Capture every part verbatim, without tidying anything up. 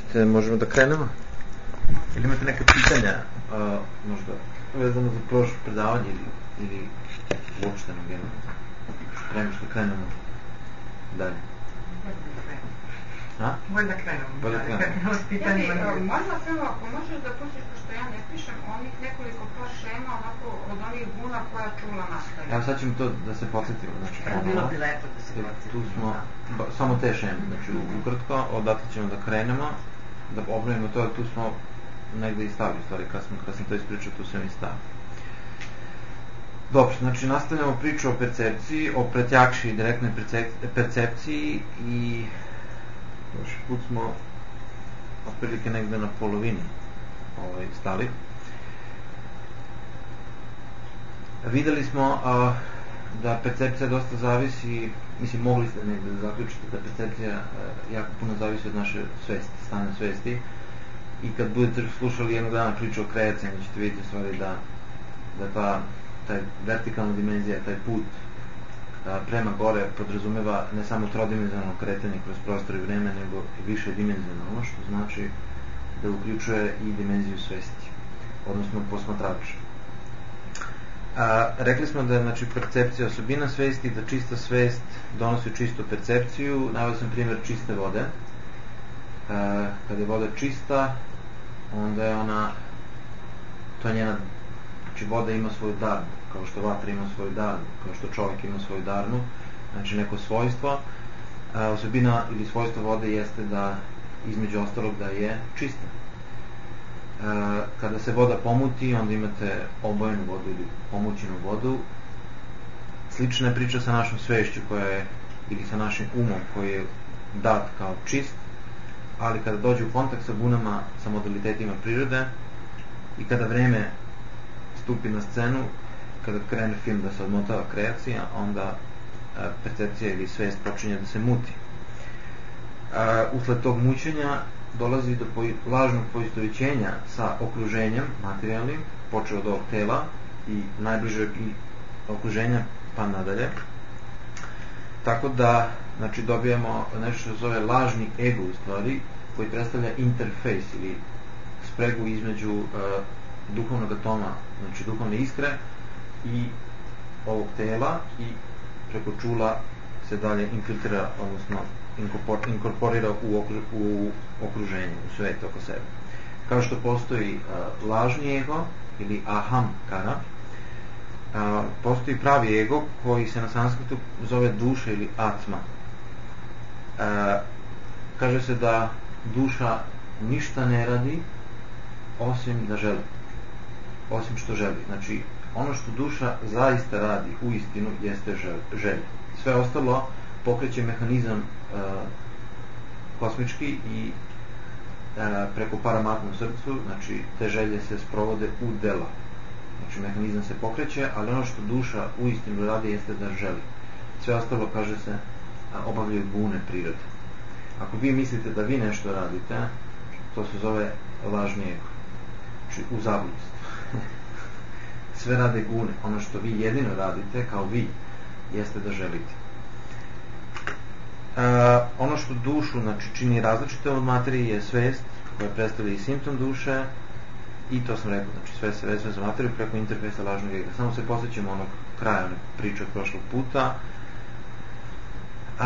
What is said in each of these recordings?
Te možemo da krenemo? Ili imate neke pitanja, a, možda vezano za prošlo predavanje ili, ili uopšteno generalno? Prema što krenemo dalje. A? Bolje da krenemo. Bolje da krenemo. Ja bi, možda samo, ako možeš da pustiš, pošto ja ne pišem, onih nekoliko par šema, onako od onih guna koja čula nastaje. Evo sad ćemo to da se podsjetimo. Znači, Evo, bilo bi lepo da se podsjetimo. Tu smo, ba, samo te šeme, znači ukratko, odatle ćemo da krenemo, da obnovimo to, tu smo negde i stavili, stvari, kad, smo, kad sam to ispričao, tu sam i stavio. Dobro, znači nastavljamo priču o percepciji, o pretjakši i direktnoj percepciji i još put smo otprilike negde na polovini ovaj, stali. Videli smo a, da percepcija dosta zavisi, mislim mogli ste negde da zaključite da percepcija a, jako puno zavisi od naše svesti, stane svesti i kad budete slušali jednog dana priču o kreaciji, ćete vidjeti u stvari da, da ta taj vertikalna dimenzija, taj put a, prema gore podrazumeva ne samo trodimenzionalno kretanje kroz prostor i vreme, nego i više dimenzionalno, što znači da uključuje i dimenziju svesti, odnosno posmatrača. A, rekli smo da je znači, percepcija osobina svesti, da čista svest donosi čistu percepciju. Naveo sam primjer čiste vode. A, kada je voda čista, onda je ona, to je njena, znači voda ima svoju darnu, kao što vatra ima svoju darnu, kao što čovjek ima svoju darnu, znači neko svojstvo. A, osobina ili svojstvo vode jeste da, između ostalog, da je čista. A, kada se voda pomuti, onda imate obojenu vodu ili pomućenu vodu. Slična je priča sa našom svešću koja je, ili sa našim umom koji je dat kao čist, ali kada dođe u kontakt sa gunama, sa modalitetima prirode i kada vreme stupi na scenu, kada krene film da se odmotava kreacija, onda a, percepcija ili svest počinje da se muti. A, usled tog mućenja dolazi do poj, lažnog poistovećenja sa okruženjem materijalnim, počeo od ovog tela i najbližeg i okruženja pa nadalje. Tako da znači, dobijamo nešto što se zove lažni ego u stvari, koji predstavlja interfejs ili spregu između uh, duhovnog atoma, znači duhovne iskre i ovog tela i preko čula se dalje infiltrira, odnosno inkorporira u, okru, u okruženju, u svet oko sebe. Kao što postoji uh, lažni ego ili aham kara, uh, postoji pravi ego koji se na sanskritu zove duša ili atma. Uh, kaže se da duša ništa ne radi osim da želi, osim što želi. Znači, ono što duša zaista radi u istinu jeste želja. Sve ostalo pokreće mehanizam uh, kosmički i uh, preko paramatnom srcu, znači te želje se sprovode u dela. Znači mehanizam se pokreće, ali ono što duša u istinu radi jeste da želi. Sve ostalo, kaže se, uh, obavljaju gune prirode. Ako vi mislite da vi nešto radite, to se zove lažni ego. Znači u zabludi ste. Sve rade gune. Ono što vi jedino radite, kao vi, jeste da želite. Uh, ono što dušu znači, čini različite od materije je svest koja predstavlja i simptom duše i to sam rekao, znači sve se vezuje za materiju preko interfejsa lažnog ega. Samo se posjećamo onog kraja onog priče od prošlog puta. Uh,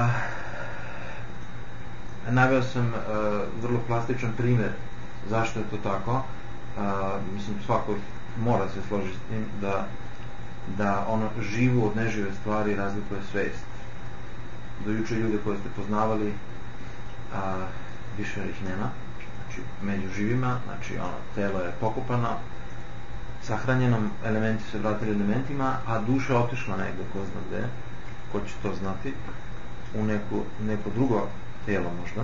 naveo sam uh, vrlo plastičan primjer zašto je to tako. Uh, mislim svako mora se složiti s tim da, da ono živu od nežive stvari razlikuje svest. Do juče ljude koje ste poznavali a, više ih nema, znači među živima, znači ono telo je pokopano, sahranjeno, elementi se vratili elementima, a duša otišla negdje, ko zna gde, ko će to znati, u neku, neko drugo telo možda.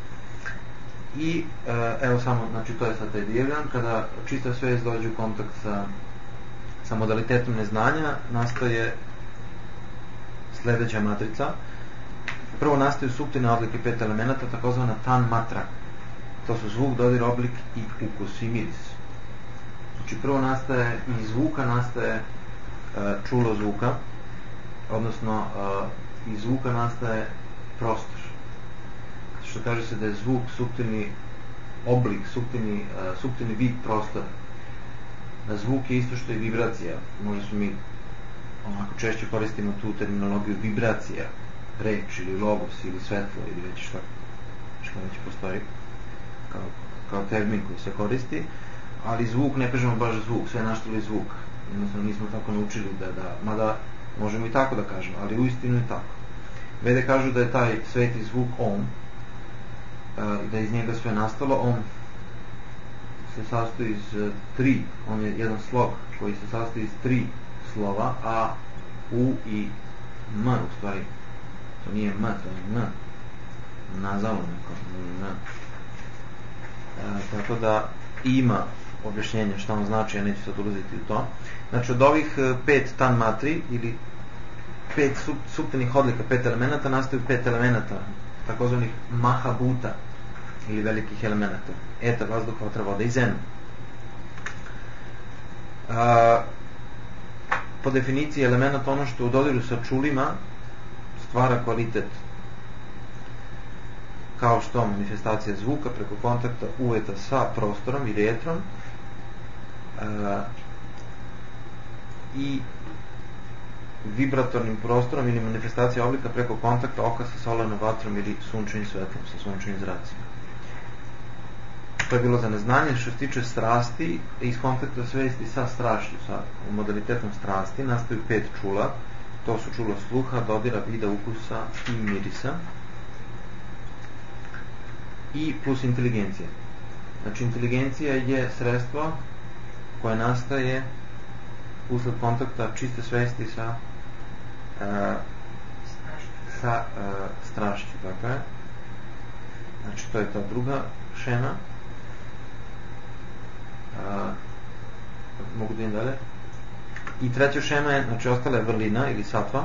I e, evo samo, znači to je sad taj dijagram, kada čista svest dođe u kontakt sa, sa modalitetom neznanja, nastaje sljedeća matrica. Prvo nastaju suptilne odlike pet elemenata, takozvana tan matra. To su zvuk, dodir, oblik i ukus i miris. Znači prvo nastaje, iz zvuka nastaje uh, čulo zvuka, odnosno uh, iz zvuka nastaje prostor. što kaže se da je zvuk suptilni oblik, suptilni, uh, suptilni vid prostora. Zvuk je isto što je vibracija. Možda smo mi onako češće koristimo tu terminologiju vibracija, reč ili logos ili svetlo ili već šta, šta već postoji kao, kao termin koji se koristi, ali zvuk, ne kažemo baš zvuk, sve naštali zvuk. Jednostavno nismo tako naučili da, da, mada možemo i tako da kažemo, ali uistinu je tako. Vede kažu da je taj sveti zvuk Om, i da iz njega sve nastalo. Om se sastoji iz tri, on je jedan slog koji se sastoji iz tri slova, A, U i M, u stvari to nije M, to je N, nazavno neko N. E, tako da ima objašnjenje šta on znači, ja neću sad ulaziti u to. Znači od ovih pet tan matri ili pet sub, suptilnih odlika, pet elemenata, nastaju pet elemenata takozvanih mahabhuta ili velikih elemenata: eter, vazduh, vatra, voda i zemlja. A, po definiciji elemenata ono što u dodiru sa čulima stvara kvalitet, kao što manifestacija zvuka preko kontakta uveta sa prostorom ili etrom, a, i vibratornim prostorom ili manifestacija oblika preko kontakta oka sa solarnom vatrom ili sunčevim svetlom, sa sunčevim zracima. To je bilo za neznanje. Što se tiče strasti, iz kontakta svesti sa strašću, sa modalitetom strasti, nastaju pet čula. To su čula sluha, dodira, vida, ukusa i mirisa. I plus inteligencija. Znači, inteligencija je sredstvo koje nastaje usled kontakta čiste svesti sa uh, sa uh, strašću. Tako je. Znači, to je ta druga šema. Uh, mogu da idem dalje. I treća šema je, znači, ostala je vrlina ili satva.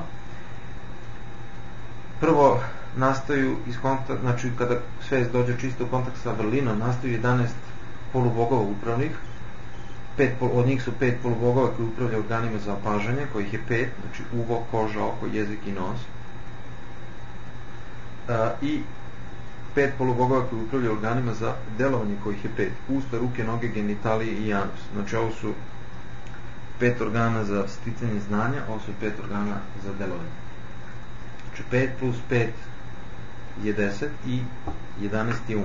Prvo nastaju iz kontakta, znači kada svest dođe čisto u kontakt sa vrlinom, nastaju jedanaest polubogova upravnih. Pet, od njih su pet polubogova koji upravljaju organima za opažanje, kojih je pet, znači uvo, koža, oko, jezik i nos. Uh, I pet polubogova koji upravljaju organima za delovanje, kojih je pet: usta, ruke, noge, genitalije i anus. Znači ovo su pet organa za sticanje znanja, ovo su pet organa za delovanje. Znači pet plus pet je deset i jedanaest je um.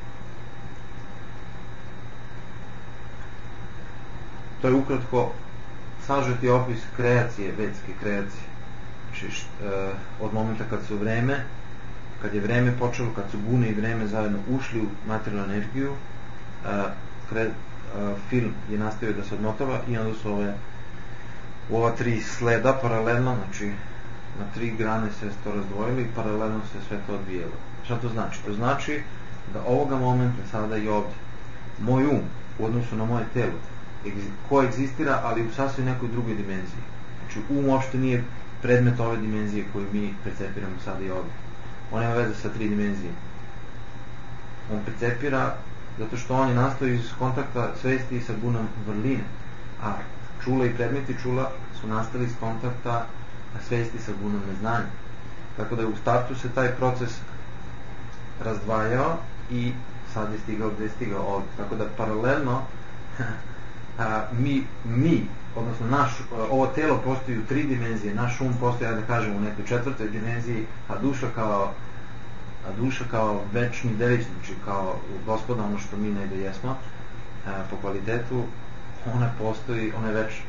To je ukratko sažeti opis kreacije, vedske kreacije. Znači št, e, od momenta kad su vreme, kad je vreme počelo, kad su gune i vreme zajedno ušli u materijalnu energiju, e, kre, e, film je nastavio da se odmotava i onda su ove, u ova tri sleda paralelno, znači na tri grane se to razdvojilo i paralelno se sve to odvijelo. Šta to znači? To znači da ovoga momenta, sada i ovdje, moj um u odnosu na moje telo koegzistira, ali u sasvim nekoj drugoj dimenziji. Znači um uopšte nije predmet ove dimenzije koju mi percepiramo sada i ovdje. On nema veze sa tri dimenzije. On percepira zato što on je nastao iz kontakta svesti sa gunom vrline, a čula i predmeti čula su nastali iz kontakta svesti sa gunom neznanja. Tako da je u startu se taj proces razdvajao i sad je stigao gde je stigao ovdje. Tako da paralelno a, mi, mi, odnosno naš, ovo telo postoji u tri dimenzije, naš um postoji, da kažemo, u nekoj četvrtoj dimenziji, a duša kao a duša kao večni delić, znači kao gospoda, ono što mi negde jesmo, a, po kvalitetu, ona postoji, ona je već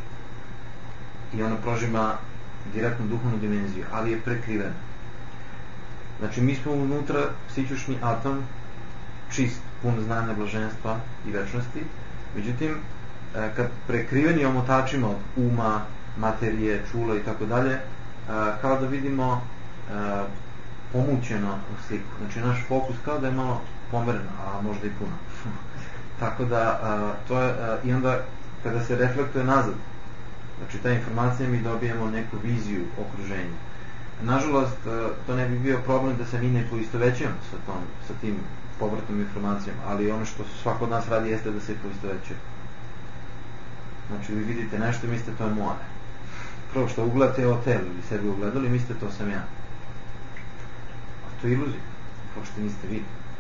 i ona prožima direktnu duhovnu dimenziju, ali je prekrivena. Znači mi smo unutra sićušni atom, čist, pun znanja, blaženstva i večnosti. Međutim, kad prekriveni omotačima od uma, materije, čula i tako dalje, kao da vidimo pomućeno sliku. Znači naš fokus kao da je malo pomeren, a možda i puno. Tako da to je, i onda kada se reflektuje nazad, znači ta informacija, mi dobijemo neku viziju okruženja. Nažalost, to ne bi bio problem da se mi ne poistovećujemo sa, tom, sa tim povratnom informacijom, ali ono što svako od nas radi jeste da se poistovećuje. Znači vi vidite nešto i mislite to je moje. Prvo što ugledate ovo telo ili sebi ugledali, mislite to sam ja. A to je iluzija, kao što niste vi.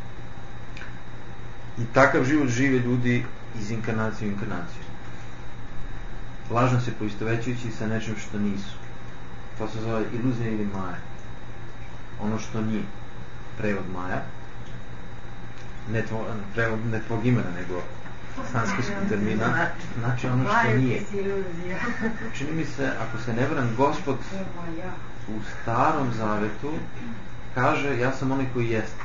I takav život žive ljudi iz inkarnacije u inkarnaciju. Lažno se poistovećujući sa nečim što nisu. To se zove iluzija ili maja. Ono što nije. Prevod maja. Ne, tvo, prevod ne tvog imena, nego sanskritskog termina. Znači ono što nije. Čini mi se, ako se ne varam, Gospod u Starom Zavetu kaže ja sam onaj koji jeste.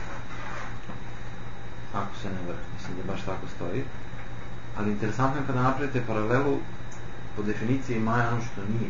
Ako se ne varam, mislim da baš tako stoji. Ali interesantno je kada napravite paralelu, po definiciji maja ono što nije.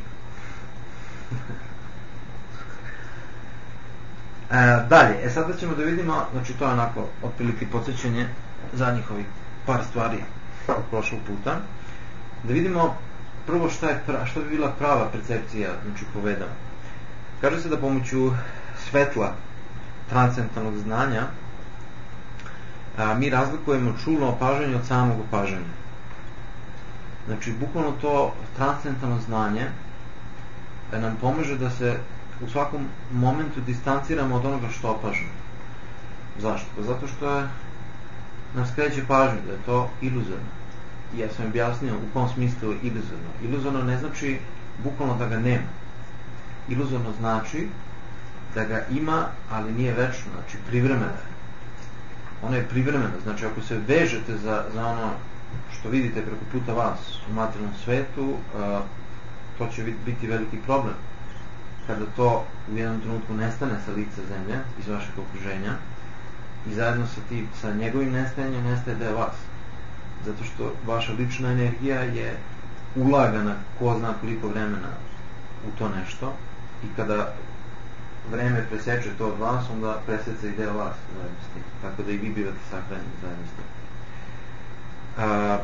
e, dalje, e sada ćemo da vidimo, znači to je onako otprilike podsjećanje zadnjih ovih par stvari od prošlog puta, da vidimo prvo šta, je, šta bi bila prava percepcija, znači povedama. Kaže se da pomoću svetla transcendentalnog znanja a, mi razlikujemo čulno opažanje od samog opažanja. Znači, bukvalno to transcendentalno znanje nam pomaže da se u svakom momentu distanciramo od onoga što opažamo. Zašto? Pa zato što je nam skreće pažnju da je to iluzorno. I ja sam objasnio u kom smislu je iluzorno. Iluzorno ne znači bukvalno da ga nema. Iluzorno znači da ga ima, ali nije večno, znači privremeno. Ono je privremeno, znači ako se vežete za, za ono što vidite preko puta vas u materijalnom svetu, a, to će biti veliki problem. Kada to u jednom trenutku nestane sa lica zemlje, iz vašeg okruženja, i zajedno sa, tim, sa njegovim nestajanjem nestaje deo vas. Zato što vaša lična energija je ulagana ko zna koliko vremena u to nešto, i kada vreme preseče to od vas, onda preseca i deo vas zajedno s tim. Tako da i vi bivate sahranjeni zajedno s tim. A,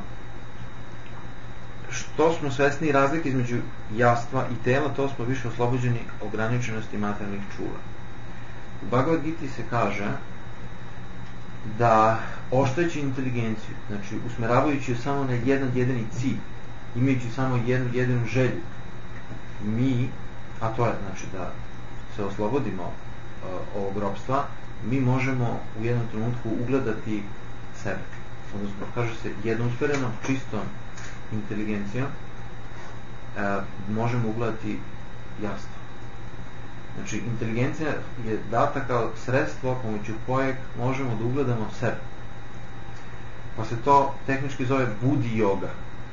što smo svesni razlike između jastva i tela, to smo više oslobođeni ograničenosti materijalnih čula. U Bhagavad Gita se kaže da ošteći inteligenciju, znači usmeravajući ju samo na jedan jedini cilj, imajući samo jednu jedinu želju, mi, a to je znači da se oslobodimo uh, ovog ropstva, mi možemo u jednom trenutku ugledati sebe. Odnosno, kaže se, jednousmereno, čistom inteligencijom uh, možemo ugledati jastvo. Znači, inteligencija je data kao sredstvo pomoću kojeg možemo da ugledamo sebe. Pa se to tehnički zove Budi yoga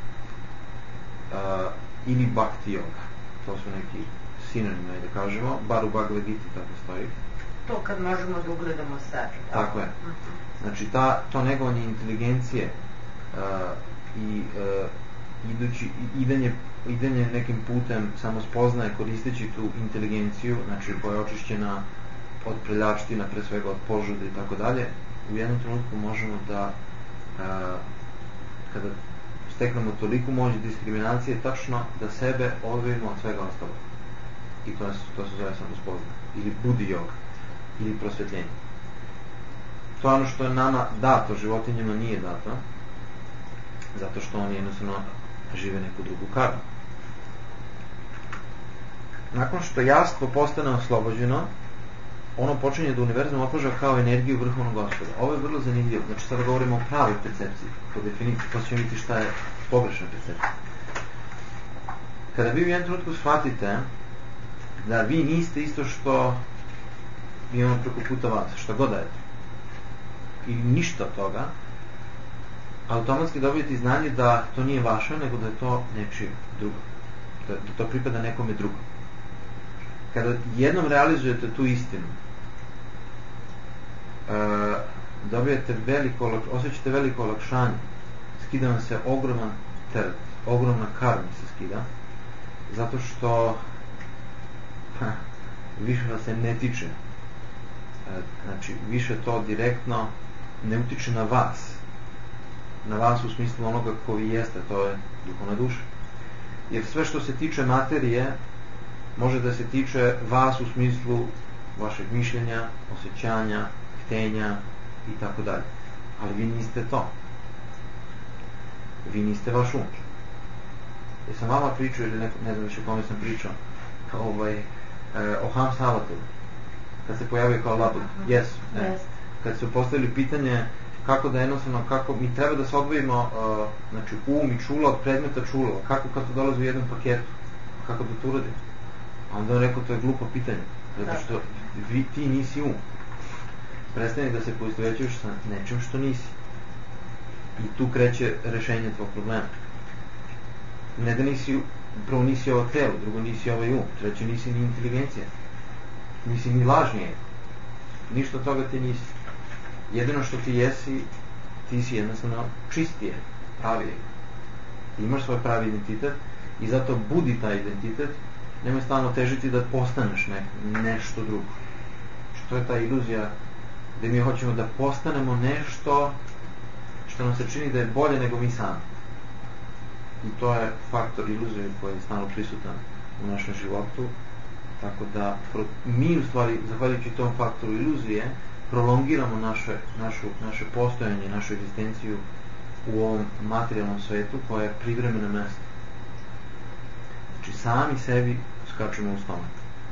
uh, ili Bhakti yoga. To su neki sinonimi, da kažemo, bar u Bhagavad Gita tako stoji. To kad možemo da ugledamo sebe. Tako je. Znači, ta, to negovanje inteligencije uh, i uh, idući, idenje, idenje nekim putem samospoznaje koristeći tu inteligenciju, znači koja je očišćena od preljačtina, pre svega od požude i tako dalje, u jednom trenutku možemo da uh, kada steknemo toliku moć diskriminacije, tačno da sebe odvojimo od svega ostalog. I to, to se zove samospoznaje. Ili Budi yoga. Ili prosvetljenje. To je ono što je nama dato, životinjama nije dato, zato što oni jednostavno žive neku drugu karmu. Nakon što jastvo postane oslobođeno, ono počinje da univerzum opaža kao energiju vrhovnog Gospoda. Ovo je vrlo zanimljivo. Znači, sada govorimo o pravoj percepciji, po definiciji, pa ćemo vidjeti šta je pogrešna percepcija. Kada vi u jednom trenutku shvatite da vi niste isto što i ono preko puta vas, što god dajete, i ništa od toga, automatski dobijete znanje da to nije vaše, nego da je to nečije drugo. Da, da to pripada nekome drugom. Kada jednom realizujete tu istinu, uh, dobijete veliko, osjećate veliko olakšanje, skida vam se ogroman teret, ogromna karma se skida, zato što ha, više vas se ne tiče. Uh, znači, više to direktno ne utiče na vas. Na vas u smislu onoga koji jeste, to je duhovna duša. Jer sve što se tiče materije može da se tiče vas u smislu vašeg mišljenja, osjećanja, htenja i tako dalje. Ali vi niste to. Vi niste vaš um. Ja sam vama pričao, ili neko, ne znam više o kome sam pričao, ovaj, eh, o Hams Havatu, kad se pojavio kao labud. Yes, ne. Yes. Kad su postavili pitanje kako da jednostavno, kako mi treba da se odvojimo uh, znači um i čula od predmeta čula, kako kad to dolazi u jednom paketu, kako da to uradim? A onda on rekao, to je glupo pitanje, zato što vi, ti nisi um. Prestani da se poistovećuješ sa nečim što nisi. I tu kreće rešenje tvog problema. Ne da nisi, prvo nisi ovo telo, drugo nisi ovaj um, treće nisi ni inteligencija, nisi ni lažnije, ništa od toga ti nisi. Jedino što ti jesi, ti si jednostavno čistije, pravije. Ti imaš svoj pravi identitet i zato budi taj identitet, nemoj stalno težiti da postaneš ne, nešto drugo. Što je ta iluzija gde mi hoćemo da postanemo nešto što nam se čini da je bolje nego mi sami. I to je faktor iluzije koji je stalno prisutan u našem životu, tako da mi u stvari, zahvaljujući tom faktoru iluzije, prolongiramo naše, našu, naše postojanje, našu egzistenciju u ovom materijalnom svetu koje je privremeno mesto. Znači sami sebi skačemo u stomak.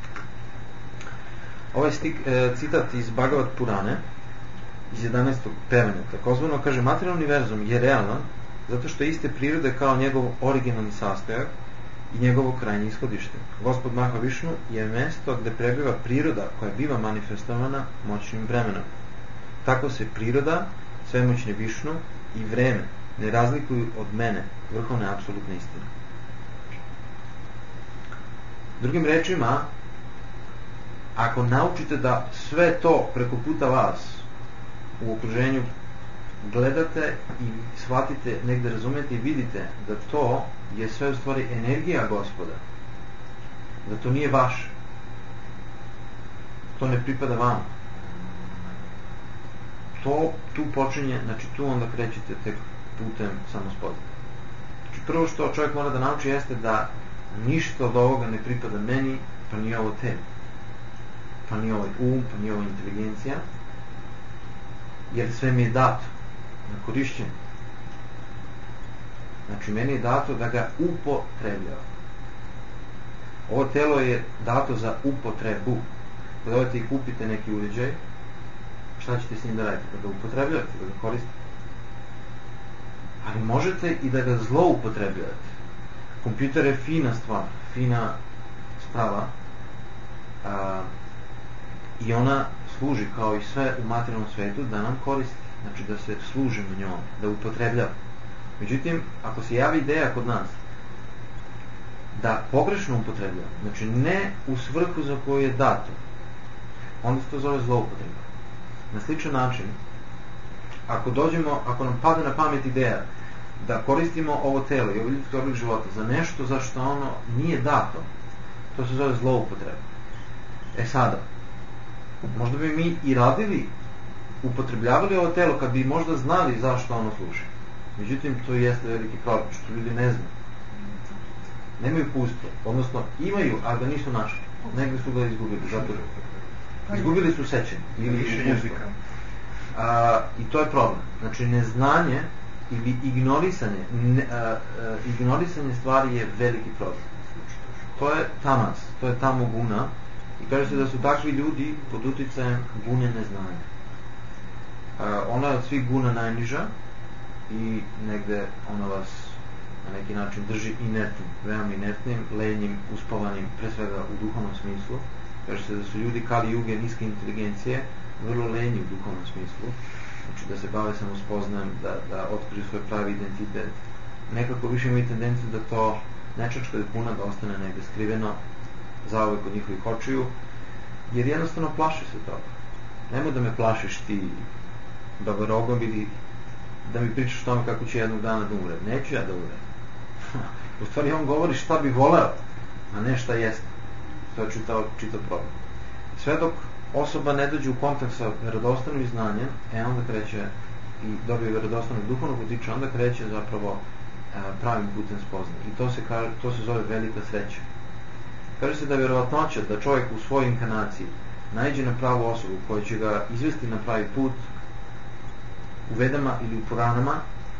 Ovaj stik, e, citat iz Bhagavad Purane iz jedanaestog pevanja takozvano kaže, materijalni univerzum je realan zato što je iste prirode kao njegov originalni sastojak i njegovo krajnje ishodište. Gospod Mahavišnu je mesto gde prebiva priroda koja biva manifestovana moćnim vremenom. Tako se priroda, svemoćni Višnu i vreme ne razlikuju od mene, vrhovne apsolutne istine. Drugim rečima, ako naučite da sve to preko puta vas u okruženju gledate i shvatite, negde razumete i vidite da to je sve u stvari energija Gospoda, da to nije vaše, to ne pripada vama, to tu počinje, znači tu onda krećete tek putem samospoznanja. Znači prvo što čovjek mora da nauči jeste da ništa od ovoga ne pripada meni, pa nije ovo telo, pa nije ovaj um, pa nije ova inteligencija, jer sve mi je dato na korišćenje. Znači meni je dato da ga upotrebljavam. Ovo telo je dato za upotrebu. Kada odete i kupite neki uređaj, šta ćete s njim da radite? Da ga upotrebljavate, da ga koristite. Ali možete i da ga zloupotrebljavate. Kompjuter je fina stvar, fina sprava, a, i ona služi kao i sve u materijalnom svetu da nam koristi, znači da se služimo njom, da upotrebljava. Međutim, ako se javi ideja kod nas da pogrešno upotrebljava, znači ne u svrhu za koju je dato, onda se to zove zloupotreba. Na sličan način, ako dođemo, ako nam pada na pamet ideja da koristimo ovo telo i ovo ljudski oblik života za nešto za što ono nije dato, to se zove zloupotreba. E sada, možda bi mi i radili, upotrebljavali ovo telo kad bi možda znali zašto ono služi. Međutim, to jeste veliki problem, što ljudi ne znaju. Nemaju pusto, odnosno imaju, a da nisu našli. Negde su ga izgubili, zato izgubili su sećanje ili iskustvo. A, I to je problem. Znači, neznanje ili ignorisanje, ne, a, a, ignorisanje stvari je veliki problem. To je tamas, to je tamo guna. I kaže se da su takvi ljudi pod uticajem gune neznanja. A, ona je od svih guna najniža i negde ona vas na neki način drži inertnim, veoma inertnim, lenjim, uspavanim, pre svega u duhovnom smislu. Kaže se da su ljudi kali juge, niske inteligencije, vrlo lenji u duhovnom smislu, znači da se bave samo spoznajem, da, da otkriju svoj pravi identitet. Nekako više imaju tendenciju da to nečačkaju puna, da ostane negde skriveno zauvek od njihovih očiju, jer jednostavno plaši se toga. Nemoj da me plašiš ti babarogom ili da mi pričaš o tome kako će jednog dana da umre. Neću ja da umre. U stvari on govori šta bi voleo, a ne šta jeste. To je čitav, čitav problem. Sve dok osoba ne dođe u kontakt sa verodostojnim znanjem, e onda kreće i dobije verodostojnog duhovnog utiča, onda kreće zapravo e, pravim putem spoznaje. I to se, kaže, to se zove velika sreća. Kaže se da je vjerovatnoća da čovjek u svojoj inkarnaciji naiđe na pravu osobu koja će ga izvesti na pravi put u Vedama ili u Puranama,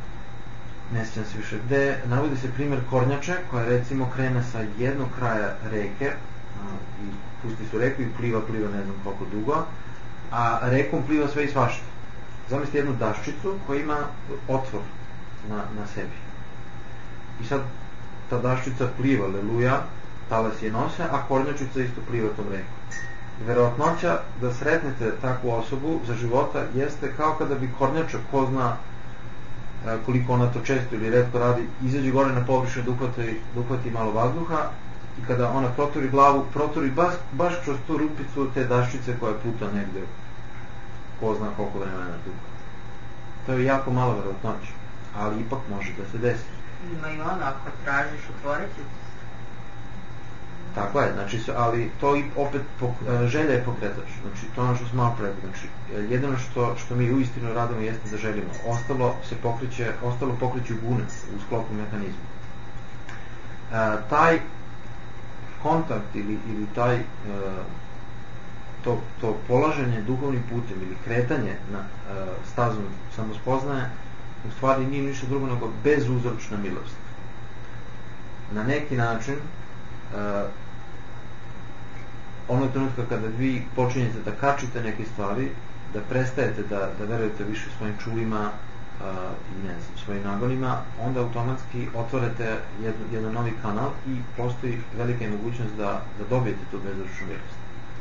ne sjećam se više gde, navodi se primjer kornjače koja recimo krene sa jednog kraja reke i pusti su reku i pliva, pliva ne znam koliko dugo, a rekom pliva sve i svašta. zamislite jednu daščicu koja ima otvor na, na sebi. I sad ta daščica pliva, aleluja, talas je nose, a kornjačica isto pliva tom rekom. Verovatnoća da sretnete takvu osobu za života jeste kao kada bi kornjača, ko zna koliko ona to često ili retko radi, izađe gore na površinu da uhvati, da uhvati malo vazduha i kada ona protori glavu, protori baš, baš kroz tu rupicu te daščice koja puta negde ko zna koliko vremena tu. To je jako malo verovatnoća, ali ipak može da se desi. Ima i ono, ako tražiš, otvorit će se. Tako je, znači, ali to i opet želja je pokretač, znači to ono što smo malo pre, znači jedino što, što mi uistinu radimo jeste da želimo, ostalo se pokreće, ostalo pokreću gune u sklopu mehanizma. E, taj kontakt ili, ili taj e, to, to polaženje duhovnim putem ili kretanje na e, stazom samospoznaje u stvari nije ništa drugo nego bezuzročna milost. Na neki način e, onog trenutka kada vi počinjete da kačite neke stvari, da prestajete da, da verujete više svojim čulima uh, i ne znam, svojim nagonima, onda automatski otvorete jed, jedan novi kanal i postoji velika mogućnost da, da dobijete tu bezuzročnu milost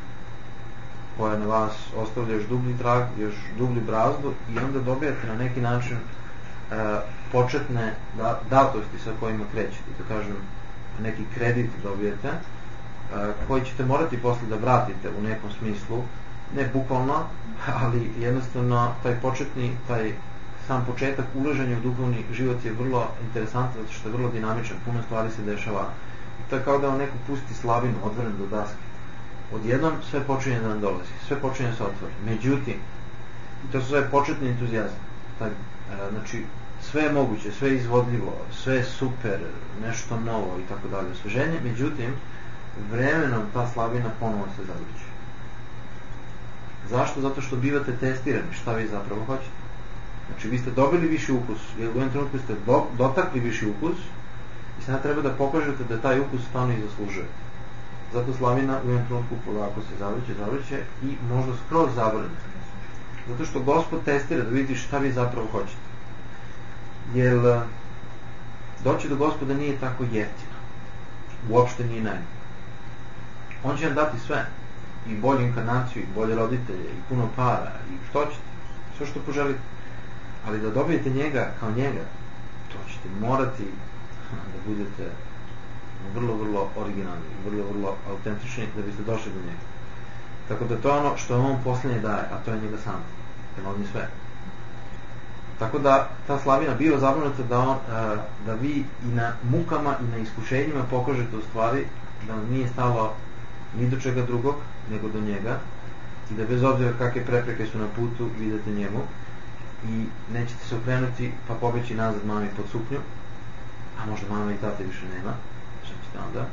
koja na vas ostavlja još dublji trag, još dublji brazdu i onda dobijete na neki način uh, početne da, datosti sa kojima krećete, da kažem neki kredit dobijete koji ćete morati posle da vratite u nekom smislu, ne bukvalno, ali jednostavno taj početni, taj sam početak ulaženja u duhovni život je vrlo interesantan zato što je vrlo dinamičan, puno stvari se dešava. To je kao da vam neko pusti slavinu, odvoren do daske. Odjednom sve počinje da nam dolazi, sve počinje da se otvori. Međutim, to su sve početni entuzijazam. Taj, znači, sve je moguće, sve je izvodljivo, sve je super, nešto novo i tako dalje, osveženje, međutim, vremenom ta slavina ponovo se zavrće. Zašto? Zato što bivate testirani šta vi zapravo hoćete. Znači vi ste dobili viši ukus, jer u jednom trenutku ste do, dotakli viši ukus i sada treba da pokažete da taj ukus stvarno i zaslužuje. Zato slavina u jednom trenutku polako se zavrće, zavrće i možda skroz zavrne. Zato što Gospod testira da vidi šta vi zapravo hoćete. Jer doći do Gospoda nije tako jeftino. Uopšte nije najbolje. On će vam dati sve. I bolju inkarnaciju, i bolje roditelje, i puno para, i što ćete. Sve što poželite. Ali da dobijete njega kao njega, to ćete morati da budete vrlo, vrlo originalni, vrlo, vrlo autentični da biste došli do njega. Tako da to je ono što on posljednje daje, a to je njega sam. Jer on je sve. Tako da ta slavina bio zabrinuta da, on, da vi i na mukama i na iskušenjima pokažete u stvari da vam nije stalo ni do čega drugog nego do njega i da bez obzira kakve prepreke su na putu vidite njemu i nećete se okrenuti pa pobeći nazad mami pod suknju, a možda mama i tate više nema, što ćete onda.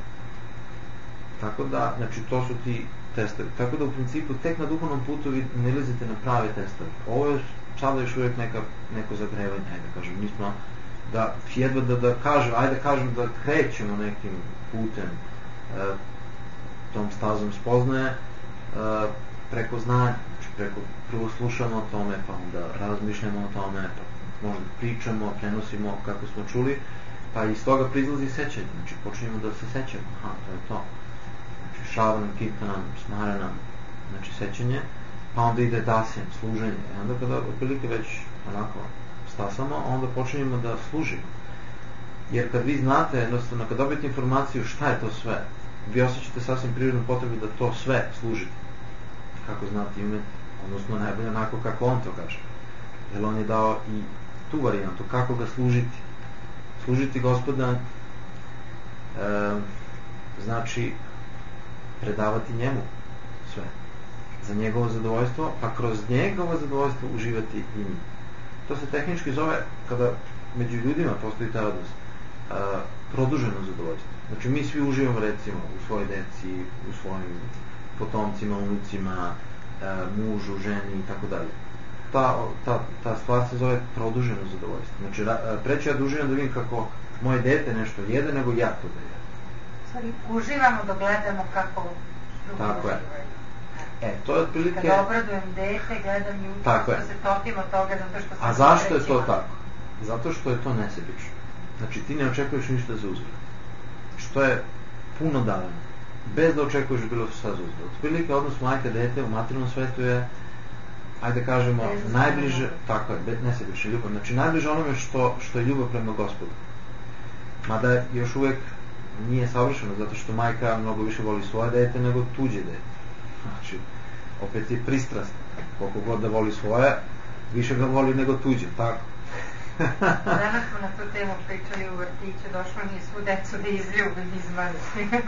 Tako da, znači to su ti testovi. Tako da u principu tek na duhovnom putu vi ne lezite na prave testove. Ovo je sada još uvijek neka, neko zagrevanje, ajde da kažem, mi smo da jedva da, da kažem, ajde da kažem da krećemo nekim putem e, tom stazom spoznaje e, preko znanja, znači preko prvo slušamo o tome, pa onda razmišljamo o tome, pa možda pričamo, prenosimo kako smo čuli, pa iz toga proizlazi sećanje, znači počinjemo da se sećamo, aha, to je to. Znači šava nam, kipa nam, smara nam, znači sećanje, pa onda ide dasjem, služenje. I onda kada otprilike već onako stasamo, onda počinjemo da služimo. Jer kad vi znate, jednostavno, kad dobijete informaciju šta je to sve, vi osjećate sasvim prirodnu potrebu da to sve služite. Kako znate ime, odnosno najbolje onako kako on to kaže. Jer on je dao i tu varijantu, kako ga služiti. Služiti Gospoda e, znači predavati njemu sve. Za njegovo zadovoljstvo, pa kroz njegovo zadovoljstvo uživati i njim. To se tehnički zove, kada među ljudima postoji ta odnos, a, produženo zadovoljstvo. Znači mi svi uživamo recimo u svojoj deci, u svojim potomcima, unucima, a, mužu, ženi i tako dalje. Ta, ta, ta stvar se zove produženo zadovoljstvo. Znači preće ja da uživam da vidim kako moje dete nešto jede, nego ja to da jedem. Uživamo da gledamo kako tako je. E, to je otprilike... Kada obradujem dete, gledam YouTube, tako što se topim od toga zato što sam... A zašto je to tako? Zato što je to nesebično. Znači, ti ne očekuješ ništa za uzvrat. Što je puno davanja. Bez da očekuješ bilo šta za uzvrat. Otprilike odnos majka-dete u materijalnom svetu je, ajde kažemo, bez najbliže, bez tako je, nesebična ljubav. Znači, najbliže onome što, što je ljubav prema Gospodu. Mada još uvek nije savršeno, zato što majka mnogo više voli svoje dete nego tuđe dete. Znači, opet je pristrasna. Koliko god da voli svoje, više ga voli nego tuđe, tako? Danas smo na tu temu pričali u vrtiću, došlo nije svu decu da izljubim iz manje.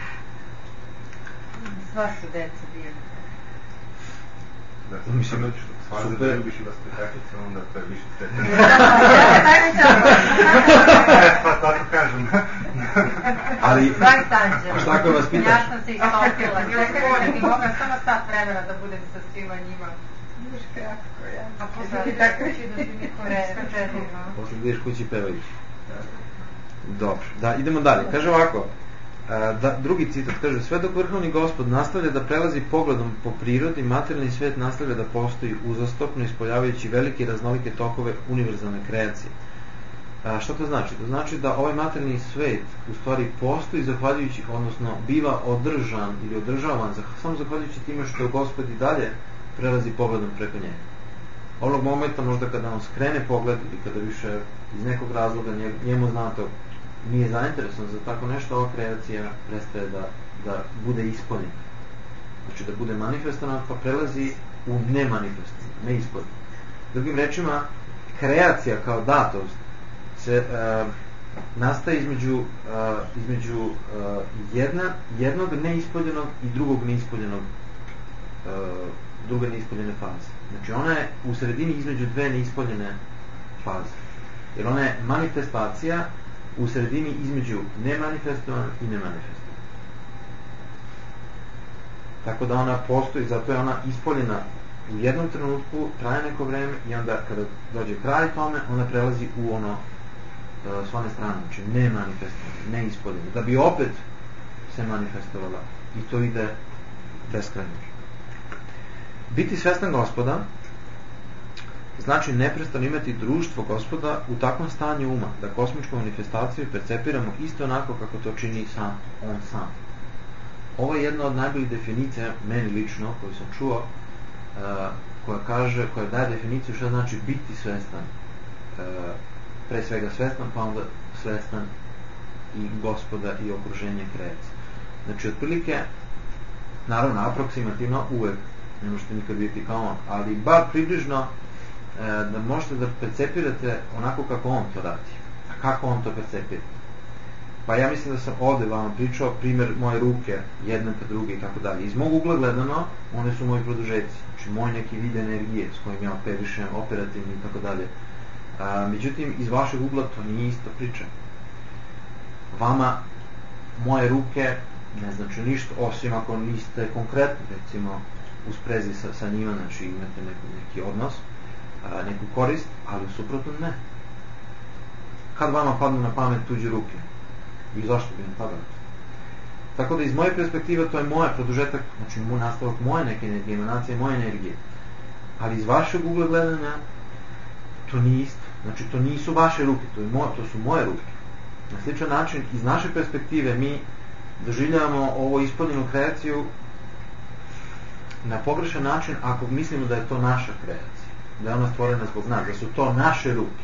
Sva su deca divna. Da, mislim da ću stvarno da ljubiš i vaspitačice, onda to je više sretan. Pa tako kažem. Ali, Svak tanđe. a šta ako vaspitaš? Ja sam se istopila. I mogu samo sat vremena da budem sa svima njima. Ideš kratko, ja. A posle ti tako će da ti niko ne posle da ideš kući pevajući. Dobro, da, idemo dalje. Kaže ovako, da, drugi citat kaže, sve dok vrhovni Gospod nastavlja da prelazi pogledom po prirodi, materijalni svet nastavlja da postoji uzastopno, ispoljavajući velike i raznolike tokove univerzalne kreacije. A, šta to znači? To znači da ovaj materijalni svet u stvari postoji zahvaljujući, odnosno biva održan ili održavan samo zahvaljujući time što Gospod i dalje prelazi pogledom preko njega. Ovog momenta možda kada on skrene pogled ili kada više iz nekog razloga njemu znate nije zainteresovan za tako nešto, ova kreacija prestaje da, da bude ispoljena. Znači da bude manifestovana, pa prelazi u nemanifestovanu, neispodnju. Drugim rečima, kreacija kao datost se uh, nastaje između, uh, između uh, jedna, jednog neispoljenog i drugog neispoljenog uh, druge neispoljene faze. Znači ona je u sredini između dve neispoljene faze. Jer ona je manifestacija u sredini između nemanifestovana i nemanifestovana. Tako da ona postoji, zato je ona ispoljena u jednom trenutku, traje neko vreme i onda kada dođe kraj tome, ona prelazi u ono uh, s one strane, znači nemanifestovana, neispoljena. Da bi opet se manifestovala i to ide beskrajno. Biti svestan Gospoda znači neprestano imati društvo Gospoda u takvom stanju uma, da kosmičku manifestaciju percepiramo isto onako kako to čini sam, on sam. Ovo je jedna od najboljih definicija, meni lično, koju sam čuo, uh, koja kaže, koja daje definiciju što znači biti svestan. Uh, pre svega svestan, pa onda svestan i Gospoda i okruženje kreacije. Znači, otprilike, naravno, aproksimativno, uvek, ne možete nikad biti kao on, ali bar približno e, da možete da percepirate onako kako on to radi. A kako on to percepira? Pa ja mislim da sam ovde vam pričao primjer moje ruke, jedna ka druge i tako dalje. Iz mog ugla gledano, one su moji produžeci. Znači, moj neki vid energije s kojim ja operišem, operativni i tako dalje. A, međutim, iz vašeg ugla to nije ista priča. Vama moje ruke ne znači ništa, osim ako niste konkretno, recimo, u sprezi sa, sa njima, znači imate neki, neki odnos, a, neku korist, ali suprotno ne. Kad vama padnu na pamet tuđe ruke? I zašto bi ne padali? Tako da iz moje perspektive to je moja produžetak, znači moj nastavak moje neke energije, emanacije moje energije. Ali iz vašeg ugla gledanja to nije isto. Znači to nisu vaše ruke, to, je moj, to su moje ruke. Na sličan način, iz naše perspektive mi doživljavamo ovo ispoljenu kreaciju na pogrešan način ako mislimo da je to naša kreacija, da je ona stvorena zbog nas, da su to naše ruke.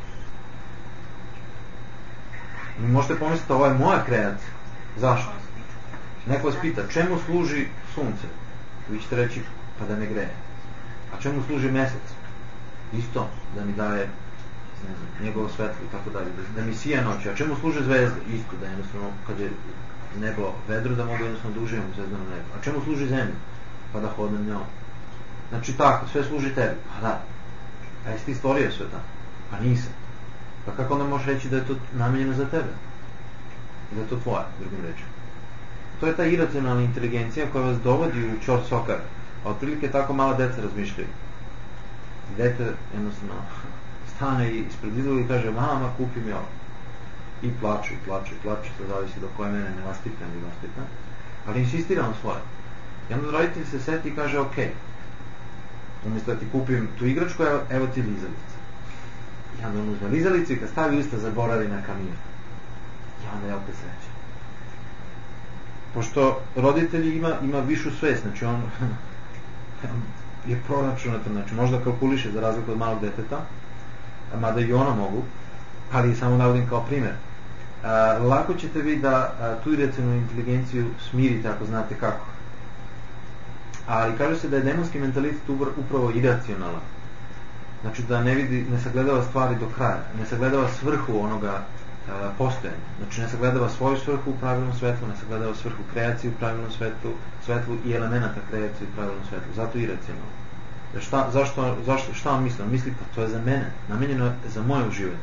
Vi možete pomisliti, ovo je moja kreacija. Zašto? Neko vas pita, čemu služi sunce? Vi ćete reći, pa da me greje. A čemu služi mesec? Isto, da mi daje, ne znam, njegovo svetlo i tako dalje, da, da mi sija noći. A čemu služe zvezde? Isto, da jednostavno, kad je nebo vedro, da mogu jednostavno da uživam u zvezdanom nebu. A čemu služi zemlja? Pa da hodam njom. Znači tako, sve služi tebi. Pa da. A jesi ti stvorio sve tako? Pa nisam. Pa kako onda možeš reći da je to namenjeno za tebe? Da je to tvoje, drugim rečima. To je ta iracionalna inteligencija koja vas dovodi u čor sokar. A otprilike tako mala deca razmišljaju. Dete jednostavno stane ispred izloga i kaže, mama, kupi mi ovo. I plače, i plače, i plače, to zavisi do koje mene ne vaspita ili vaspita. Ali insistira on svoje. I onda roditelj se seti i kaže, ok, umjesto da ti kupim tu igračku, evo, evo ti lizalica. I onda on uzme lizalicu i kad stavi usta zaboravi na kamion. I onda je opet sreća. Pošto roditelji ima, ima višu svest, znači on je proračunato, znači možda kalkuliše za razliku od malog deteta, mada i ono mogu, ali samo navodim kao primjer. A, lako ćete vi da a, tu iracionalnu inteligenciju smirite ako znate kako. Ali kaže se da je demonski mentalitet upravo iracionalan. Znači da ne vidi, ne sagledava stvari do kraja, ne sagledava svrhu onoga a, postojanja. Znači ne sagledava svoju svrhu u pravilnom svetlu, ne sagledava svrhu kreacije u pravilnom svetlu, svetlu i elemenata kreacije u pravilnom svetlu. Zato iracionalno. Šta, zašto, zašto, šta on misli? On misli, pa to je za mene, namenjeno je za moje uživanje.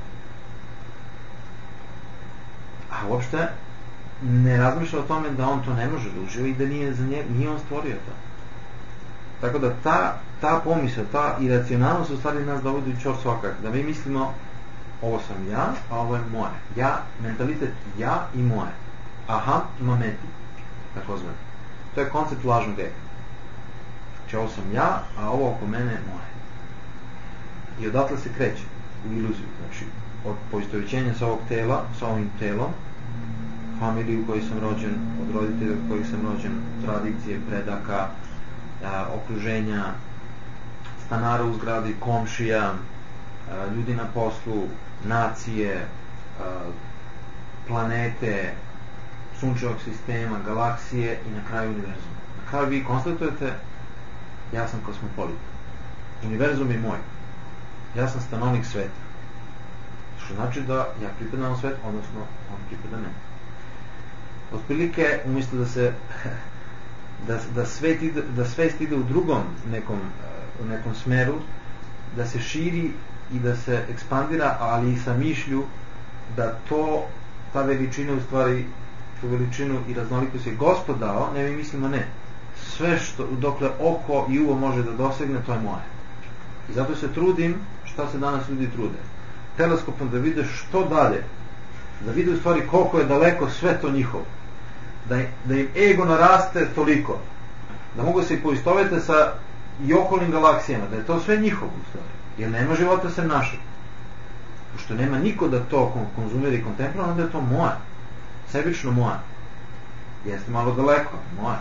A uopšte ne razmišlja o tome da on to ne može da uživa i da nije za nje, nije on stvorio to. Tako da ta, ta pomisla, ta iracionalnost u stvari nas dovodi u čor svakak, da mi mislimo ovo sam ja, a ovo je moje. Ja, mentalitet ja i moje. Aha, mameti, tako zove. To je koncept lažnog ega. Znači ovo sam ja, a ovo oko mene je moje. I odatle se kreće u iluziju. Znači od poistovećenja sa ovog tela, sa ovim telom, familiju u kojoj sam rođen, od roditelja u kojoj sam rođen, tradicije, predaka, a, okruženja, stanara u zgradi, komšija, a, ljudi na poslu, nacije, a, planete, sunčevog sistema, galaksije i na kraju univerzuma. Na kraju vi konstatujete, ja sam kosmopolit. Univerzum je moj. Ja sam stanovnik sveta. Što znači da ja pripadam u svet, odnosno on pripada meni. Otprilike, umjesto da se da, da, svet ide, da svest ide u drugom nekom, u nekom smeru, da se širi i da se ekspandira, ali i sa mišlju da to, ta veličina u stvari, tu veličinu i raznolikost je Gospod dao, ne mi mislimo ne. Sve što, dokle oko i uvo može da dosegne, to je moje. I zato se trudim, šta se danas ljudi trude, teleskopom da vide što dalje, da vide u stvari koliko je daleko sve to njihovo, da, da im ego naraste toliko, da mogu se i poistovete sa i okolnim galaksijama, da je to sve njihovo u stvari, jer nema života sem našeg. Pošto nema niko da to konzumira i kontemplira, onda je to moje, sebično moje. Jeste malo daleko, moje.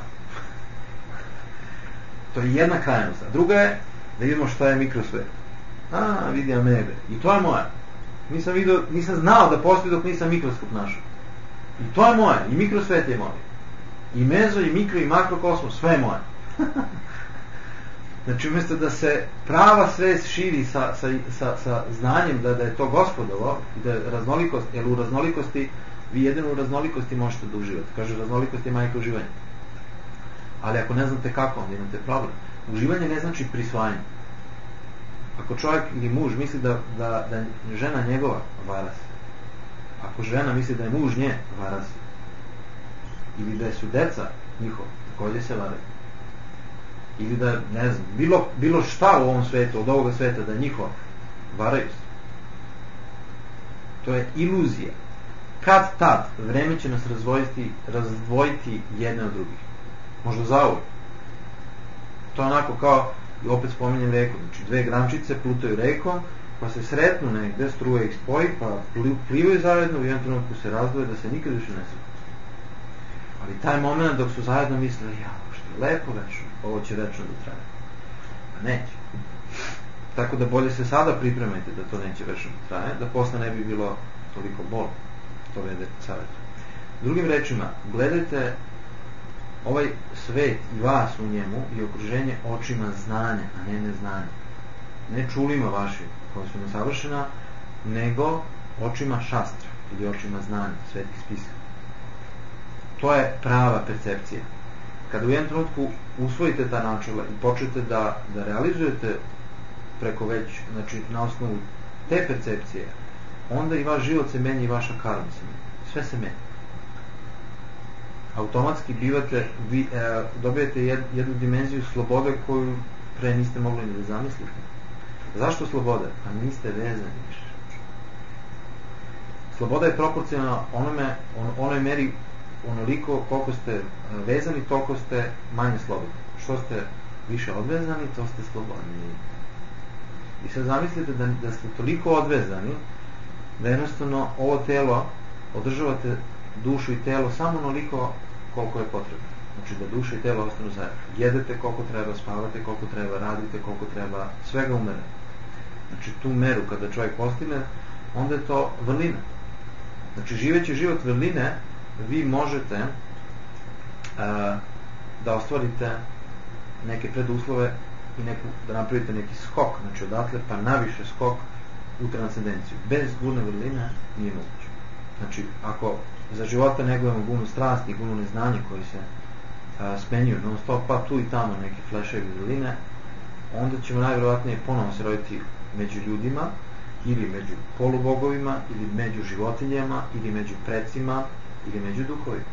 To je jedna krajnost. A druga je da vidimo šta je mikrosvet. A, vidi amebe. I to je moje. Nisam, vidio, nisam znao da postoji dok nisam mikroskop našao. I to je moje. I mikrosvet je moje. I mezo, i mikro, i makrokosmos. Sve je moje. Znači, umjesto da se prava svest širi sa, sa, sa, sa znanjem da, da je to Gospodovo, da je raznolikost, jer u raznolikosti, vi jedino u raznolikosti možete da uživate. Kaže, raznolikost je majka uživanja. Ali ako ne znate kako, onda imate problem. Uživanje ne znači prisvajanje. Ako čovjek ili muž misli da, da, da je žena njegova, vara se. Ako žena misli da je muž nje, vara se. Ili da su deca njihova, također se varaju. Ili da, ne znam, bilo, bilo šta u ovom svetu, od ovoga sveta, da je njihova, varaju se. To je iluzija. Kad tad, vreme će nas razvojiti, razdvojiti jedne od drugih. Možda zauvijek. To je onako kao, opet spominjem reku, znači dve grančice plutaju rekom, pa se sretnu negde, struje ih spoji, pa plivaju zajedno, u jednom trenutku se razdvoje da se nikad više ne sretnu. Ali taj moment dok su zajedno mislili, ja, što je lepo večno, ovo će večno da traje. Pa neće. Tako da bolje se sada pripremajte da to neće večno da traje, da posle ne bi bilo toliko bol. To vede savjetu. Drugim rečima, gledajte ovaj svet i vas u njemu i okruženje očima znanja, a ne neznanja. Ne čulima vašim koja su nesavršena, nego očima šastra ili očima znanja, svetih spisa. To je prava percepcija. Kada u jednom trenutku usvojite ta načela i počnete da, da realizujete preko već, znači na osnovu te percepcije, onda i vaš život se menja i vaša karma se menja. Sve se menja. Automatski bivate, vi, e, dobijete jed, jednu dimenziju slobode koju pre niste mogli ni da zamislite. Zašto slobode? Pa niste vezani više. Sloboda je proporcionalna onome, on, onoj meri onoliko koliko ste vezani, toliko ste manje slobodni. što ste više odvezani, to ste slobodniji. I sad zamislite da, da ste toliko odvezani da jednostavno ovo telo održavate dušu i telo samo onoliko koliko je potrebno. Znači da duša i telo ostanu zajedno. Jedete koliko treba, spavate koliko treba, radite koliko treba, svega umere. Znači tu meru kada čovjek postigne, onda je to vrlina. Znači živeći život vrline, vi možete uh, da ostvarite neke preduslove i neku, da napravite neki skok, znači odatle pa naviše skok u transcendenciju. Bez gune vrline nije moguće. Znači, ako za života negujemo gunu strasti i gunu neznanje koji se a, smenjuju non stop, pa tu i tamo neke fleševi vrline, onda ćemo najvjerovatnije ponovo se roditi među ljudima, ili među polubogovima, ili među životinjama, ili među precima, ili među duhovima.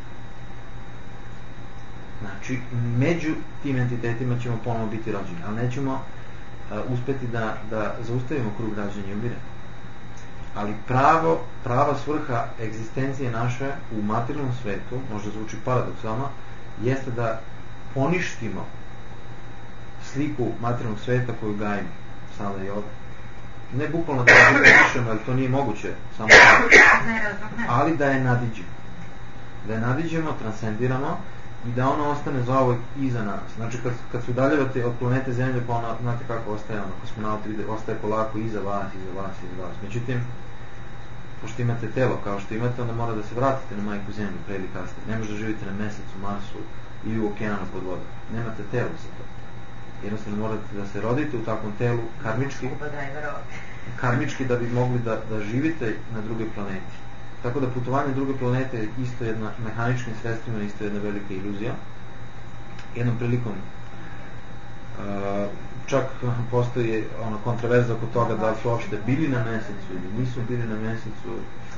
Znači, među tim entitetima ćemo ponovo biti rođeni, ali nećemo a, uspeti da, da zaustavimo krug rađenja i umiranja. Ali pravo, prava svrha egzistencije naše u materijalnom svetu, možda zvuči paradoksalno, jeste da poništimo sliku materijalnog sveta koju gajimo sada i ovdje. Ne bukvalno da je poništimo, jer to nije moguće, samo ali da je nadiđemo. Da je nadiđemo, transcendiramo i da ono ostane za ovo iza nas. Znači kad, kad se udaljavate od planete Zemlje, pa ono, znate kako ostaje ono, kosmonauti ostaje polako iza vas, iza vas, iza vas. Međutim, pošto imate telo kao što imate, onda mora da se vratite na majku Zemlju pre ili kasnije. Ne možete da živite na Mesecu, Marsu ili u okeanu pod vodom. Nemate telo za to. Jednostavno morate da se rodite u takvom telu karmički, karmički da bi mogli da, da živite na drugoj planeti. Tako da putovanje na druge planete je isto jedna mehaničkim sredstvima, isto jedna velika iluzija. Jednom prilikom uh, čak postoji ono kontraverza oko toga da su uopšte bili na Mesecu ili nisu bili na Mesecu.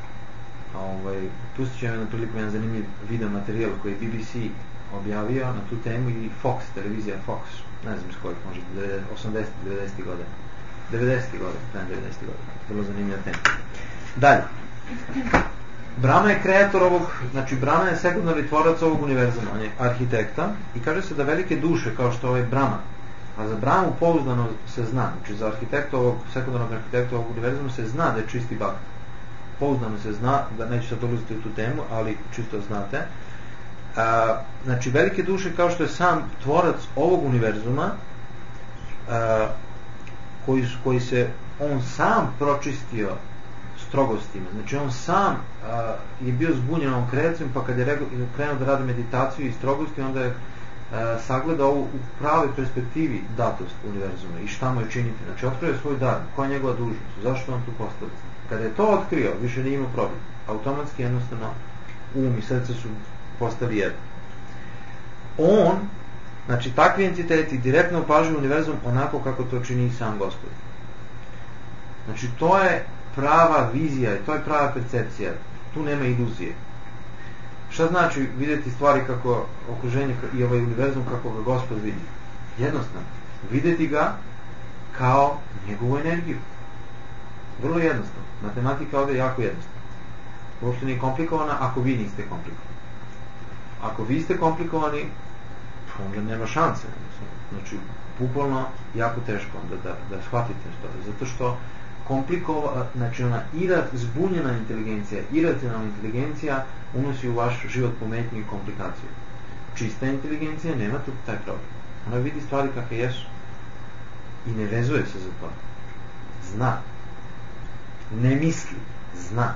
Ovaj, pustit ću vam jednom prilikom jedan zanimljiv video materijal koji je B B C objavio na tu temu i Fox, televizija Fox, ne znam iz kojeg, može osamdeset devedeset godina. devedeset godina, ne devedeset godina. Vrlo zanimljiva tema. Dalje. Brahma je kreator ovog, znači Brahma je sekundarni tvorac ovog univerzuma, on je arhitekta i kaže se da velike duše kao što je Brahma, a za Brahmu pouzdano se zna, znači za arhitekta ovog, sekundarnog arhitekta ovog univerzuma se zna da je čisti bhakt. Pouzdano se zna, da neću sad ulaziti u tu temu, ali čisto znate. A, znači velike duše kao što je sam tvorac ovog univerzuma, a, koji, koji se on sam pročistio strogostima. Znači on sam a, je bio zbunjen ovom kreacijom, pa kad je rego, krenuo da radi meditaciju i strogosti, onda je a, sagledao ovu u pravoj perspektivi datost univerzuma i šta mu je činiti. Znači otkrio je svoj dar, koja je njegova dužnost, zašto on tu postavlja. Kada je to otkrio, više nije imao problem. Automatski jednostavno um i srce su postali jedno. On, znači takvi entiteti direktno opažuju univerzum onako kako to čini i sam Gospod. Znači to je prava vizija i to je prava percepcija. Tu nema iluzije. Šta znači vidjeti stvari kako okruženje i ovaj univerzum kako ga Gospod vidi? Jednostavno. Vidjeti ga kao njegovu energiju. Vrlo jednostavno. Matematika ovdje je jako jednostavna. Uopšte nije komplikovana ako vi niste komplikovani. Ako vi ste komplikovani, onda nema šanse. Znači, bukvalno jako teško onda da, da shvatite što. Zato što komplikova, znači ona ira, zbunjena inteligencija, iracionalna inteligencija unosi u vaš život pometnju i komplikaciju. Čista inteligencija nema tu taj problem. Ona vidi stvari kakve jesu i ne vezuje se za to. Zna. Ne misli. Zna.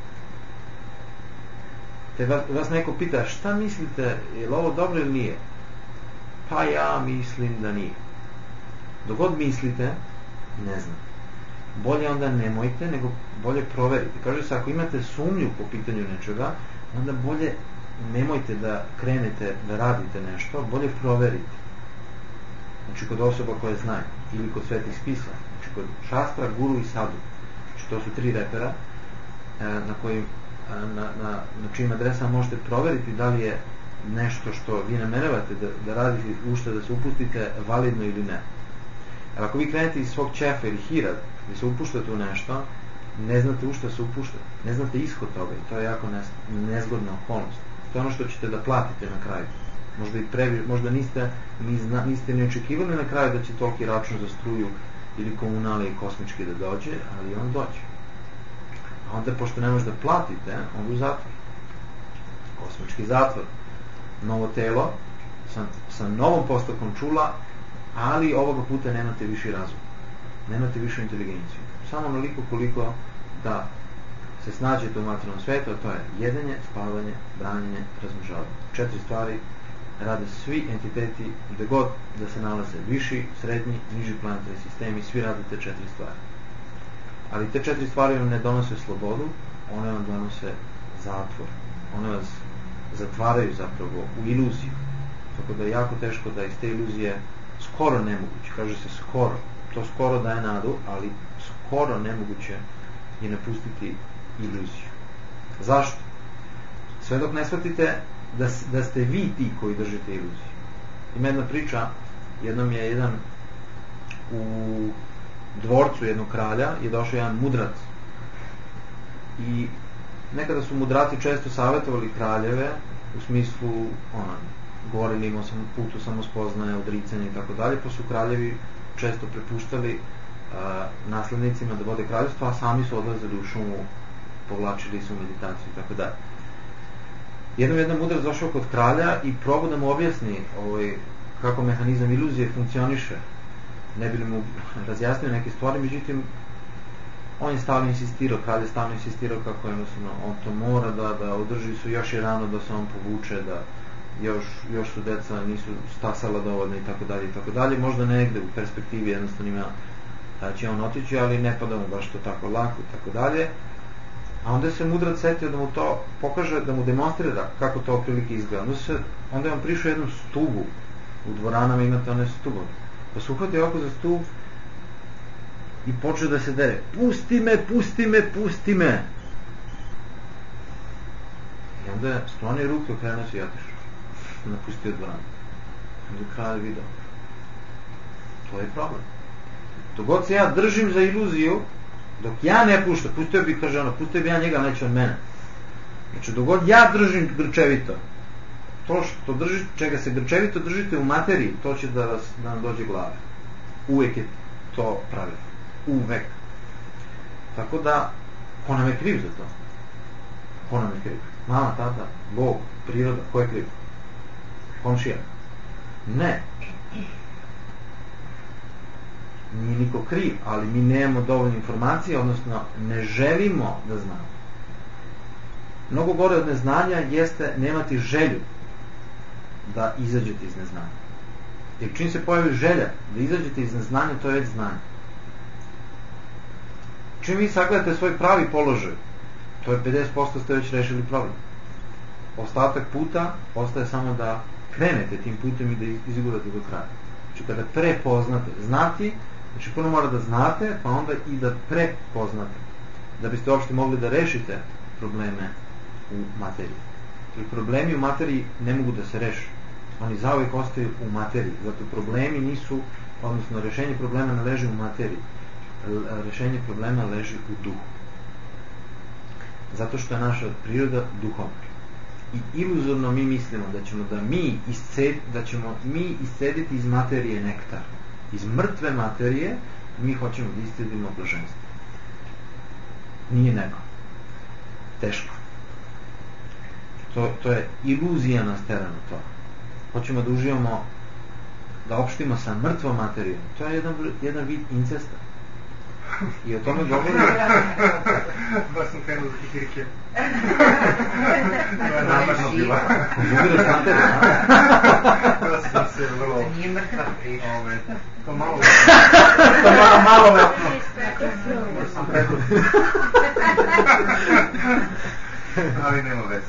Te vas, vas neko pita šta mislite, je li ovo dobro ili nije? Pa ja mislim da nije. Dok god mislite, ne znam. Bolje onda nemojte, nego bolje proverite. Kaže se, ako imate sumnju po pitanju nečega, onda bolje nemojte da krenete da radite nešto, bolje proverite. Znači kod osoba koje znaju, ili kod svetih spisa, znači kod šastra, guru i sadhu. Znači to su tri repera na kojim na, na, na čijim adresa možete proveriti da li je nešto što vi nameravate da, da radite, u što da se upustite, validno ili ne. Jer ako vi krenete iz svog čefa ili hira da se upuštate u nešto, ne znate u što se upuštate, ne znate ishod toga i to je jako nezgodna okolnost. To je ono što ćete da platite na kraju. Možda, i previ, možda niste, ni zna, niste ni očekivali na kraju da će toliki račun za struju ili komunali i kosmički da dođe, ali on dođe. A onda, pošto ne možete da platite, onda u zatvor. Kosmički zatvor. Novo telo, sa, sa novom postavkom čula, ali ovoga puta nemate viši razum. Nemate višu inteligenciju. Samo onoliko koliko da se snađete u materijalnom svetu, a to je jedenje, spavanje, branjenje, razmnožavanje. Četiri stvari rade svi entiteti, gde god da se nalaze viši, srednji, niži planetarni sistemi, svi rade te četiri stvari. Ali te četiri stvari vam ne donose slobodu, one vam donose zatvor. One vas zatvaraju zapravo u iluziju. Tako da je jako teško da iz te iluzije skoro nemoguće, kaže se skoro, to skoro daje nadu, ali skoro nemoguće je napustiti iluziju. Zašto? Sve dok ne shvatite da, da ste vi ti koji držite iluziju. Ima jedna priča, jednom je jedan u dvorcu jednog kralja je došao jedan mudrac i nekada su mudraci često savjetovali kraljeve u smislu ono, govorili im o putu samospoznaje, odricanja i tako dalje, pa su kraljevi često prepuštali a, naslednicima da vode kraljevstvo, a sami su odlazili u šumu, povlačili su meditaciju i tako dalje. Jednom jedan mudrac došao kod kralja i probao da mu objasni ovaj, kako mehanizam iluzije funkcioniše. Ne bi li mu razjasnio neke stvari, međutim on je stalno insistirao, kralj je stalno insistirao kako jednostavno on to mora da, da održi su, još je rano da se on povuče, da još, još su deca nisu stasala dovoljno i tako dalje i tako dalje. Možda negde u perspektivi jednostavno ima da će on otići, ali ne pada mu baš to tako lako i tako dalje. A onda se mudrac setio da mu to pokaže, da mu demonstrira kako to otprilike izgleda. Onda, se, onda je on prišao jednu stubu. U dvoranama imate one stubove. Pa se uhvatio oko za stub i počeo da se dere. Pusti me, pusti me, pusti me. I onda je sklonio ruke, okrenuo se i otišao. Napustio dvoranu. Onda je kralj video. To je problem. Dok god se ja držim za iluziju, dok ja ne puštam, pustio bi, kaže ono, pustio bi ja njega, neće on mene. Znači, dok god ja držim grčevito, to što drži, čega se grčevito držite u materiji, to će da, vas, da nam dođe glave. Uvek je to pravilo. Uvek. Tako da, ko nam je kriv za to? Ko nam je kriv? Mama, tata, Bog, priroda, ko je kriv? Komšija? Ne. Nije niko kriv, ali mi nemamo dovoljno informacije, odnosno ne želimo da znamo. Mnogo gore od neznanja jeste nemati želju da izađete iz neznanja. Jer čim se pojavi želja da izađete iz neznanja, to je već znanje. Čim vi sagledate svoj pravi položaj, to je pedeset posto ste već rešili problem. Ostatak puta ostaje samo da krenete tim putem i da izgurate do kraja. Znači kada prepoznate, znati, znači puno mora da znate, pa onda i da prepoznate, da biste uopšte mogli da rešite probleme u materiji. Jer problemi u materiji ne mogu da se reše. Oni zauvijek ostaju u materiji. Zato problemi nisu, odnosno rešenje problema ne leži u materiji. Rešenje problema leži u duhu. Zato što je naša priroda duhovna. I iluzorno mi mislimo da ćemo da mi isced, da ćemo mi iscediti iz materije nektar. Iz mrtve materije mi hoćemo da iscedimo blaženstvo. Nije nego. Teško. To, to je iluzija nas tera na to. Hoćemo da uživamo, da opštimo sa mrtvom materijom. To je jedan, jedan vid incesta. I o tome govorim. Baš sam krenuo za kikirike. To je namerno bila. Konzumiraš materiju, a? Da sam se vrlo... To nije mrtva priča. To malo... To malo malo vetno. Možda sam prekud. Ali nema veze.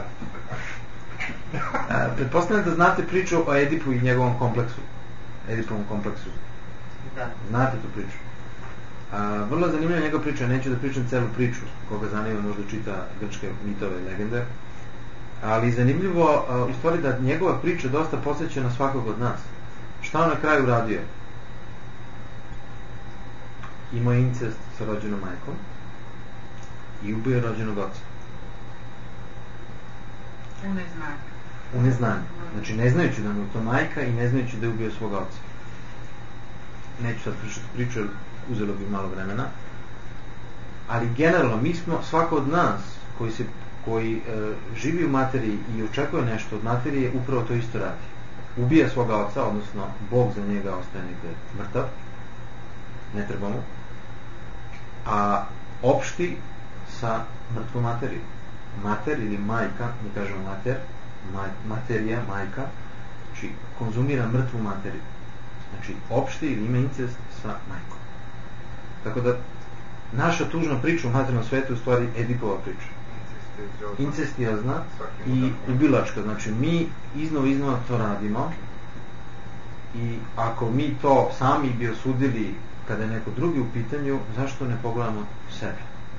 Pretpostavljam da znate priču o Edipu i njegovom kompleksu. Edipovom kompleksu. Da. Znate tu priču. A, vrlo zanimljiva njegova priča, neću da pričam celu priču, koga zanima možda čita grčke mitove i legende, ali zanimljivo a, u stvari da njegova priča dosta posjeća na svakog od nas. Šta on na kraju uradio? Imao incest sa rođenom majkom i ubio rođenog oca. U neznanju. u neznanju. Znači, ne znajući da mu je to majka i ne znajući da je ubio svoga oca. Neću sad pričati priču, jer uzelo bi malo vremena. Ali generalno, mi smo, svako od nas koji, se, koji e, živi u materiji i očekuje nešto od materije, upravo to isto radi. Ubija svoga oca, odnosno Bog za njega ostaje negde mrtav, ne treba mu, a opšti sa mrtvom materijom. Mater ili majka, mi kažemo mater, maj, materija, majka, znači konzumira mrtvu materiju. Znači opšti ili ima incest sa majkom. Tako da naša tužna priča u materijalnom svetu je u stvari Edipova priča. Incestiozna i ubilačka. Znači mi iznova iznova to radimo i ako mi to sami bi osudili kada je neko drugi u pitanju, zašto ne pogledamo sebe?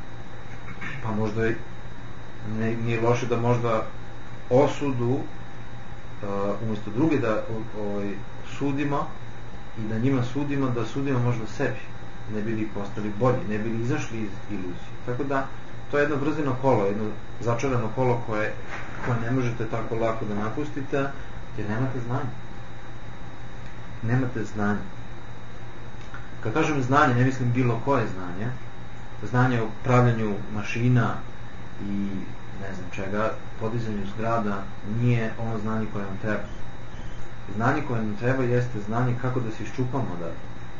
Pa možda je, ne, nije loše da možda osudu uh, umjesto druge da ovaj, sudimo i da njima sudimo, da sudimo možda sebi, ne bi li postali bolji, ne bi li izašli iz iluzije. Tako da to je jedno vrzino kolo, jedno začarano kolo koje, koje ne možete tako lako da napustite, jer nemate znanje. Nemate znanje. Kad kažem znanje, ne mislim bilo koje znanje. Znanje o pravljanju mašina i ne znam čega, podizanju zgrada, nije ono znanje koje nam treba. Znanje koje nam treba jeste znanje kako da se iščupamo odavde.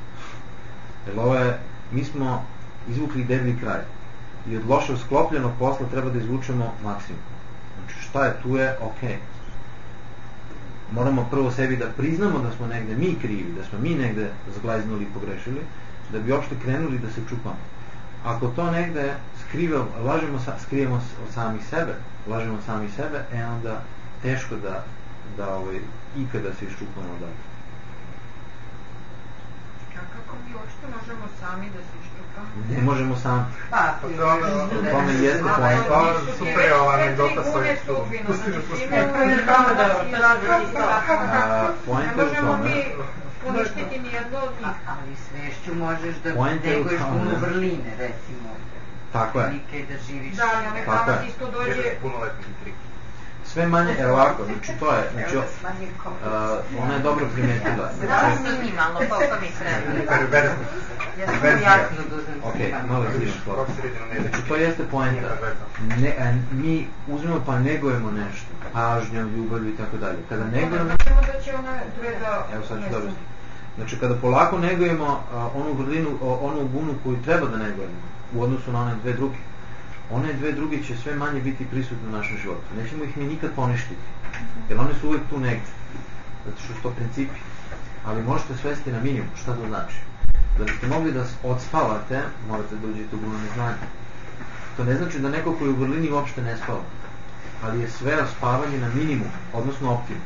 Jer ovo je, mi smo izvukli deblji kraj i od loše sklopljenog posla treba da izvučemo maksimum. Znači šta je tu je, ok. Moramo prvo sebi da priznamo da smo negde mi krivi, da smo mi negde zglajznuli i pogrešili, da bi uopšte krenuli da se čupamo. Ako to negde skrivamo, lažemo, skrijemo od samih sebe, lažemo sami sebe, e onda teško da, da ovaj, ikada se iščupamo odavde. A kako mi očito možemo sami da se iščupamo? Ne možemo sami. Pa, u tome jeste point. Pa, super je ova anegdota sa ovim stupom. Pustimo, Point ne je u možemo tome. mi poništiti nijedno od njih. ali svešću možeš da Point je u neguješ tome. puno vrline, recimo. Tako je. Nikaj da živiš. Da, ali onaj Tako je. pamet isto dođe... Jedan punoletni trik. Sve manje, evo ovako, znači to je, znači, uh, ona je dobro primetila. Znači, minimalno, koliko mi treba. Ja sam jasno da uzmem Ok, se malo izvijem slovo. Znači, to jeste poenta. Ne, a, mi uzmemo pa negujemo nešto, pažnjom, ljubavlju i tako dalje. Kada negujemo... Možemo da će ona dreda... Evo sad ću dobro. Znači, kada polako negujemo a, onu vrlinu, onu bunu koju treba da negujemo, u odnosu na one dve druge, one dve druge će sve manje biti prisutne u našem životu. Nećemo ih mi nikad poništiti, jer one su uvijek tu negdje, zato što su to principi. Ali možete svesti na minimum. Šta to znači? Da biste mogli da odspavate, morate da uđete u bunu neznanja. To ne znači da neko koji u vrlini uopšte ne spava, ali je sve spavanje na minimum, odnosno optimum.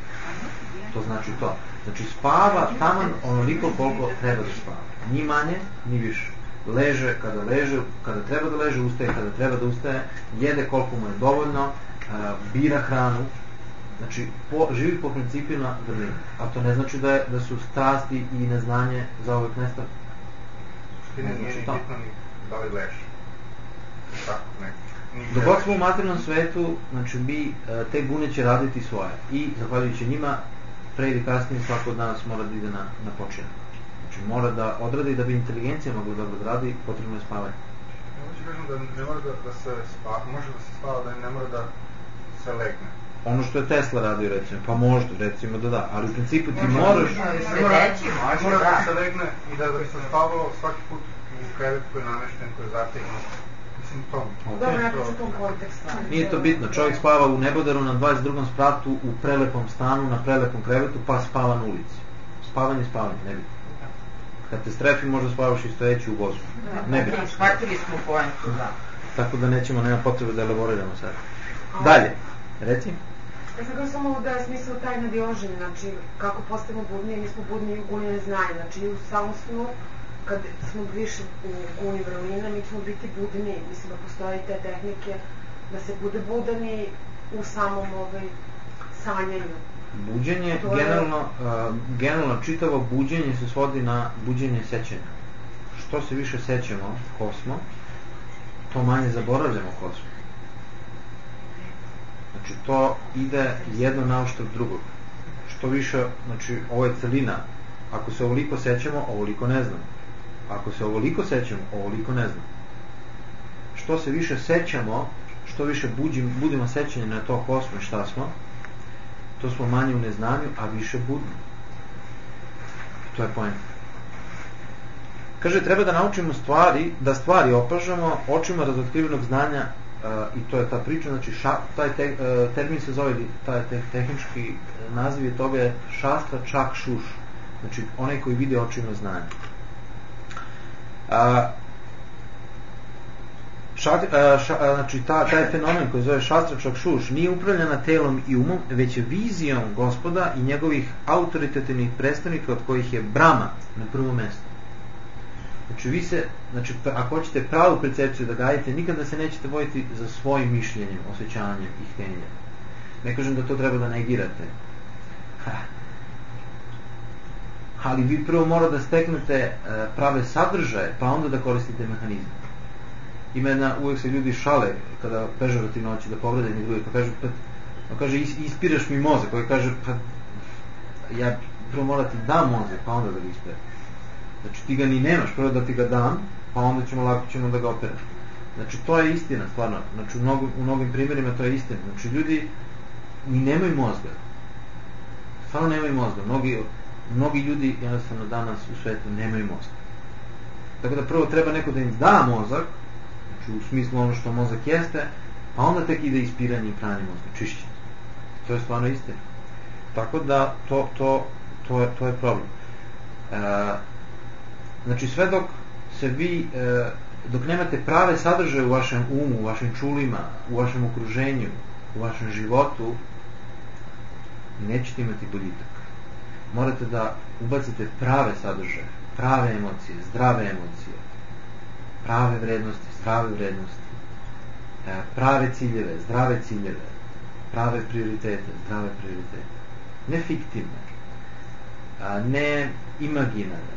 To znači to. Znači spava taman onoliko koliko treba da spava. Ni manje, ni više. Leže kada leže, kada treba da leže, ustaje kada treba da ustaje, jede koliko mu je dovoljno, bira hranu, znači po, živi po principima vrline. A to ne znači da, je, da su strasti i neznanje za uvek nestali. Ti ne znači to. Da li leže? Tako, ne. Dok god smo u materijalnom svetu, znači mi te gune će raditi svoje i zahvaljujući njima pre ili kasnije svako od nas mora da ide na, na počinak. Znači mora da odradi, da bi inteligencija mogla dobro da radi, potrebno je spavanje. Hoće kažem da ne mora da, da se spava, može da se spava, da ne mora da se legne. Ono što je Tesla radio, recimo, pa možda, recimo da da, ali u principu ti moraš... Sledeći može, Mora da da. se legne i da bi se spavalo svaki put u krevet koji je namešten, koji je zategnut. Mislim, to. Dobro, ja ću tom kontekstu. Nije to bitno, čovjek spava u neboderu na dvadeset drugom spratu u prelepom stanu, na prelepom krevetu, pa spava na ulici. Spavanje je spavanje, ne bitno. Kad te strefi možda spavaš i stojeći u vozu. Ne bitno. Shvatili smo pojentu, da. Tako da nećemo, nema potrebe da elaboriramo sad. Dalje, reci. Ja sam kao samo da je smisao taj nadilaženje, znači kako postajemo budni, mi smo budni u guni neznanja, znači u samom snu, kad smo više u guni vrlina, mi ćemo biti budni, mislim da postoje te tehnike da se bude budani u samom ovaj, sanjanju. Buđenje, generalno, uh, generalno čitavo buđenje se svodi na buđenje sećanja. Što se više sećamo ko smo, to manje zaboravljamo ko smo. Znači, to ide jedno na uštrb drugog. Što više, znači, ovo je celina. Ako se ovoliko sećamo, ovoliko ne znam. Ako se ovoliko sećamo, ovoliko ne znam. Što se više sećamo, što više buđim, budimo sećani na to ko smo i šta smo, to smo manje u neznanju, a više budimo. To je poenta. Kaže, treba da naučimo stvari, da stvari opažamo očima razotkrivenog znanja, uh, i to je ta priča, znači ša, taj te, uh, termin se zove, taj te, tehnički naziv je toga je šastra čak šuš, znači onaj koji vidi očima znanja. Uh, Šat, uh, ša, uh, znači ta, taj fenomen koji zove šastra čak šuš nije upravljena telom i umom, već je vizijom Gospoda i njegovih autoritativnih predstavnika, od kojih je Brahma na prvom mjestu. Znači, vi se, znači, ako hoćete pravu percepciju da gajite, nikada se nećete voditi za svojim mišljenjem, osjećanjem i htenjem. Ne kažem da to treba da negirate. Ha. Ali vi prvo mora da steknete prave sadržaje, pa onda da koristite mehanizme. Ima jedna, uvijek se ljudi šale kada pežorativno hoće da povrede ni drugi, pa kažu, pa, pa kaže, is, ispiraš mi mozak, koji kaže, pa ja prvo mora ti dam mozak, pa onda da ga ispere. Znači ti ga ni nemaš, prvo da ti ga dam, pa onda ćemo lako ćemo da ga operaš. Znači to je istina, stvarno. Znači u mnogim, u mnogim primjerima to je istina. Znači ljudi ni nemaju mozga. Stvarno nemaju mozga. Mnogi, mnogi ljudi jednostavno danas u svetu nemaju mozga. Tako da prvo treba neko da im da mozak, znači u smislu ono što mozak jeste, pa onda tek ide ispiranje i pranje mozga, čišćenje. To je stvarno istina. Tako da to, to, to, je, to je problem. E, Znači sve dok se vi, e, dok nemate prave sadržaje u vašem umu, u vašim čulima, u vašem okruženju, u vašem životu, nećete imati boljitak. Morate da ubacite prave sadržaje, prave emocije, zdrave emocije, prave vrednosti, zdrave vrednosti, e, prave ciljeve, zdrave ciljeve, prave prioritete, zdrave prioritete. Ne fiktivne, a ne imaginarne,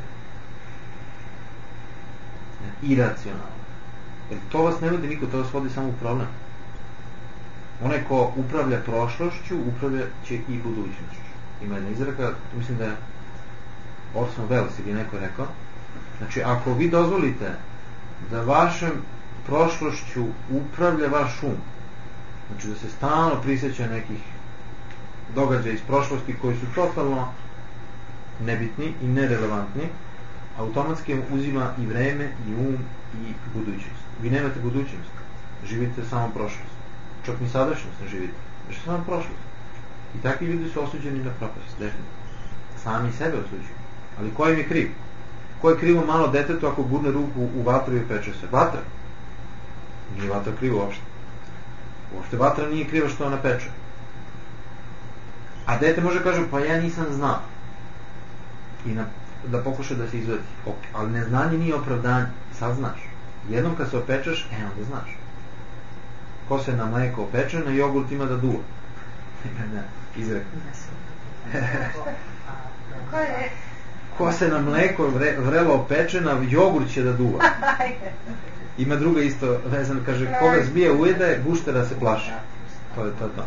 iracionalno. Jer to vas ne vodi niko, to vas vodi samo u problem. Onaj ko upravlja prošlošću, upravlja će i budućnošću. Ima jedna izreka, mislim da je Orson Welles ili neko rekao. Znači, ako vi dozvolite da vašem prošlošću upravlja vaš um, znači da se stalno prisjeća nekih događaja iz prošlosti koji su totalno nebitni i nerelevantni, automatski uzima i vreme, i um, i budućnost. Vi nemate budućnost, živite samo prošlost. Čak ni sadašnjost ne živite, jer samo prošlost. I takvi ljudi su osuđeni na propast, definitivno. Sami sebe osuđuju. Ali ko im je kriv? Ko je krivo malo detetu ako gurne ruku u vatru i peče se? Vatra. Nije vatra krivo uopšte. Uopšte vatra nije kriva što ona peče. A dete može kaže, pa ja nisam znao. I na da pokuša da se izvedi. Okay. Ali neznanje nije opravdanje. Sad znaš. Jednom kad se opečeš, e onda znaš. Ko se na mleko opeče, na jogurt ima da duva. Ne, izrek. Ko je? Ko se na mleko vre, vrelo opeče, na jogurt će da duva. Ima druga isto vezana, kaže, koga zbija ujede, guštera se plaši. To je to, to.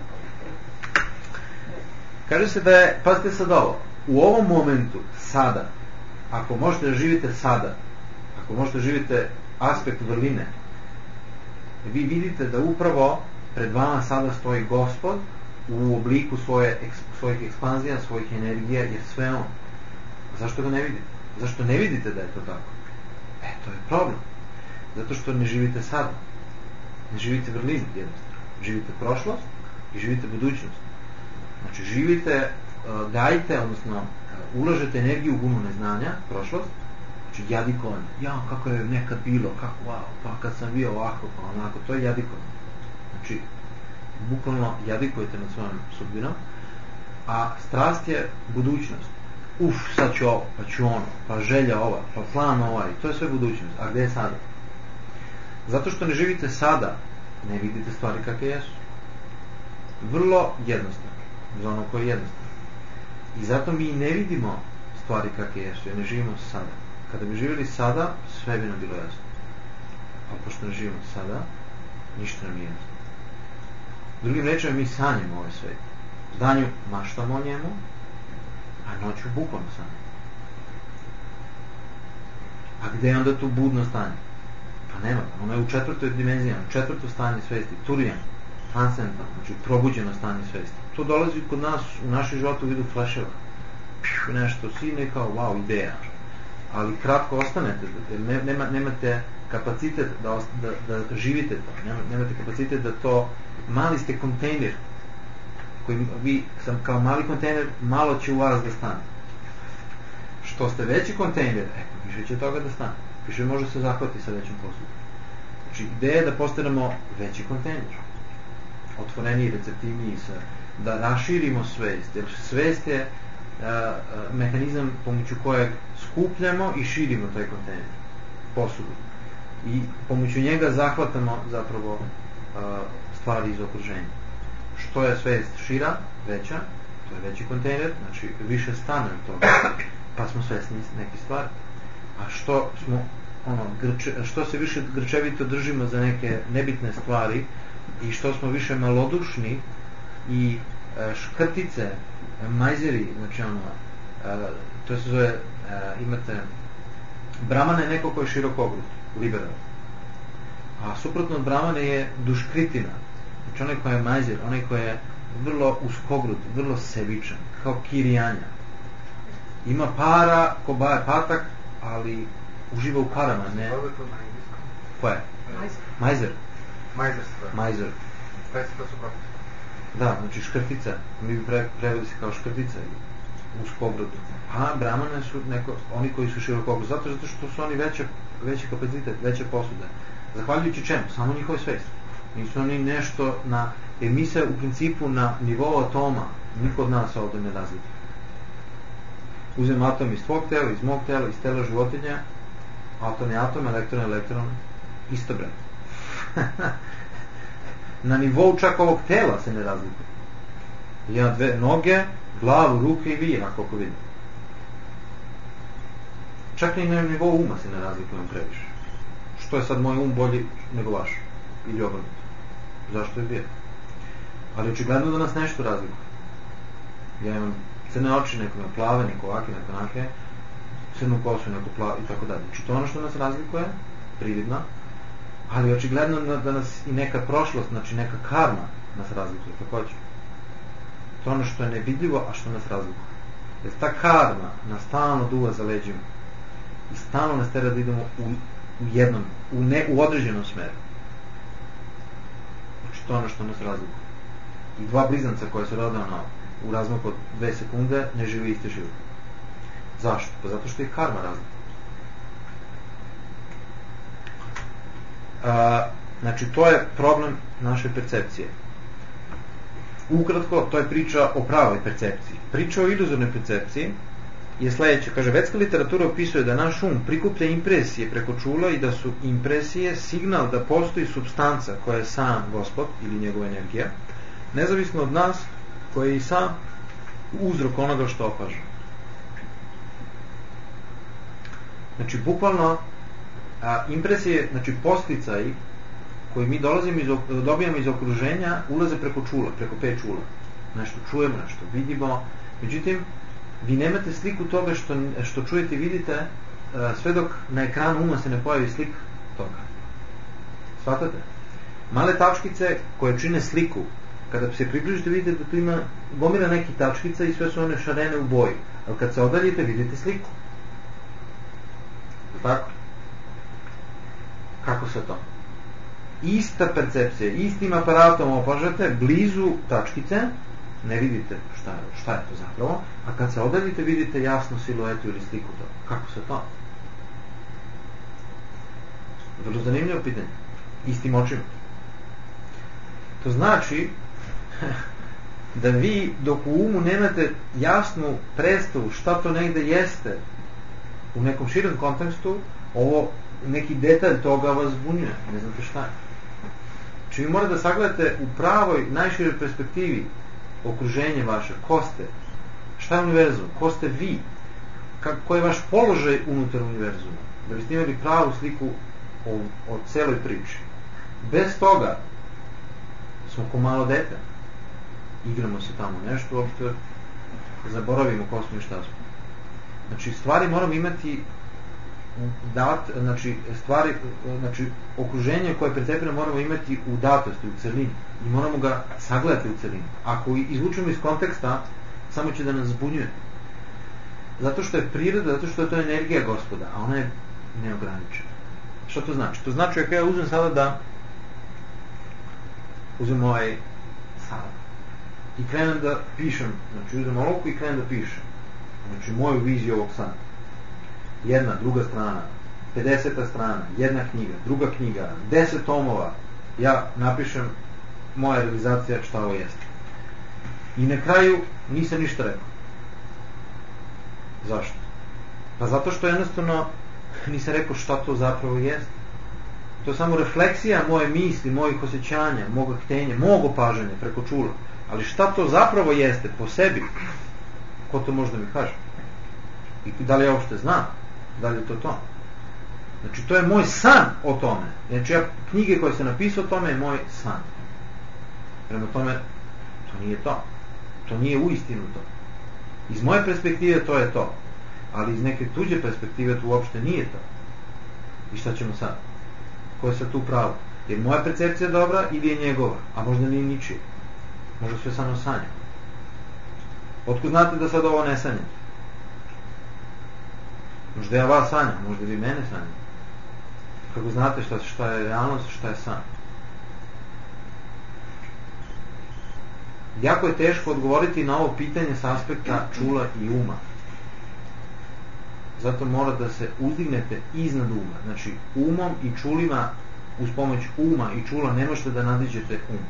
Kaže se da je, pazite sad ovo, u ovom momentu, sada, ako možete da živite sada, ako možete da živite aspekt vrline, vi vidite da upravo pred vama sada stoji Gospod u obliku svoje, svojih ekspanzija, svojih energija, jer sve on. Zašto ga ne vidite? Zašto ne vidite da je to tako? E, to je problem. Zato što ne živite sada. Ne živite vrlinu, jednostavno. Živite prošlost i živite budućnost. Znači, živite, uh, gajite, odnosno, uh, ulažete energiju u gunu neznanja, prošlost, znači, jadikovanje. Ja, kako je nekad bilo, kako, wow, pa kad sam bio ovako, pa onako, to je jadikovanje. Znači, bukvalno jadikujete nad svojom sudbinom, a strast je budućnost. Uf, sad ću ovo, pa ću ono, pa želja ova, pa plan ovaj, to je sve budućnost. A gde je sada? Zato što ne živite sada, ne vidite stvari kakve jesu. Vrlo jednostavno, za ono koje je jednostavno. I zato mi ne vidimo stvari kakve jesu, jer ne živimo sada. Kada bi živjeli sada, sve bi nam bilo jasno. A pošto ne živimo sada, ništa nam nije jasno. Drugim rečima, mi sanjamo ovaj svet. Danju maštamo o njemu, a noću bukvalno sanjamo. A gde je onda tu budno stanje? Pa nema, ono je u četvrtoj dimenziji, u četvrto stanje svesti, turijan, transcendentalno, znači probuđeno stanje svesti. To dolazi kod nas, u našoj životu u vidu fleševa. Piu, nešto, sine kao, wow, ideja. Ali kratko ostanete, nema, nemate kapacitet da, da, da živite to, nema, nemate kapacitet da to, mali ste kontejner, koji vi, sam kao mali kontejner, malo će u vas da stane. Što ste veći kontejner, e, više će toga da stane. Više može se zahvati sa većom posudom. Znači, ideja je da postanemo veći kontejner. Otvoreniji, receptivniji, da raširimo svest. Jer svest je a, a, mehanizam pomoću kojeg skupljamo i širimo taj kontejner, posudu. I pomoću njega zahvatamo zapravo a, stvari iz okruženja. Što je svest šira, veća, to je veći kontejner, znači više stane u toga, pa smo svesni neke stvari. A što smo ono, grče, što se više grčevito držimo za neke nebitne stvari i što smo više malodušni i e, škrtice, e, majzeri, znači ono, e, to se zove, e, imate, Brahmana je neko ko je širokogrud, liberal. A suprotno od Brahmane je duškritina, znači onaj ko je majzer, onaj ko je vrlo uskogrud, vrlo sebičan, kao Kirijanja. Ima para, ko baje patak, ali uživa u parama, ne? Ko je? Majzer. Majzer. Majzer. Da, znači škrtica. Mi bi pre, preveli se kao škrtica u skogrud. A Brahmane su neko, oni koji su širokogrud. Zato, zato što su oni veće, veći kapacitet, veće posude. Zahvaljujući čemu? Samo njihove svesti. Nisu oni nešto na... Jer mi se u principu na nivou atoma, niko od nas ovdje ne razlikuje. Uzem atom iz tvog tela, iz mog tela, iz tela životinja, atom je atom, elektron je elektron, isto bre. Na nivou čak ovog tela se ne razlikuje. Ja dve noge, glavu, ruke i vira, koliko vidim. Čak i na nivou uma se ne razlikujem previše. Što je sad moj um bolji nego vaš? Ili obrnuto? Zašto je bio? Ali očigledno da nas nešto razlikuje. Ja imam crne oči, neko ima plave, neko ovake, neko onake, crnu kosu, neko plave i tako dalje. Znači to ono što nas razlikuje, prividno, ali očigledno da nas i neka prošlost, znači neka karma nas razlikuje, također. To ono što je nevidljivo, a što nas razlikuje. Jer ta karma nas stalno duva za leđima i stalno nas tera da idemo u, u jednom, u, ne, u određenom smeru. Znači to ono što nas razlikuje. I dva blizanca koja se rode ono, u razmaku od dve sekunde ne živi isti život. Zašto? Pa zato što je karma razlika. A, znači to je problem naše percepcije. Ukratko, to je priča o pravoj percepciji. Priča o iluzornoj percepciji je sledeća. Kaže, vedska literatura opisuje da naš um prikuplja impresije preko čula i da su impresije signal da postoji supstanca koja je sam Gospod ili njegova energija, nezavisno od nas, koji je i sam uzrok onoga što opaža. Znači, bukvalno, a, impresije, znači posticaji koji mi dolazimo iz, dobijamo iz okruženja, ulaze preko čula, preko pet čula. Nešto čujemo, nešto vidimo. Međutim, vi nemate sliku toga što, što čujete i vidite, a, sve dok na ekranu uma se ne pojavi slik toga. Shvatate? Male tačkice koje čine sliku, kada se približite vidite da tu ima gomila nekih tačkica i sve su one šarene u boji. Ali kad se odaljite vidite sliku. Tako? Kako se to? Ista percepcija, istim aparatom opažate blizu tačkice, ne vidite šta je, šta je to zapravo, a kad se odaljite vidite jasno siluetu ili sliku toga. Kako se to? Vrlo zanimljivo pitanje. Istim očima. To znači da vi dok u umu nemate jasnu predstavu šta to negde jeste u nekom širem kontekstu, ovo neki detalj toga vas zbunjuje, ne znate šta je. Znači vi morate da sagledate u pravoj, najširoj perspektivi okruženje vaše, ko ste, šta je univerzum, ko ste vi, ko je vaš položaj unutar univerzuma, da biste imali pravu sliku o, o celoj priči. Bez toga smo ko malo dete. Igramo se tamo nešto, uopšte zaboravimo ko smo i šta smo. Znači, stvari moramo imati dat, znači, stvari, znači, okruženje koje je percepirano moramo imati u datosti, u celini. I moramo ga sagledati u celini. Ako izvučemo iz konteksta, samo će da nas zbunjuje. Zato što je priroda, zato što je to energija Gospoda, a ona je neograničena. Šta to znači? To znači ako ja uzmem sada da uzmem ovaj sad i krenem da pišem, znači uzmem olovku i krenem da pišem, znači moju viziju ovog sada. Jedna, druga strana, pedeseta strana, jedna knjiga, druga knjiga, deset tomova, ja napišem moja realizacija šta ovo jeste. I na kraju nisam ništa rekao. Zašto? Pa zato što jednostavno nisam rekao šta to zapravo jeste. To je samo refleksija moje misli, mojih osjećanja, moga htenja, mog opažanja preko čula. Ali šta to zapravo jeste po sebi, ko to možda mi kaže? I da li ja uopšte znam? Da li je to to? Znači, to je moj san o tome. Znači, ja knjige koje sam napisao o tome je moj san. Prema tome, to nije to. To nije uistinu to. Iz moje perspektive to je to. Ali iz neke tuđe perspektive to uopšte nije to. I šta ćemo sad? Ko je sad tu pravo? Je moja percepcija dobra ili je njegova? A možda nije ničije. Možda sve samo sanjam. Otkud znate da sad ovo ne sanjam? Možda ja vas sanjam, možda vi mene sanjam. Kako znate šta, šta je realnost, šta je san? Jako je teško odgovoriti na ovo pitanje s aspekta čula i uma. Zato mora da se uzdignete iznad uma. Znači, umom i čulima, uz pomoć uma i čula ne možete da nadiđete um.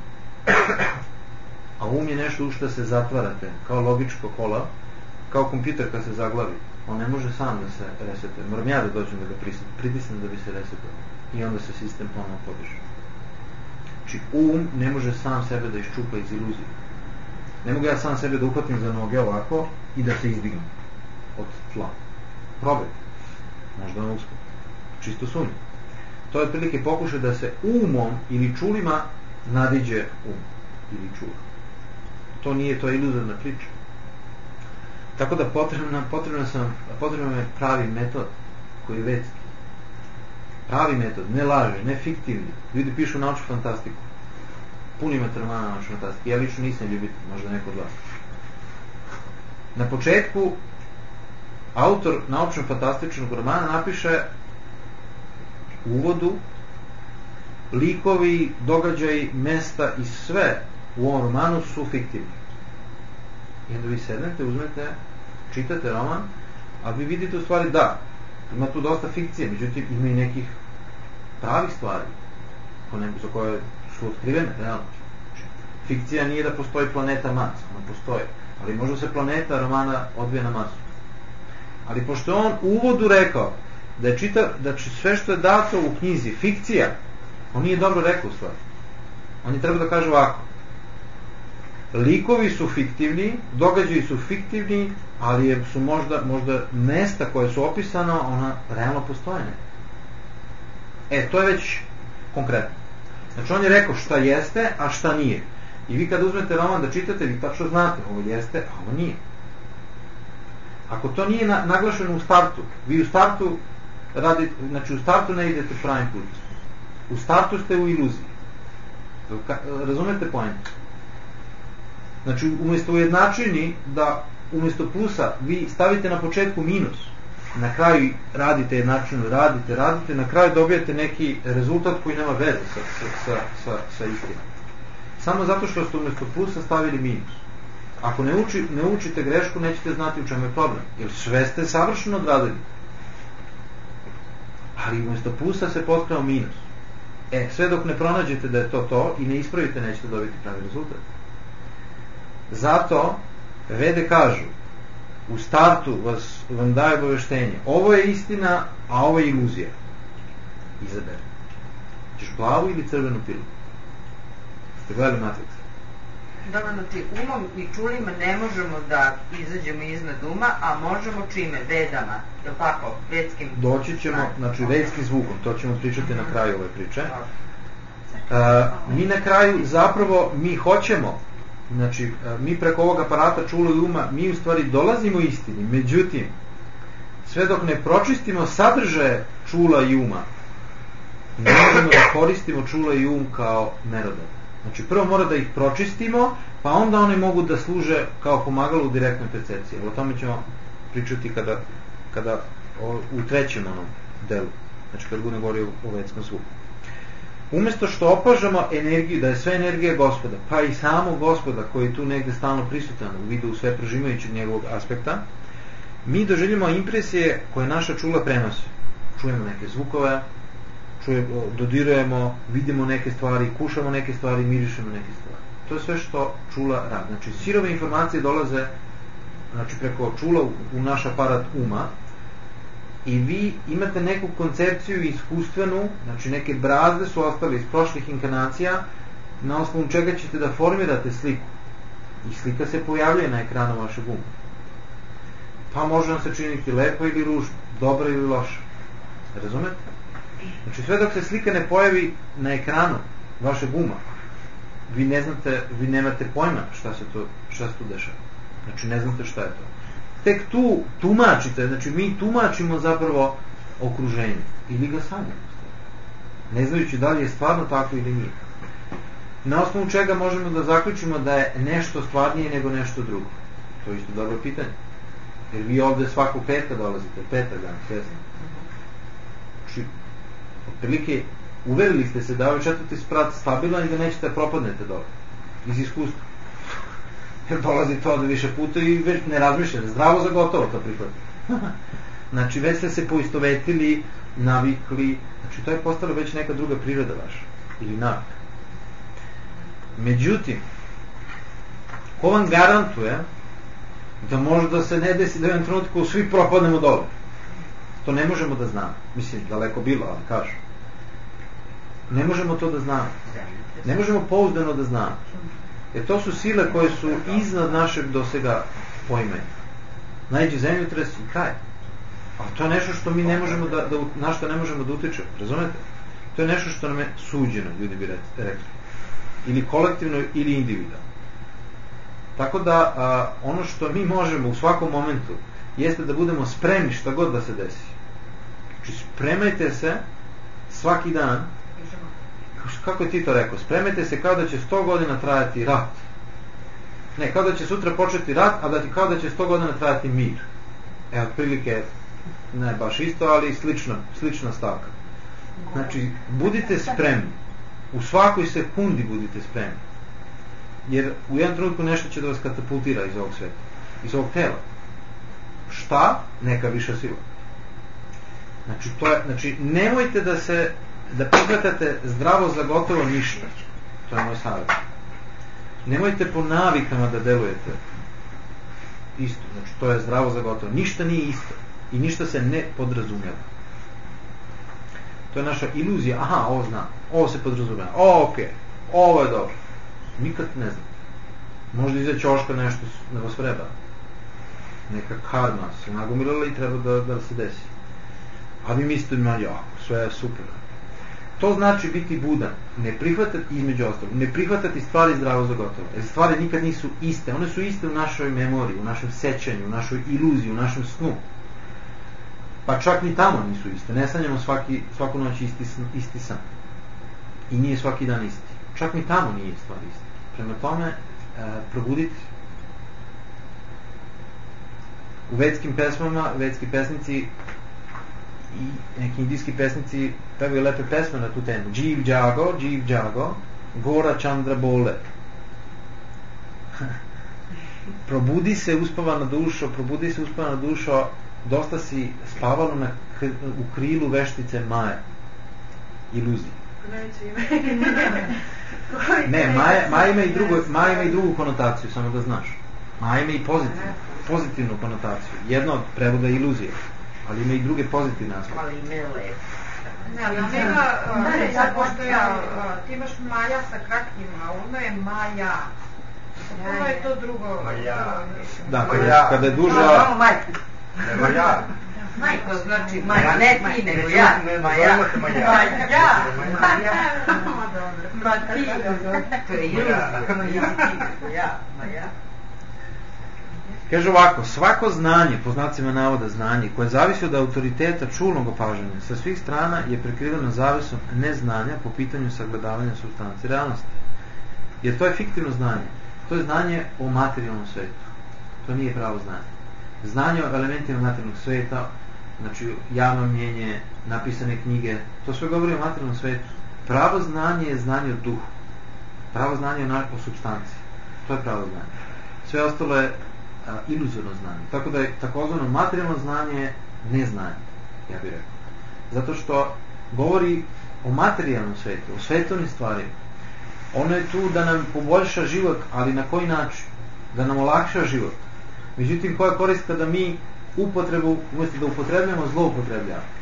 A um je nešto u što se zatvarate, kao logičko kola, kao kompjuter kad se zaglavi. On ne može sam da se resetuje. Moram ja da dođem da ga pritisnem da bi se resetuje. I onda se sistem ponovno podiže. Znači, um ne može sam sebe da iščupa iz iluzije. Ne mogu ja sam sebe da uhvatim za noge ovako i da se izdignem od tla. Probajte. Možda ne uspije. Čisto sumnje. To je otprilike pokušaj da se umom ili čulima nadiđe um ili čula. To nije, to je iluzorna priča. Tako da potrebno, potrebno, sam, potrebno je pravi metod koji je vetski. Pravi metod, ne laže, ne fiktivni. Ljudi pišu naučnu fantastiku. Puni ima romana naučnu fantastiku. Ja lično nisam ljubitelj, možda neko od vas. Na početku autor naučno fantastičnog romana napiše u uvodu likovi, događaji, mesta i sve u ovom romanu su fiktivni. I onda vi sednete, uzmete, čitate roman, a vi vidite u stvari da, ima tu dosta fikcije, međutim ima i nekih pravih stvari za koje su otkrivene, realno. Fikcija nije da postoji planeta Mars, ona postoji, ali možda se planeta romana odvija na Marsu. Ali pošto on u uvodu rekao da je čita, da će sve što je dato u knjizi fikcija, on nije dobro rekao u stvari. On je treba da kaže ovako: likovi su fiktivni, događaji su fiktivni, ali su možda, možda mesta koje su opisana, ona realno postojene. E, to je već konkretno. Znači, on je rekao šta jeste, a šta nije. I vi kad uzmete roman da čitate, vi tačno znate, ovo jeste, a ovo nije. Ako to nije na, naglašeno u startu, vi u startu radite, znači u startu ne idete pravim putem. U startu ste u iluziji. Razumete pojentu? Znači, umjesto ujednačeni da umjesto plusa vi stavite na početku minus, na kraju radite jednačinu, radite, radite, na kraju dobijete neki rezultat koji nema veze sa, sa, sa, sa istinom. Samo zato što ste umjesto plusa stavili minus. Ako ne, uči, ne učite grešku, nećete znati u čemu je problem. Jer sve ste savršeno odradili. Ali umjesto plusa se potkrao minus. E, sve dok ne pronađete da je to to i ne ispravite, nećete dobiti pravi rezultat. Zato Vede kažu, u startu vas, vam daje obaveštenje, ovo je istina, a ovo je iluzija. Izaberi. Ćeš plavu ili crvenu pilu? Ste gledali Matrix? Dobro, znači umom i čulima ne možemo da izađemo iznad uma, a možemo čime? Vedama, je li tako? Vedskim... Doći ćemo, znači vedskim zvukom, to ćemo pričati na kraju ove priče. mi na kraju zapravo mi hoćemo, znači mi preko ovog aparata čula i uma mi u stvari dolazimo istini, međutim sve dok ne pročistimo sadržaje čula i uma ne možemo da koristimo čula i um kao merodavne. Znači prvo mora da ih pročistimo, pa onda oni mogu da služe kao pomagalo u direktnoj percepciji. O tome ćemo pričati kada, kada o, u trećem onom delu, znači kada budemo govorili o vetskom zvuku. Umesto što opažamo energiju, da je sve energija Gospoda, pa i samo Gospoda koji je tu negde stalno prisutan u vidu sve prožimajućeg njegovog aspekta, mi doživljamo impresije koje naša čula prenose. Čujemo neke zvukove, čujemo, dodirujemo, vidimo neke stvari, kušamo neke stvari, mirišemo neke stvari. To je sve što čula radi. Znači, sirove informacije dolaze, znači, preko čula u naš aparat uma i vi imate neku koncepciju iskustvenu, znači neke brazde su ostale iz prošlih inkarnacija, na osnovu čega ćete da formirate sliku. I slika se pojavljuje na ekranu vašeg uma. Pa može vam se činiti lepo ili ružno, dobro ili loše. Razumete? Znači sve dok se slika ne pojavi na ekranu vašeg uma, vi ne znate, vi nemate pojma šta se to, šta se tu dešava. Znači ne znate šta je to. Tek tu tumačite, znači mi tumačimo zapravo okruženje ili ga sanjamo, ne znajući da li je stvarno tako ili nije. Na osnovu čega možemo da zaključimo da je nešto stvarnije nego nešto drugo. To je isto dobro pitanje. Jer vi ovde svakog petka dolazite, petak dan, svesno. Znači, otprilike, uverili ste se da je ovaj četvrti sprat stabilan i da nećete da propadnete dole. Iz iskustva. Jer dolazite ovde više puta i već ne razmišljate. Zdravo za gotovo to prihvatite. Znači, već ste se poistovetili, navikli. Znači, to je postalo već neka druga priroda vaša. Ili navika. Međutim, ko vam garantuje da možda se ne desi da u jednom trenutku svi propadnemo dole? To ne možemo da znamo. Mislim, daleko bilo, ali kažu. Ne možemo to da znamo. Ne možemo pouzdano da znamo. Jer to su sile koje su iznad našeg dosega poimanja. Najđe zemljotres i kraj. A to je nešto što mi ne možemo da, da na što ne možemo da utičemo. Razumete? To je nešto što nam je suđeno, ljudi bi rekli. Ili kolektivno ili individualno. Tako da a, ono što mi možemo u svakom momentu jeste da budemo spremni šta god da se desi. Znači spremajte se svaki dan, kako je ti to rekao, spremajte se kao da će sto godina trajati rat. Ne, kao da će sutra početi rat, a da kao da će sto godina trajati mir. Evo, otprilike, ne baš isto, ali slična, slična stavka. Znači, budite spremni. U svakoj sekundi budite spremni. Jer u jednom trenutku nešto će da vas katapultira iz ovog sveta. Iz ovog tela. Šta? Neka viša sila. Znači, to je, znači nemojte da se da prihvatate zdravo za gotovo ništa. To je moj savjet. Nemojte po navikama da delujete isto. Znači, to je zdravo za gotovo. Ništa nije isto. I ništa se ne podrazumijeva. To je naša iluzija. Aha, ovo znam. Ovo se podrazumijeva. O, okej. Okay. Ovo je dobro. Nikad ne znam. Možda iza ćoška nešto da vas vreba. Neka karma se nagomilala i treba da, da se desi. A mi mislimo, jako, sve je super. To znači biti budan. Ne prihvatati, između ostalog, ne prihvatati stvari zdravo za gotovo. Jer stvari nikad nisu iste. One su iste u našoj memoriji, u našem sećanju, u našoj iluziji, u našem snu. Pa čak ni tamo nisu iste. Ne sanjamo svaki, svaku noć isti, isti san. I nije svaki dan isti. Čak ni tamo nije stvar ista. Prema tome, e, probuditi. U vetskim pesmama, vetski pesnici i neki indijski pesnici pevaju lepe pesme na tu temu. Dživ džago, dživ džago, gora čandra bole. Probudi se uspavana dušo, probudi se uspavana dušo, dosta si spavalo na, u krilu veštice Maja. Iluzije. Ne, Maja, Maja, ima i drugu, Maja ima i drugu konotaciju, samo da znaš. Maja ima i pozitivnu, pozitivnu konotaciju. Jedno od prevoda je iluzija, ali ima i druge pozitivne aspekte. Ali ime je lepo. Ne, ali ima, sad pošto ja, ti imaš Maja sa kratkim, a ono je Maja. Ono je to drugo. Maja. Da, kada, kada je duža... Evo ja. Majko, znači, Maja, ne ti, nego ja. Maja. Maja. Maja. Maja. Dobro. Ma ti, to je iluzija, ma ja, ja, ma ja. Kaže ovako, svako znanje, po znacima navoda znanje, koje zavisi od autoriteta čulnog opažanja, sa svih strana je prekriveno zavesom neznanja po pitanju sagledavanja supstanci realnosti. Jer to je fiktivno znanje. To je znanje o materijalnom svetu. To nije pravo znanje. Znanje o elementima materijalnog sveta, znači javno mnjenje, napisane knjige, to sve govori o materijalnom svetu. Pravo znanje je znanje o duhu. Pravo znanje je o supstanci. To je pravo znanje. Sve ostalo je a, iluzorno znanje. Tako da je takozvano materijalno znanje neznanje, ja bih rekao. Zato što govori o materijalnom svetu, o svetovnim stvarima. Ono je tu da nam poboljša život, ali na koji način? Da nam olakša život. Međutim, koja korist kada mi upotrebu, umjesto da upotrebljamo, zloupotrebljamo?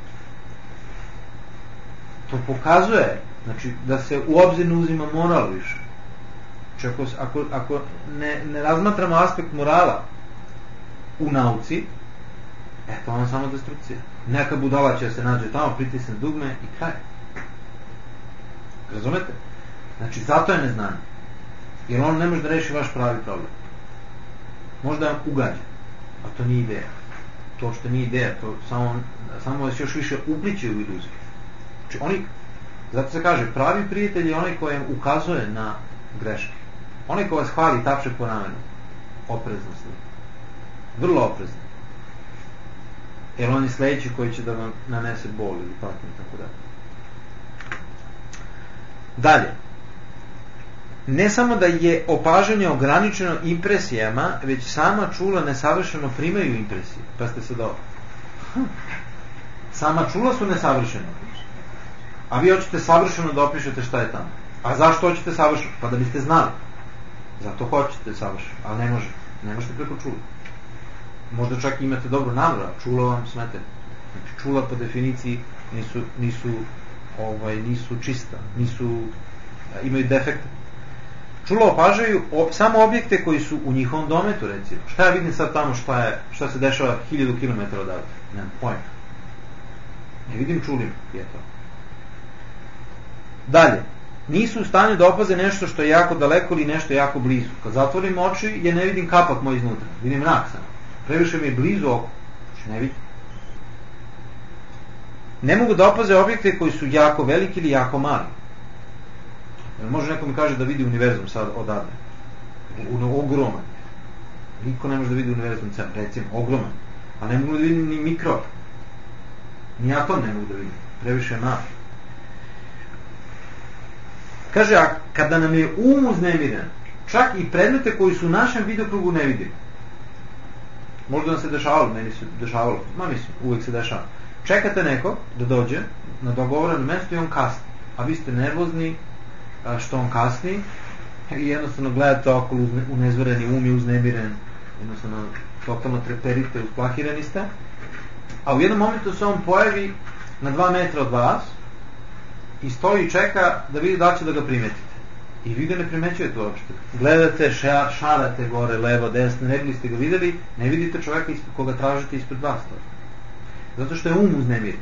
To pokazuje, znači, da se u obzir ne uzima moral više. Znači, ako, ako, ako ne, ne razmatramo aspekt morala u nauci, eto, ono samo destrukcija. Neka budala će se nađe tamo, pritisne dugme i kraj. Razumete? Znači, zato je neznanje. Jer on ne može da reši vaš pravi problem. Možda ugađa, a to nije ideja. To što nije ideja, to samo, samo vas još više upliče u iluziju. Znači, oni, zato se kaže, pravi prijatelj je onaj koji ukazuje na greške. Onaj ko vas hvali i tapše po ramenu. Oprezno ste. Vrlo oprezno. Jer on je sledeći koji će da vam nanese bol ili patnju i tako dalje. Dalje. Ne samo da je opažanje ograničeno impresijama, već sama čula nesavršeno primaju impresije. Pa ste se dobro. Sama čula su nesavršeno. A vi hoćete savršeno da opišete šta je tamo. A zašto hoćete savršeno? Pa da biste znali. Zato hoćete savršeno, ali ne možete. Ne možete preko čula. Možda čak imate dobro nameru, a čula vam smete. Znači, čula po definiciji nisu, nisu, ovaj, nisu čista, nisu, imaju defekte. Čula opažaju o, samo objekte koji su u njihovom dometu, recimo. Šta ja vidim sad tamo, šta, je, šta se dešava hiljadu kilometara odavde? Nemam pojma. Ne vidim, čulim, je to. Dalje. Nisu u stanju da opaze nešto što je jako daleko ili nešto jako blizu. Kad zatvorim oči, ja ne vidim kapak moj iznutra. Vidim mrak samo. Previše mi je blizu oko. Znači ne vidim. Ne mogu da opaze objekte koji su jako veliki ili jako mali. Može neko mi kaže da vidi univerzum sad odavde. Ogroman. Niko ne može da vidi univerzum sad, recimo, ogroman. A ne mogu da vidim ni mikro. Ni atom ne mogu da vidim. Previše je mali. Kaže, a kada nam je um uznemiren, čak i predmete koji su u našem vidokrugu ne vidimo. Možda nam se dešavalo, meni se dešavalo, ma mislim, uvek se dešava. Čekate nekog da dođe na dogovoreno mesto i on kasni. A vi ste nervozni što on kasni i jednostavno gledate okolo unezvereni um i uznemiren, jednostavno totalno treperite, usplahirani ste. A u jednom momentu se on pojavi na dva metra od vas i stoji i čeka da vidi da će da ga primetite. I vi ga ne primećujete uopšte. Gledate, ša, šarate gore, levo, desno, ne bili ste ga videli, ne vidite čovjeka ispred, koga tražite ispred vas. Zato što je um uznemiren.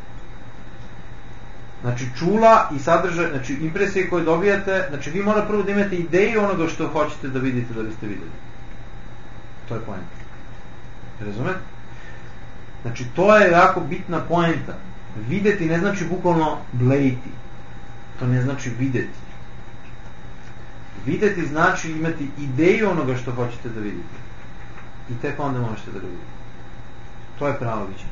Znači čula i sadržaj, znači impresije koje dobijate, znači vi mora prvo da imate ideju onoga što hoćete da vidite da biste videli. To je poenta. Razumete? Znači to je jako bitna poenta. Videti ne znači bukvalno blejiti. To ne znači videti. Videti znači imati ideju onoga što hoćete da vidite. I tek onda možete da ga vidite. To je pravo viđenje.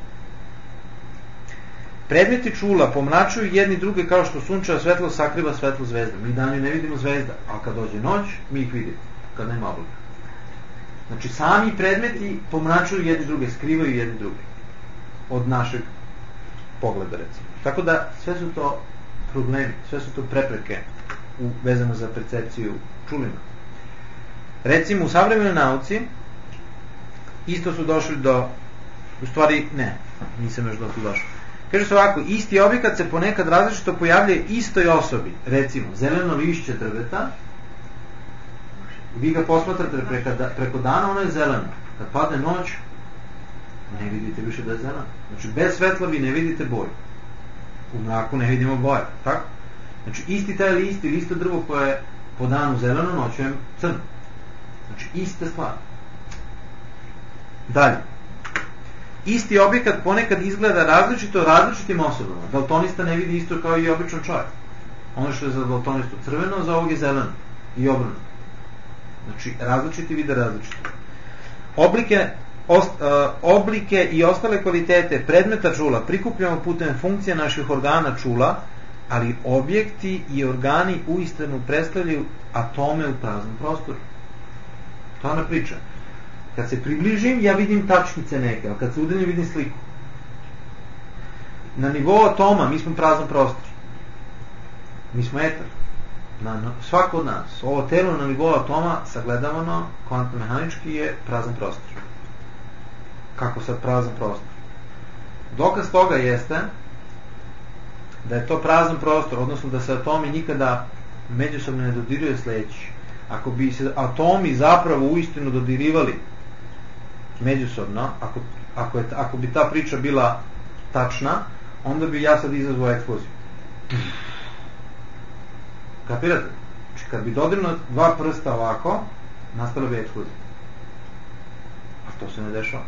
Predmeti čula pomračuju jedni druge kao što sunčeva svetlo sakriva svetlo zvezda. Mi danju ne vidimo zvezda, a kad dođe noć, mi ih vidimo. Kad nema oblaga. Znači sami predmeti pomračuju jedni druge, skrivaju jedni druge. Od našeg pogleda, recimo. Tako da sve su to problemi, sve su to prepreke u, vezano za percepciju čulima. Recimo u savremenoj nauci isto su došli do, u stvari ne, nisam još do tu došao. Kaže se ovako, isti objekat se ponekad različito pojavljuje istoj osobi. Recimo, zeleno lišće drveta, vi ga posmatrate preko, preko dana, ono je zeleno. Kad padne noć, ne vidite više da je zeleno. Znači, bez svetla vi ne vidite boju. U mraku ne vidimo boje, tako? Znači, isti taj list ili isto drvo koje je po danu zeleno, noću je crno. Znači, ista stvar. Dalje. Isti objekat ponekad izgleda različito različitim osobama. Daltonista ne vidi isto kao i običan čovjek. Ono što je za daltonistu crveno, za ovog je zeleno. I obrnuto. Znači, različiti vide različito. Oblike, ost, uh, oblike i ostale kvalitete predmeta čula prikupljamo putem funkcija naših organa čula, ali objekti i organi uistinu predstavljaju atome u praznom prostoru. To je ona priča. Kad se približim, ja vidim tačkice neke, a kad se udaljim, vidim sliku. Na nivou atoma mi smo prazan prostor. Mi smo etar. Na, na, svako od nas. Ovo telo na nivou atoma, sagledavano, kvantno-mehanički, je prazan prostor. Kako sad prazan prostor? Dokaz toga jeste da je to prazan prostor, odnosno da se atomi nikada međusobno ne dodiruje sledeći. Ako bi se atomi zapravo uistinu dodirivali međusobno, ako, ako, je, ako bi ta priča bila tačna, onda bi ja sad izazvao eksploziju. Kapirate? Znači, kad bi dodirno dva prsta ovako, nastala bi eksplozija. A to se ne dešava.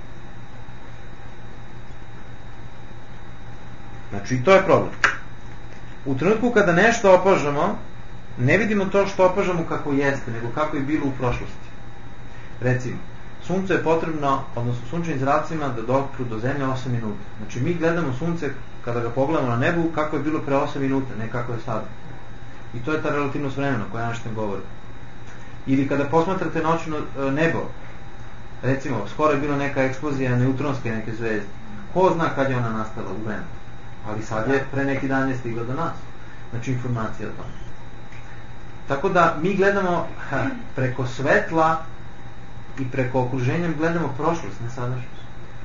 Znači, i to je problem. U trenutku kada nešto opažamo, ne vidimo to što opažamo kako jeste, nego kako je bilo u prošlosti. Recimo, sunce je potrebno, odnosno sunčanim zracima, da dopru do zemlje osam minuta. Znači, mi gledamo sunce, kada ga pogledamo na nebu, kako je bilo pre osam minuta, ne kako je sada. I to je ta relativnost vremena koja Einstein govori. Ili kada posmatrate noćno nebo, recimo, skoro je bila neka eksplozija neutronske neke zvezde. Ko zna kad je ona nastala u vremenu? Ali sad je, pre neki dan je stigla do nas. Znači, informacija o tome. Tako da mi gledamo ha, preko svetla i preko okruženja gledamo prošlost, ne sadašnjost.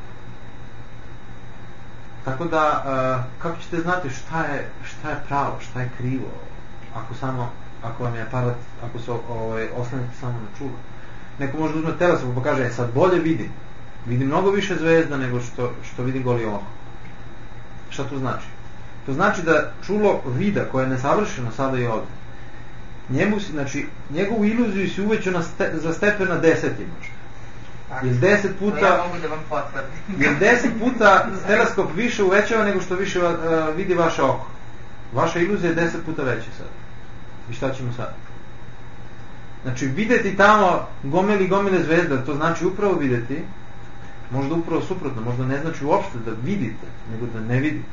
Tako da, uh, kako ćete znati šta je, šta je pravo, šta je krivo, ako samo, ako vam je aparat, ako se ovaj, oslanete samo na čulo. Neko može da uzme teleskop pa kaže, e, sad bolje vidim. Vidim mnogo više zvezda nego što, što vidim goli oko. Šta to znači? To znači da čulo vida koje je nesavršeno sada i ovdje, njemu, znači, njegovu iluziju si uvećao na ste, za stepen na deseti možda. Jer deset puta, ja mogu da vam potvrdim. Jer deset puta teleskop više uvećava nego što više uh, vidi vaše oko. Vaša iluzija je deset puta veća sad. I šta ćemo sad? Znači, videti tamo gomeli gomile zvezda, to znači upravo videti, možda upravo suprotno, možda ne znači uopšte da vidite, nego da ne vidite.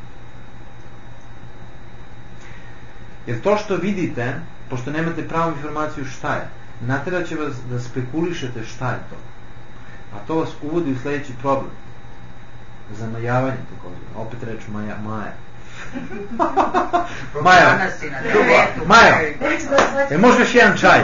Jer to što vidite, pošto nemate pravu informaciju šta je, natjerat će vas da spekulišete šta je to. A to vas uvodi u sljedeći problem. Zamajavanje također. Opet reču Maja. Maja. Maja. Maja. E, može još jedan čaj?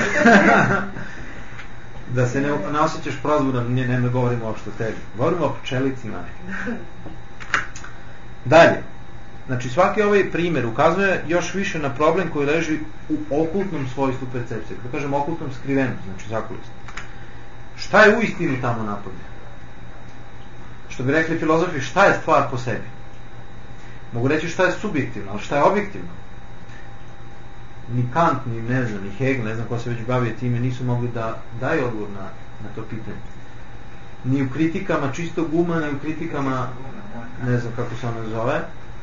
Da se ne, ne osjećaš prozbudan, ne, ne govorimo uopšte o tebi. Govorimo o pčelici Maja. Dalje. Znači, svaki ovaj primjer ukazuje još više na problem koji leži u okultnom svojstvu percepcije. Kada kažem okultnom, skrivenom, znači zakulisno. Šta je uistinu tamo napolje? Što bi rekli filozofi, šta je stvar po sebi? Mogu reći šta je subjektivno, ali šta je objektivno? Ni Kant, ni ne znam, ni Hegel, ne znam ko se već bavio time, nisu mogli da daju odgovor na, na to pitanje. Ni u kritikama čistog uma, ni u kritikama, ne znam kako se ono zove,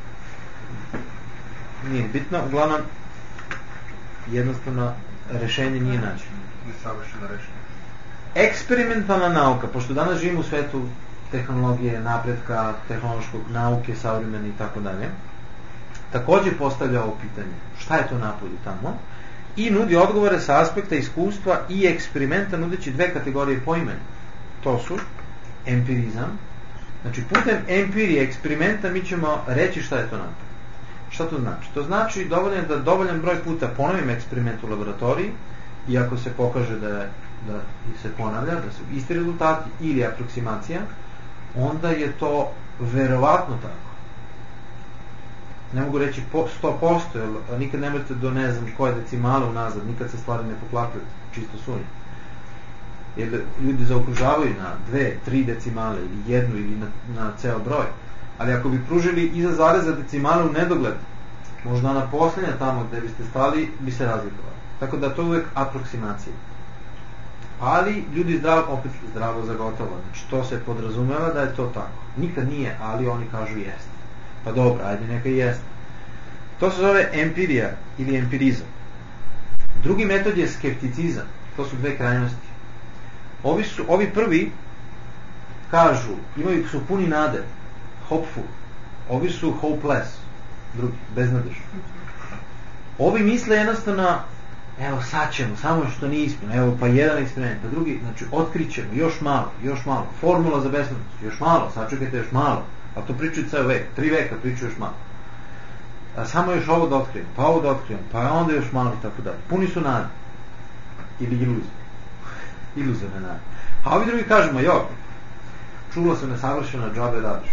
nije bitno, uglavnom jednostavno rešenje nije nađeno. Nesavršeno rešenje. Eksperimentalna nauka, pošto danas živimo u svetu tehnologije, napretka, tehnološkog nauke, savremene i tako dalje, također postavlja ovo pitanje, šta je to napolju tamo, i nudi odgovore sa aspekta iskustva i eksperimenta, nudeći dve kategorije poimanja. To su empirizam, znači putem empirije, eksperimenta mi ćemo reći šta je to napolju. Šta to znači? To znači dovoljno da dovoljan broj puta ponovim eksperiment u laboratoriji i ako se pokaže da, je, da se ponavlja, da su isti rezultati ili aproksimacija, onda je to verovatno tako. Ne mogu reći po, sto posto, jer nikad ne možete do ne znam koje decimale unazad, nikad se stvari ne poklapaju, čisto sunje. Jer ljudi zaokružavaju na dve, tri decimale ili jednu ili na, na ceo broj. Ali ako bi pružili iza zareza decimale u nedogled, možda ona posljednja tamo gde biste stali bi se razlikovala. Tako da to je uvek aproksimacija. Ali ljudi zdravo, opet zdravo za gotovo, znači to se podrazumeva da je to tako. Nikad nije, ali oni kažu jeste. Pa dobro, ajde neka i jeste. To se zove empirija ili empirizam. Drugi metod je skepticizam. To su dve krajnosti. Ovi, su, ovi prvi kažu, imaju, su puni nade, hopeful. Ovi su hopeless, drugi, beznadežni. Ovi misle jednostavno, evo sad ćemo, samo što nismo, evo pa jedan eksperiment, pa drugi, znači otkrićemo, još malo, još malo, formula za besmrtnost, još malo, sačekajte još malo, a to pričaju ceo vek, tri veka pričaju još malo. A samo još ovo da otkrijem, pa ovo da otkrijem, pa onda još malo i tako dalje. Puni su nade. Ili iluzije. Iluzorne nade. A ovi drugi kažemo, jo, čulo se nesavršeno, džabe radiš.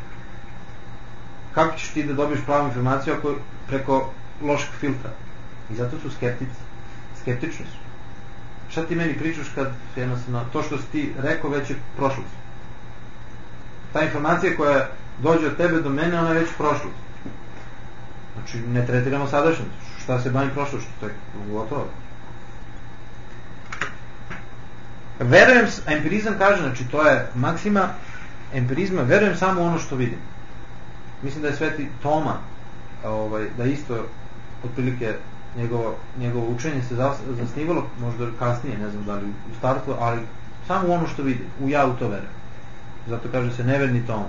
Kako ćeš ti da dobiješ pravu informaciju ako preko lošeg filtra? I zato su skeptici. Skeptični su. Šta ti meni pričaš kad jednostavno to što si ti rekao već je prošlost? Ta informacija koja dođe od tebe do mene, ona je već prošlost. Znači, ne tretiramo sadašnjost. Šta se bavim prošlošću? To je gotovo. Verujem, empirizam kaže, znači to je maksima empirizma, verujem samo ono što vidim. Mislim da je Sveti Toma, ovaj, da isto otprilike njegovo, njegovo učenje se zasnivalo, možda kasnije, ne znam da li u startu, ali samo ono što vidim, u ja u to verujem. Zato kaže se neverni Toma.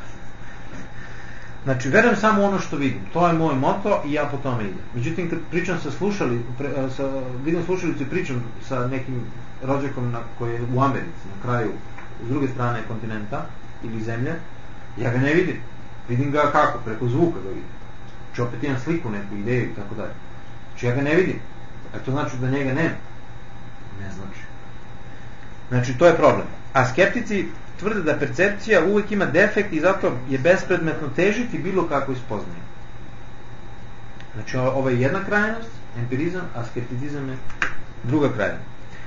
Znači, verujem samo ono što vidim. To je moj moto i ja po tome idem. Međutim, kad pričam sa slušali, pre, sa, vidim slušalicu i pričam sa nekim rođakom na, koji je u Americi, na kraju, s druge strane kontinenta ili zemlje, ja ga ne vidim. Vidim ga kako? Preko zvuka ga vidim. Znači, opet imam sliku, neku ideju i tako dalje. Znači, ja ga ne vidim. A to znači da njega nema? Ne znači. Znači, to je problem. A skeptici tvrde da percepcija uvijek ima defekt i zato je bespredmetno težiti bilo kakvoj spoznaju. Znači, ovo je jedna krajnost, empirizam, a skepticizam je druga krajnost.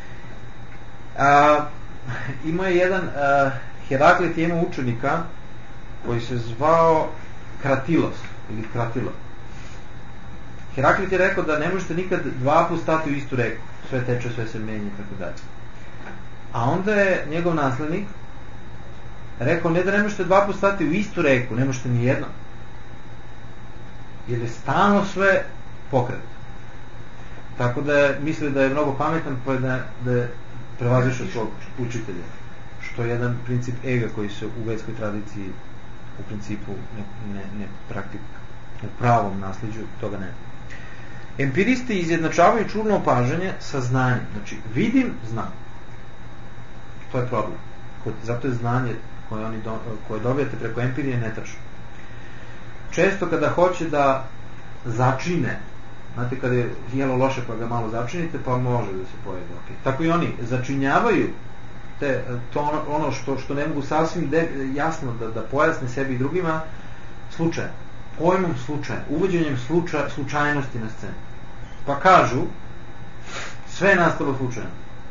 A, ima je jedan a, Heraklit je imao učenika koji se zvao Kratilos ili Kratilo. Heraklit je rekao da ne možete nikad dva put stati u istu reku, sve teče, sve se menja i tako dalje. A onda je njegov naslednik rekao, ne da ne možete dva put stati u istu reku, ne možete ni jedno. Jer je stalno sve pokret. Tako da je mislio da je mnogo pametan, pa je da, da je prevazišao svog učitelja. Što je jedan princip ega koji se u vedskoj tradiciji u principu ne, ne, ne praktika. U pravom nasljeđu toga nema. Empiristi izjednačavaju čulno opažanje sa znanjem. Znači, vidim, znam. To je problem. Zato je znanje koje, oni do, koje dobijete preko empirije netačno. Često kada hoće da začine, znate kada je jelo loše pa ga malo začinite, pa može da se pojede. Okay. Tako i oni začinjavaju te, to ono, ono što, što ne mogu sasvim de, jasno da, da pojasne sebi i drugima slučajem. Pojmom slučaja, uvođenjem sluča, slučajnosti na scenu. Pa kažu, sve je nastalo slučajno.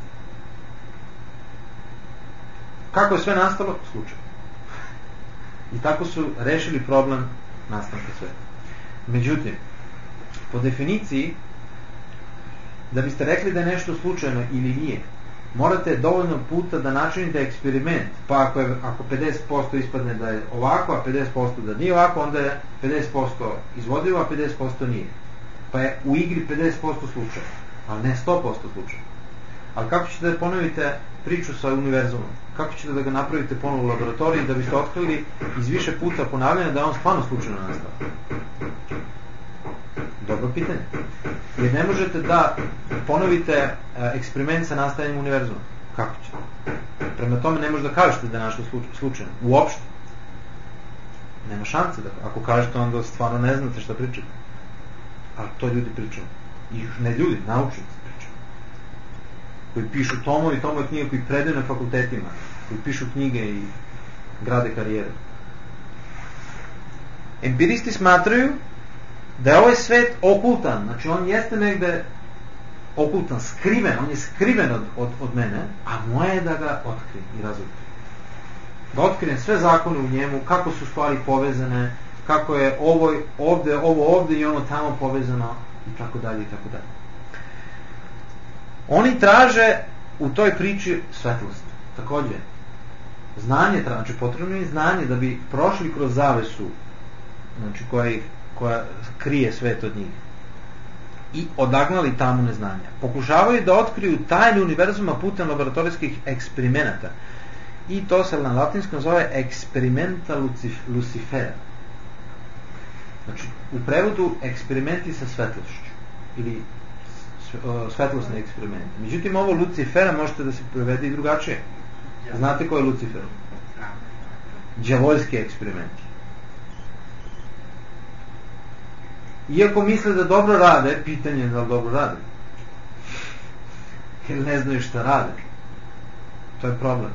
Kako je sve nastalo? Slučajno. I tako su rešili problem nastanka sveta. Međutim, po definiciji, da biste rekli da je nešto slučajno ili nije, morate dovoljno puta da načinite eksperiment, pa ako, je, ako pedeset posto ispadne da je ovako, a pedeset posto da nije ovako, onda je pedeset posto izvodljivo, a pedeset posto nije. Pa je u igri pedeset posto slučajno, ali ne sto posto slučajno. Ali kako ćete da ponovite priču sa univerzumom? Kako ćete da ga napravite ponovo u laboratoriji da biste otkrili iz više puta ponavljanja da je on stvarno slučajno nastao? Dobro pitanje. Jer ne možete da ponovite eksperiment sa nastajanjem univerzuma. Kako ćete? Prema tome ne možete da kažete da je nešto slučajno. Uopšte. Nema šanse da. Ako kažete, onda stvarno ne znate šta pričate. Ali to ljudi pričaju. I ne ljudi, naučnici pričaju. Koji pišu tomovi, tomovi knjige, koji predaju na fakultetima, koji pišu knjige i grade karijere. Empiristi smatraju da je ovaj svet okultan, znači on jeste negde okultan, skriven, on je skriven od, od, od mene, a moje je da ga otkrijem i razotkrijem. Da otkrijem sve zakone u njemu, kako su stvari povezane, kako je ovo ovde, ovo ovde i ono tamo povezano i tako dalje i tako dalje. Oni traže u toj priči svetlost. Takođe, znanje traže, znači potrebno je znanje da bi prošli kroz zavesu, znači koja, ih, koja krije svet od njih i odagnali tamu neznanja. Pokušavaju da otkriju tajne univerzuma putem laboratorijskih eksperimenata. I to se na latinskom zove experimenta lucifera. Znači, u prevodu eksperimenti sa svetlošću ili svetlosne eksperimente. Međutim, ovo Lucifera možete da se prevede i drugačije. Znate ko je Lucifer? Đavoljski eksperimenti. Iako misle da dobro rade, pitanje je da li dobro rade. Jer ne znaju šta rade. To je problem.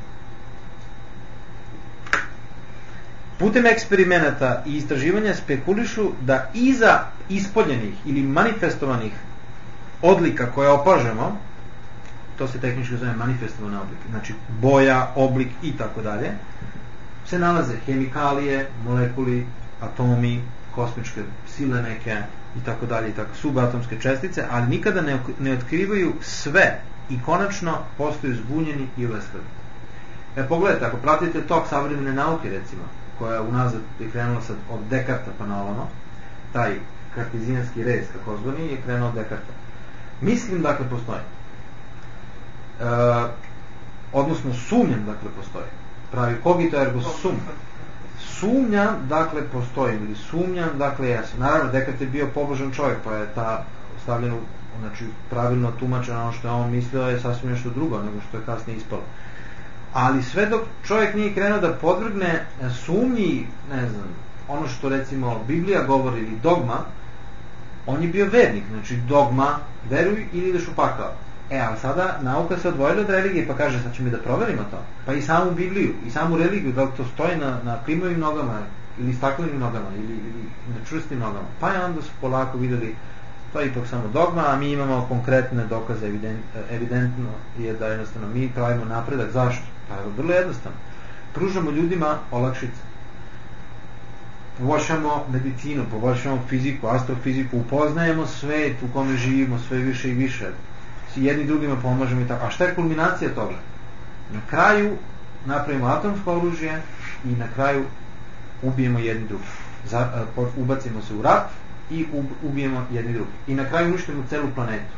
Putem eksperimenata i istraživanja spekulišu da iza ispoljenih ili manifestovanih odlika koje opažamo, to se tehnički zove manifestovane oblike, znači boja, oblik i tako dalje, se nalaze hemikalije, molekuli, atomi, kosmičke sile neke i tako dalje i tako, subatomske čestice, ali nikada ne, ne otkrivaju sve i konačno postaju zbunjeni i uveskreni. E, pogledajte, ako pratite tok savremene nauke, recimo, koja je unazad je krenula sad od Dekarta pa na ovamo, taj kartezijanski rez, kako zvani, je krenuo od Dekarta. Mislim, dakle, postoji. E, odnosno, sumnjam, dakle, postoji. Pravi cogito ergo sum. Sumnjam, dakle, postoji. Ili sumnjam, dakle, jesam. Naravno, Dekart je bio pobožan čovjek, pa je ta stavljeno, znači, pravilno tumačeno ono što je on mislio je sasvim nešto drugo, nego što je kasnije ispalo. Ali sve dok čovjek nije krenuo da podvrgne sumnji, ne znam, ono što recimo Biblija govori ili dogma, on je bio vernik, znači dogma, veruj ili ideš u pakao. E, ali sada nauka se odvojila od religije pa kaže, sad ćemo mi da proverimo to. Pa i samu Bibliju, i samu religiju, da li to stoji na, na klimovim nogama ili staklenim nogama ili, ili na čvrstim nogama. Pa je onda su polako videli, to je ipak samo dogma, a mi imamo konkretne dokaze, evident, evidentno je da jednostavno mi pravimo napredak. Zašto? Pa je vrlo jednostavno. Pružamo ljudima olakšice. Poboljšamo medicinu, poboljšamo fiziku, astrofiziku, upoznajemo svet u kome živimo sve više i više. Jedni drugima pomažemo i tako. A šta je kulminacija toga? Na kraju napravimo atomsko oružje i na kraju ubijemo jedni drugi. Ubacimo se u rat i ubijemo jedni drugi. I na kraju uništimo celu planetu.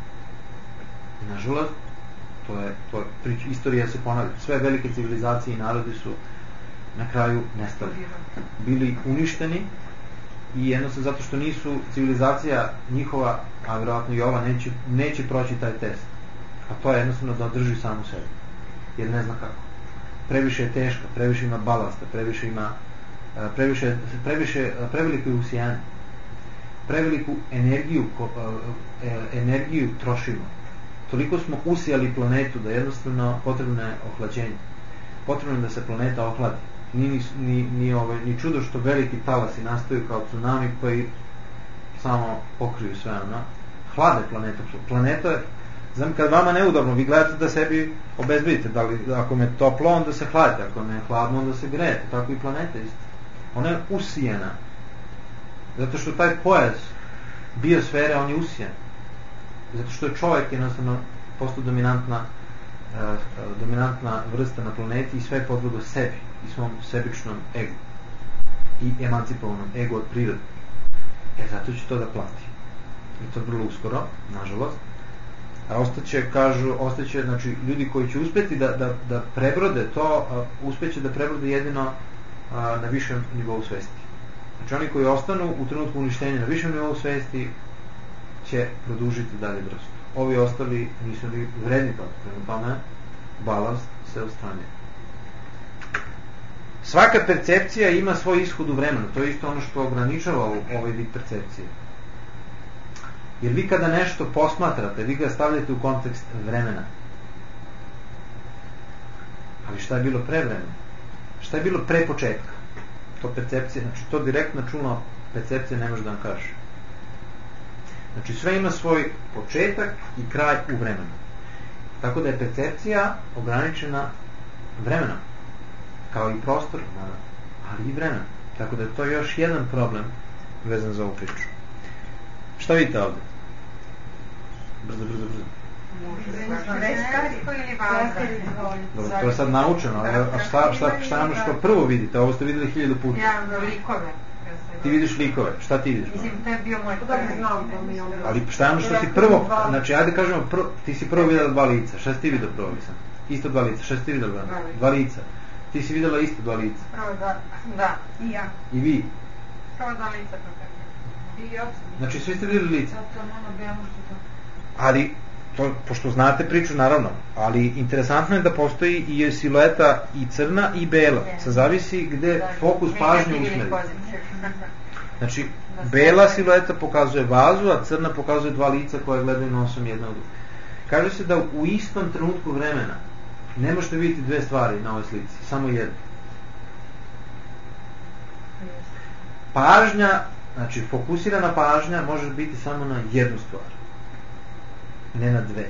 I nažalost, to je, to je prič, istorija se ponavlja. Sve velike civilizacije i narodi su na kraju nestali. Bili uništeni i jednostavno zato što nisu civilizacija njihova, a vjerojatno i ova, neće, neće proći taj test. A to je jednostavno da održi samu sebe. Jer ne zna kako. Previše je teška, previše ima balasta, previše ima previše, previše, preveliko je usijanje. Preveliku energiju, energiju trošimo. Toliko smo usijali planetu da jednostavno potrebno je ohlađenje. Potrebno je da se planeta ohladi. Ni, ni, ni, ovaj, ni čudo što veliki talasi nastaju kao tsunami koji samo pokriju sve ono. Hlade planetu. Planeta je, znam, kad vama neudobno, vi gledate da sebi obezbedite, da li, ako me toplo, onda se hladite, ako me hladno, onda se grejete. Tako i planeta isto. Ona je usijena. Zato što taj pojas biosfere, on je usijen. Zato što je čovjek jednostavno postao dominantna uh, dominantna vrsta na planeti i sve je podvrgo sebi i svom sebičnom egu i emancipovanom egu od prirode. E, zato će to da plati. I to vrlo uskoro, nažalost. A ostaće, kažu, ostaće, znači, ljudi koji će uspjeti da, da, da prebrode to, uh, uspjeće da prebrode jedino uh, na višem nivou svesti. Znači, oni koji ostanu u trenutku uništenja na višem nivou svesti će produžiti dalje vrstu. Ovi ostali nisu li vredni toga. Prema tome, balast se odstranjuje. Svaka percepcija ima svoj ishod u vremenu. To je isto ono što ograničava ovaj vid percepcije. Jer vi kada nešto posmatrate, vi ga stavljate u kontekst vremena. Ali šta je bilo pre vremena? Šta je bilo pre početka? To percepcija, znači to direktno čulno percepcija ne može da vam kaže. Znači sve ima svoj početak i kraj u vremenu. Tako da je percepcija ograničena vremenom. Kao i prostor, ali i vremenom. Tako da je to još jedan problem vezan za ovu priču. Šta vidite ovde? Brzo, brzo, brzo. Dobro, to je sad naučeno, a šta, šta, šta nam što prvo vidite? Ovo ste videli hiljadu puta. Ja, likove. Ti vidiš likove, šta ti vidiš? Mislim, to je bio moj prvi. Ali šta je ono što si prvo, znači ajde kažemo, prvo, ti si prvo videla dva lica, šta si ti vidio prvo, mislim? Isto dva lica, šta si ti videla? Dva lica. Ti si videla isto dva lica. Prvo da, da, i ja. I vi? Prvo dva lica. I ja. Znači svi ste videli lica. Ali, to, pošto znate priču, naravno, ali interesantno je da postoji i silueta i crna i bela. Sa zavisi gde fokus pažnje usmeri. Znači, bela silueta pokazuje vazu, a crna pokazuje dva lica koja gledaju nosom jedna od druge. Kaže se da u istom trenutku vremena ne možete vidjeti dve stvari na ovoj slici, samo jednu. Pažnja, znači fokusirana pažnja može biti samo na jednu stvar, ne na dve.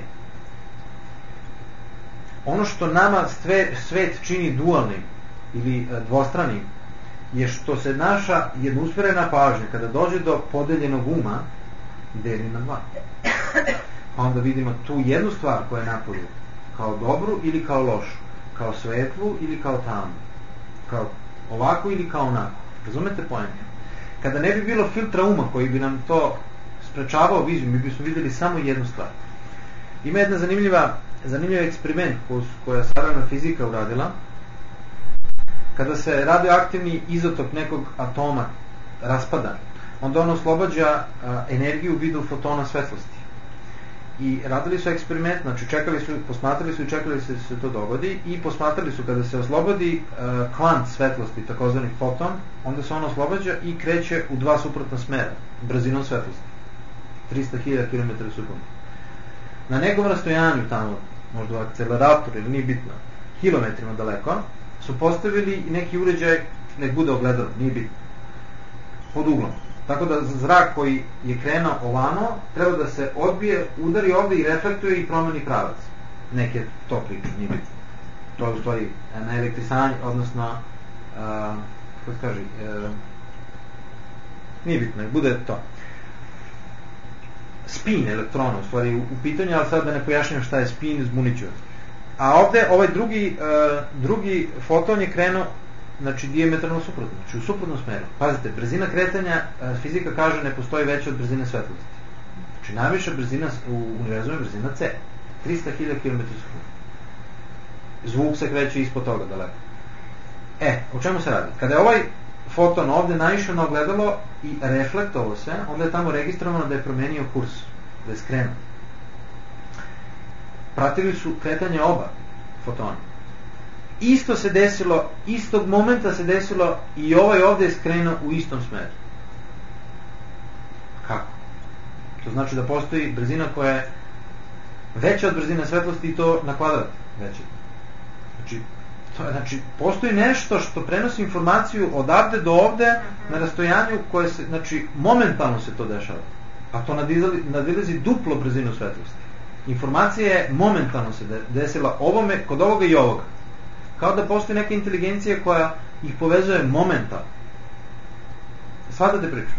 Ono što nama sve, svet čini dualnim ili dvostranim je što se naša jednousmerena pažnja kada dođe do podeljenog uma deli na dva. Pa onda vidimo tu jednu stvar koja je napolju kao dobru ili kao lošu, kao svetlu ili kao tamnu, kao ovako ili kao onako. Razumete pojem? Kada ne bi bilo filtra uma koji bi nam to sprečavao viziju, mi bismo videli samo jednu stvar. Ima jedna zanimljiva zanimljiv eksperiment koja je savremena fizika uradila. Kada se radioaktivni izotop nekog atoma raspada, onda on oslobađa a, energiju u vidu fotona svetlosti. I radili su eksperiment, znači čekali su, posmatrali su i čekali su da se to dogodi i posmatrali su kada se oslobodi a, kvant svetlosti, takozvani foton, onda se on oslobađa i kreće u dva suprotna smera, brzinom svetlosti. trista hiljada kilometara u sekundu. Na njegovom rastojanju tamo, možda u akceleratoru ili nije bitno, kilometrima daleko, su postavili neki uređaj, nek bude ogledalo, nije bitno, pod uglom. Tako da zrak koji je krenuo ovamo, treba da se odbije, udari ovde i reflektuje i promeni pravac. Neke to priče, nije bitno. To je u stvari na elektrisanje, odnosno, uh, kako se kaže, uh, nije bitno, bude to. Spin elektrona, u stvari, u, u pitanju, ali sad da ne pojašnjam šta je spin, zbuniću. A ovde, ovaj drugi, uh, drugi foton je krenuo, znači dijametralno suprotno, znači u suprotnom smeru. Pazite, brzina kretanja, uh, fizika kaže, ne postoji veća od brzine svetlosti. Znači najviša brzina u univerzumu je brzina C, trista hiljada kilometara u sekundu. Zvuk se kreće ispod toga daleko. E, o čemu se radi? Kada je ovaj foton ovde naišao na ogledalo i reflektovao se, onda je tamo registrovano da je promenio kurs, da je skrenuo. Pratili su kretanje oba fotona. Isto se desilo, istog momenta se desilo i ovaj ovde je skrenuo u istom smeru. Kako? To znači da postoji brzina koja je veća od brzine svetlosti i to na kvadrat veća. Znači, to je, znači, postoji nešto što prenosi informaciju odavde do ovde na rastojanju koje se, znači, momentalno se to dešava. A to nadilazi duplo brzinu svetlosti. Informacija je momentalno se desila ovome, kod ovoga i ovoga. Kao da postoji neka inteligencija koja ih povezuje momentalno. Shvatate priču?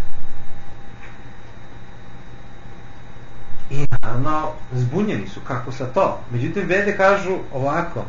I naravno, zbunjeni su, kako sa to. Međutim, Vede kažu ovako,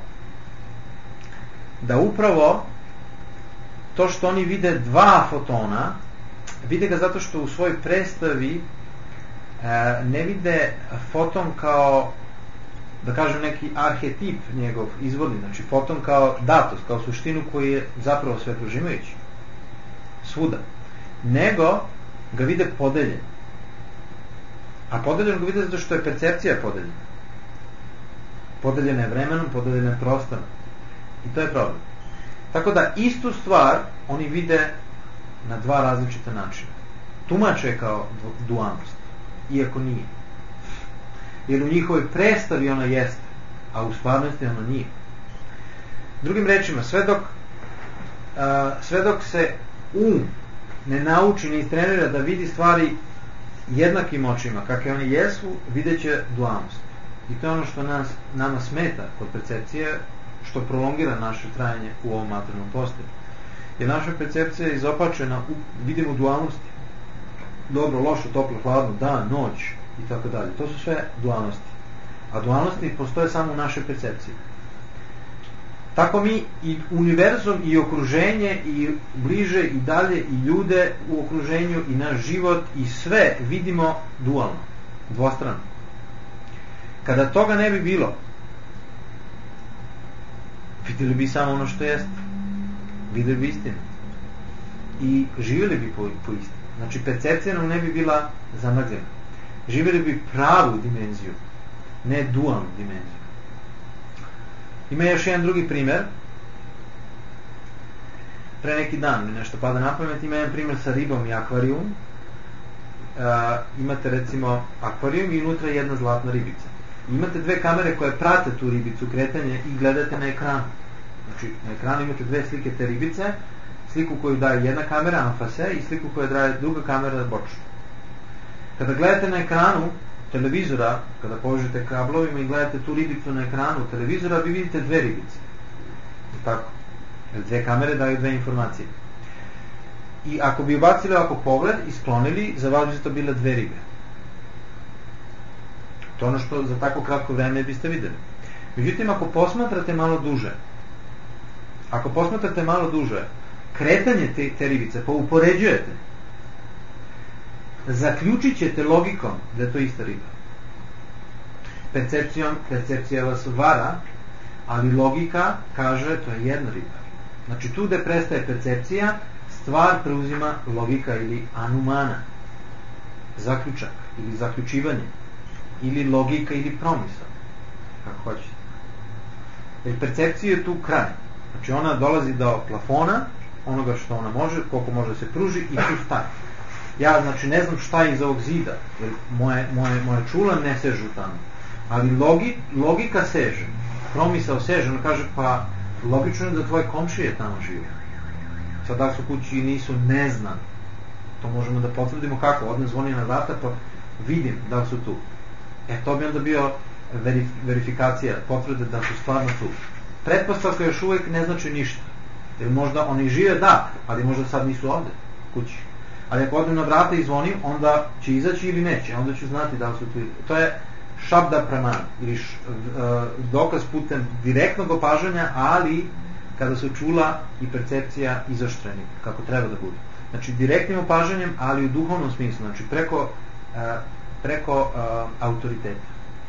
da upravo to što oni vide dva fotona, vide ga zato što u svojoj predstavi e, ne vide foton kao, da kažem, neki arhetip njegov izvorni, znači foton kao datost, kao suštinu koji je zapravo svetložimajući svuda, nego ga vide podeljen. A podeljen ga vide zato što je percepcija podeljena. Podeljena je vremenom, podeljena je prostorom. I to je problem. Tako da istu stvar oni vide na dva različita načina. Tumače je kao dualnost, iako nije. Jer u njihovoj predstavi ona jeste, a u stvarnosti ona nije. Drugim rečima, sve dok, uh, sve dok se um ne nauči, ne istrenira da vidi stvari jednakim očima, kakve oni jesu, vidjet će dualnost. I to je ono što nas, nama smeta kod percepcije, što prolongira naše trajanje u ovom materijalnom postoju. Jer naša percepcija je izopačena, vidimo dualnosti. Dobro, loše, toplo, hladno, dan, noć i tako dalje. To su sve dualnosti. A dualnosti postoje samo u našoj percepciji. Tako mi i univerzum i okruženje i bliže i dalje i ljude u okruženju i naš život i sve vidimo dualno, dvostrano. Kada toga ne bi bilo, vidjeli bi samo ono što jeste. Vidjeli bi istinu. I živjeli bi po, po istinu. Znači, percepcija nam ne bi bila zamagljena. Živjeli bi pravu dimenziju, ne dualnu dimenziju. Ima još jedan drugi primer. Pre neki dan mi nešto pada na pamet. Ima jedan primer sa ribom i akvarijum. Uh, imate recimo akvarijum i unutra jedna zlatna ribica. Imate dve kamere koje prate tu ribicu, kretanje, i gledate na ekranu. Znači, na ekranu imate dve slike te ribice, sliku koju daje jedna kamera, anfase, i sliku koju daje druga kamera, bočno. Kada gledate na ekranu televizora, kada povežete kablovima i gledate tu ribicu na ekranu televizora, vi vidite dve ribice. Tako. Dve kamere daju dve informacije. I ako bi ubacili ovako pogled i sklonili, za vas bi to bile dve ribe. To je ono što za tako kratko vreme biste videli. Međutim, ako posmatrate malo duže, ako posmatrate malo duže, kretanje te, te ribice, pa upoređujete, zaključit ćete logikom da je to ista riba. Percepcijom, percepcija vas vara, ali logika kaže to je jedna riba. Znači tu gde prestaje percepcija, stvar preuzima logika ili anumana, zaključak ili zaključivanje, ili logika ili promisao, kako hoćete. Jer percepcija je tu kraj. Znači ona dolazi do plafona, onoga što ona može, koliko može da se pruži, i tu staje. Ja znači ne znam šta je iz ovog zida, jer moje, moje, moje čula ne sežu tamo. Ali logi, logika seže, promisao seže, ona kaže pa logično je da tvoje komšije tamo žive. Sad da su kući i nisu, ne znam. To možemo da potvrdimo kako, odne zvoni na vrata pa vidim da li su tu. E to bi onda bio verif, verifikacija, potvrde da su stvarno tu. Pretpostavka još uvijek ne znači ništa. Jer možda oni žive, da, ali možda sad nisu ovde, kući. Ali ako odem na vrata i zvonim, onda će izaći ili neće, onda ću znati da li su tu. To je šabda praman, ili š, uh, dokaz putem direktnog opažanja, ali kada su čula i percepcija izoštreni, kako treba da bude. Znači direktnim opažanjem, ali u duhovnom smislu, znači preko, uh, preko uh, autoriteta.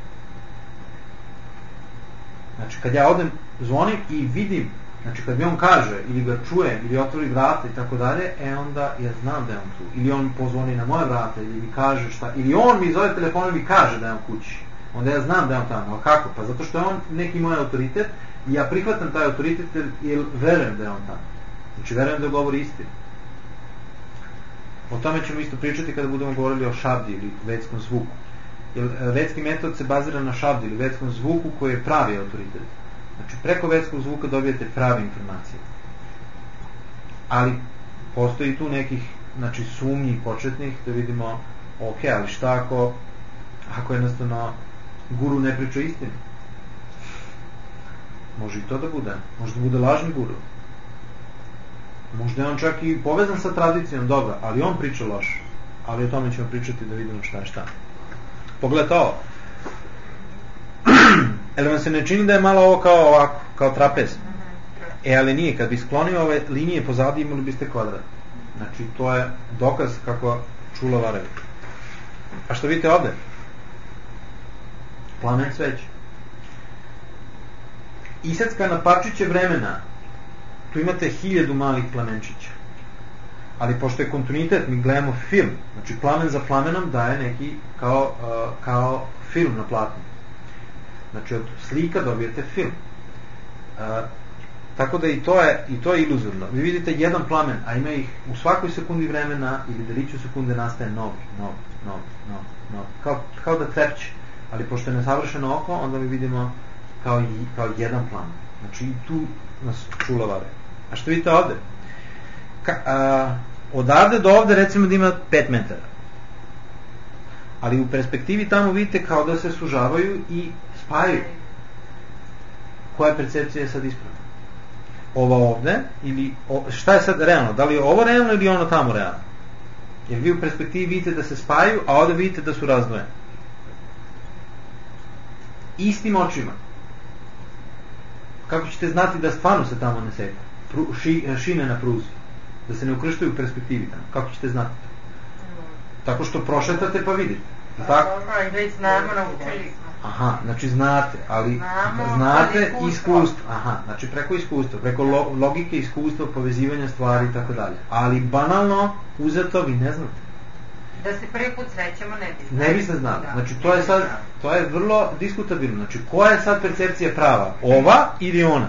Znači kad ja odem, zvonim i vidim, znači kad mi on kaže, ili ga čuje, ili otvori vrata i tako dalje, e onda ja znam da je on tu. Ili on pozvoni na moje vrata, ili mi kaže šta, ili on mi zove telefonom i mi kaže da je on kući. Onda ja znam da je on tamo. Ali kako? Pa zato što je on neki moj autoritet i ja prihvatam taj autoritet jer verujem da je on tamo. Znači verujem da govori istinu. O tome ćemo isto pričati kada budemo govorili o šabdi ili vetskom zvuku. Jer vetski metod se bazira na šabdi ili vetskom zvuku koji je pravi autoritet. Znači preko vetskog zvuka dobijete prave informacije. Ali postoji tu nekih, znači, sumnji početnih da vidimo, ok, ali šta ako ako jednostavno guru ne priča istinu? Može i to da bude. Može da bude lažni guru. Možda je on čak i povezan sa tradicijom, dobro, ali on priča loše. Ali o tome ćemo pričati da vidimo šta je šta. Pogledajte ovo. Eli vam se ne čini da je malo ovo kao ovako, kao trapez? E, ali nije. Kad bi sklonio ove linije pozadi, imali biste kvadrat. Znači, to je dokaz kako čula varevi. A što vidite ovde? Plamen sveće. Isacka na parčiće vremena. Tu imate hiljadu malih plamenčića. Ali pošto je kontinuitet, mi gledamo film. Znači, plamen za plamenom daje neki kao, uh, kao film na platnu. Znači, od slika dobijete film. Uh, tako da i to je, i to je iluzorno. Vi vidite jedan plamen, a ima ih u svakoj sekundi vremena ili deliću sekunde nastaje novi, novi, novi, novi, novi. Kao, kao da trepće. Ali pošto je nesavršeno oko, onda mi vidimo kao, i, kao jedan plamen. Znači, i tu nas čula vare. A što vidite ovde? Ka, a, odavde do ovde recimo da ima pet metara. Ali u perspektivi tamo vidite kao da se sužavaju i spajaju. Koja percepcija je sad ispravna? ova ovde, ili o, šta je sad realno, da li je ovo realno ili ono tamo realno, jer vi u perspektivi vidite da se spajaju, a ovde vidite da su razdvojeni istim očima. Kako ćete znati da stvarno se tamo ne seka Pru, ši, šine na pruzi, da se ne ukrštaju u perspektivi tamo? Kako ćete znati to? Tako što prošetate pa vidite. Tako? Već znamo, naučili smo. Aha, znači znate, ali znamo, znate iskustvo. Aha, znači preko iskustva, preko lo, logike, iskustva, povezivanja stvari i tako dalje. Ali banalno uzeto vi ne znate. Da se prvi put srećemo ne bi znali. Ne biste znali. Znači to je sad, to je vrlo diskutabilno. Znači koja je sad percepcija prava? Ova ili ona?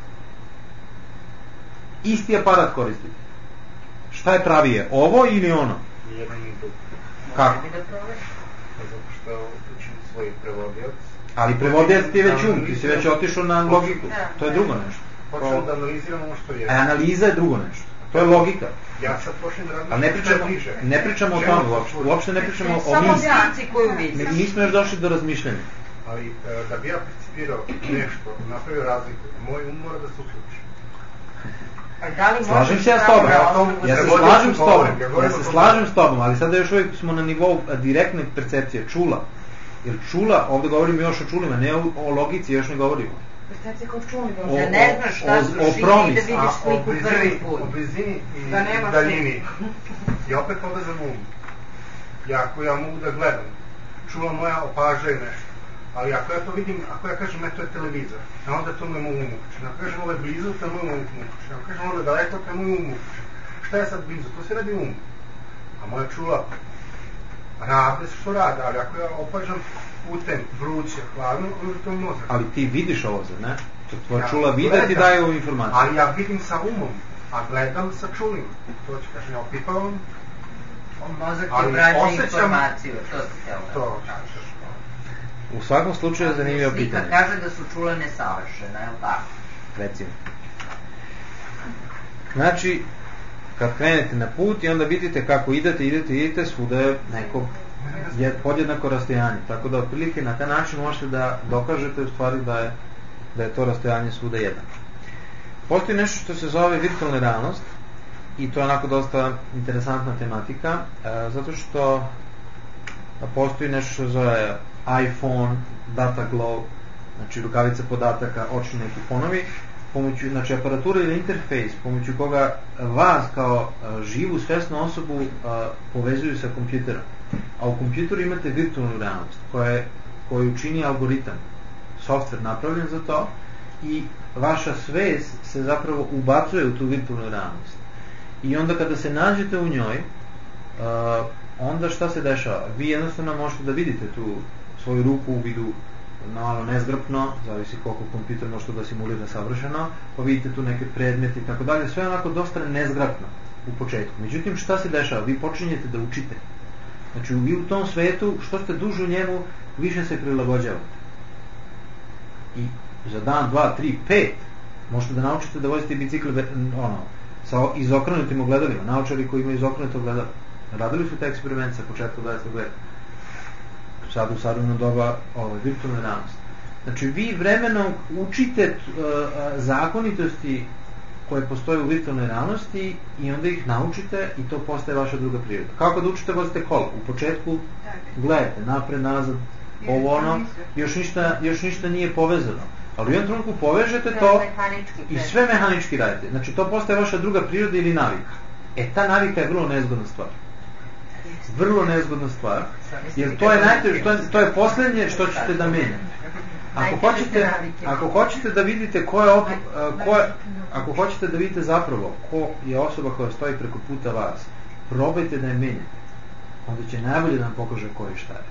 Isti aparat koristite. Šta je pravije? Ovo ili ono? Jedan i drugi. Kako? Zato što učim svoj prevodilac. Ali prevodilac ti je već um, ti si već otišao na logiku. To je drugo nešto. Počnem da analiziram ono što je. A analiza je drugo nešto. To je logika. Ja sad počnem da radim. Ali ne pričamo, ne pričamo o tome uopšte. Uopšte ne pričamo o misli. Koju vidiš. Mi nismo još došli do razmišljanja. Ali da bi ja percipirao nešto, napravio razliku, moj um mora da se uključi. Slažem se ja s tobom. Ja se slažem s tobom. Ja se slažem s tobom, ali sada još uvijek smo na nivou direktne percepcije, čula. Jer čula, ovdje govorimo još o čulima, ne o, o logici, još ne govorimo. Percepcija kao čuli. Da ne znaš šta su širi i da vidiš sliku prvi put. O blizini i daljini. I opet povezam um. Ja, ako ja mogu da gledam, čula moja opažaju nešto. Ali ako ja to vidim, ako ja kažem, eto je televizor, a onda to moj um uključen. Ako kažem ovo je blizu, to je moj um uključen. Ako kažem ovo je daleko, to je moj um uključen. Šta je sad blizu? To se radi um. A moja čula rade što rade, ali ako ja opažam putem vruće, hladno, onda to je mozak. Ali ti vidiš ovo, zar ne? Tvoja ja čula vide ti daje ovu informaciju. Ali ja vidim sa umom, a gledam sa čulima. To ću kažem, ja opipavam. Mozak ti vraća informaciju, to se htjela. To kažeš. U svakom slučaju je zanimljivo pitanje. Slika kaže da su čula nesavršena, je li tako? Recimo. Znači, kad krenete na put i onda vidite kako idete, idete, idete, svuda je neko je podjednako rastojanje. Tako da otprilike na taj način možete da dokažete u stvari da je, da je to rastojanje svuda jednako. Postoji nešto što se zove virtualna realnost i to je onako dosta interesantna tematika, e, zato što postoji nešto što se zove iPhone, data glow, znači rukavica podataka, očni neki fonovi, pomoću, znači aparatura ili interfejs pomoću koga vas kao a, živu svesnu osobu a, povezuju sa kompjuterom. A u kompjuteru imate virtualnu realnost koja je, koju čini algoritam, softver napravljen za to i vaša svest se zapravo ubacuje u tu virtualnu realnost. I onda kada se nađete u njoj, a, onda šta se dešava? Vi jednostavno možete da vidite tu svoju ruku u vidu malo nezgrapno, zavisi koliko kompjuter može da simulira savršeno, pa vidite tu neke predmete i tako dalje, sve onako dosta nezgrapno u početku. Međutim, šta se dešava? Vi počinjete da učite. Znači, vi u tom svetu, što ste duže u njemu, više se prilagođavate. I za dan, dva, tri, pet, možete da naučite da vozite bicikle ono, sa izokrenutim ogledalima. Naučari koji imaju izokrenute ogledala. Radili su te eksperiment sa početka dvadesetog veka. Sad u savremeno doba ovaj, virtualne realnosti. Znači, vi vremenom učite uh, zakonitosti koje postoje u virtualnoj realnosti i onda ih naučite i to postaje vaša druga priroda. Kako da učite vozite kola? U početku gledate napred, nazad, ovo ono, još ništa, još ništa nije povezano. Ali u jednom trenutku povežete to i sve mehanički radite. Znači, to postaje vaša druga priroda ili navika. E, ta navika je vrlo nezgodna stvar. Vrlo nezgodna stvar, jer to je najteže, to je, to je posljednje što ćete da menjate. Ako hoćete, ako hoćete da vidite ko je, op, ko je, ako hoćete da vidite zapravo ko je osoba koja stoji preko puta vas, probajte da je menjate. Onda će najbolje da vam pokaže ko je šta je.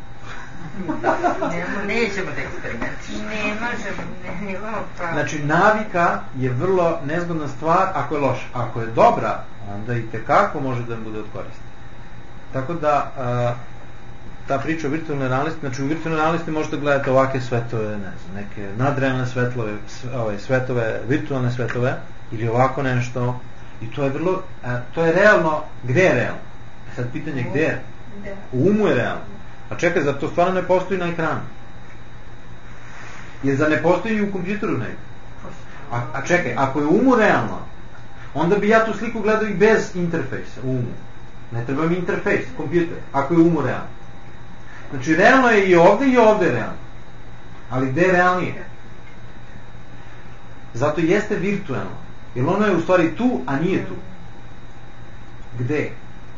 Nećemo da eksperimentišemo. Ne možemo, ne imamo pravo. Znači, navika je vrlo nezgodna stvar ako je loša. Ako je dobra, onda i tekako može da vam bude od koristi. Tako da a, ta priča o virtualnoj realnosti, znači u virtualnoj realnosti možete gledati ovake svetove, ne znam, neke nadrealne svetlove, ove, svetove, virtualne svetove ili ovako nešto i to je vrlo, a, to je realno, gde je realno? Sad pitanje gde je? U umu je realno. A čekaj, zar to stvarno ne postoji na ekranu? Jer zar ne postoji i u kompjuteru nekako? A, a čekaj, ako je u umu realno, onda bi ja tu sliku gledao i bez interfejsa u umu. Ne treba mi interfejs, kompjuter, ako je u umu realno. Znači, realno je i ovde i ovde je realno. Ali gde je realnije? Zato jeste virtualno. Jer ono je u stvari tu, a nije tu. Gde?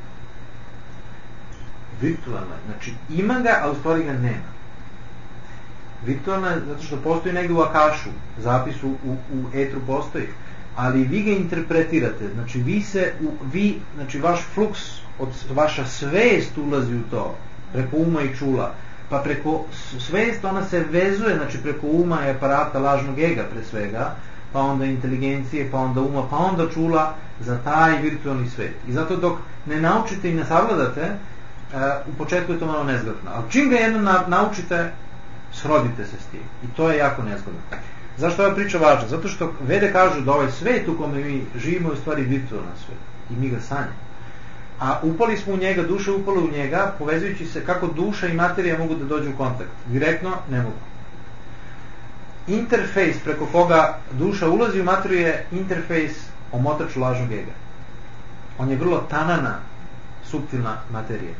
Virtualno je. Znači, ima ga, a u stvari ga nema. Virtualno je zato što postoji negde u akašu, zapis u, u, u etru postoji, ali vi ga interpretirate. Znači, vi se, u, vi, znači, vaš fluks, od, vaša svest ulazi u to, preko uma i čula, pa preko svest ona se vezuje, znači preko uma i aparata lažnog ega pre svega, pa onda inteligencije, pa onda uma, pa onda čula za taj virtualni svet. I zato dok ne naučite i ne savladate, uh, u početku je to malo nezgodno. Ali čim ga jednom na, naučite, srodite se s tim. I to je jako nezgodno. Zašto ova priča važna? Zato što Vede kažu da ovaj svet u kome mi živimo je u stvari virtualan svet. I mi ga sanjamo. A upali smo u njega, duša upala u njega, povezujući se kako duša i materija mogu da dođu u kontakt. Direktno ne mogu. Interfejs preko koga duša ulazi u materiju je interfejs omotač lažnog ega. On je vrlo tanana, suptilna materija,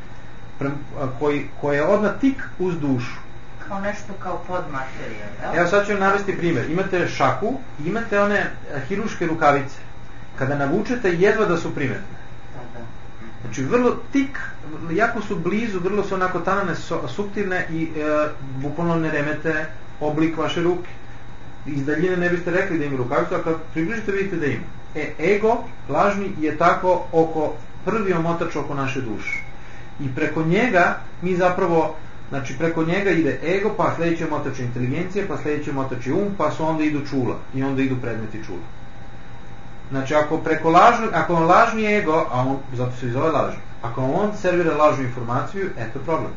koji, koja je odmah tik uz dušu. Kao nešto kao podmaterija, da? Evo sad ću vam navesti primjer. Imate šaku i imate one hiruške rukavice. Kada navučete, jedva da su primetne. Znači, vrlo tik, jako su blizu, vrlo su onako tanane, suptilne i e, bukvalno ne remete oblik vaše ruke. Iz daljine ne biste rekli da ima rukavicu, a kad približite vidite da ima. E, ego, lažni, je tako oko, prvi omotač oko naše duše. I preko njega mi zapravo, znači preko njega ide ego, pa sledeći omotač je inteligencija, pa sledeći omotač je um, pa su onda idu čula i onda idu predmeti čula. Znači, ako preko lažnog, ako on lažni ego, a on, zato se i zove lažni, ako on servira lažnu informaciju, eto je problem.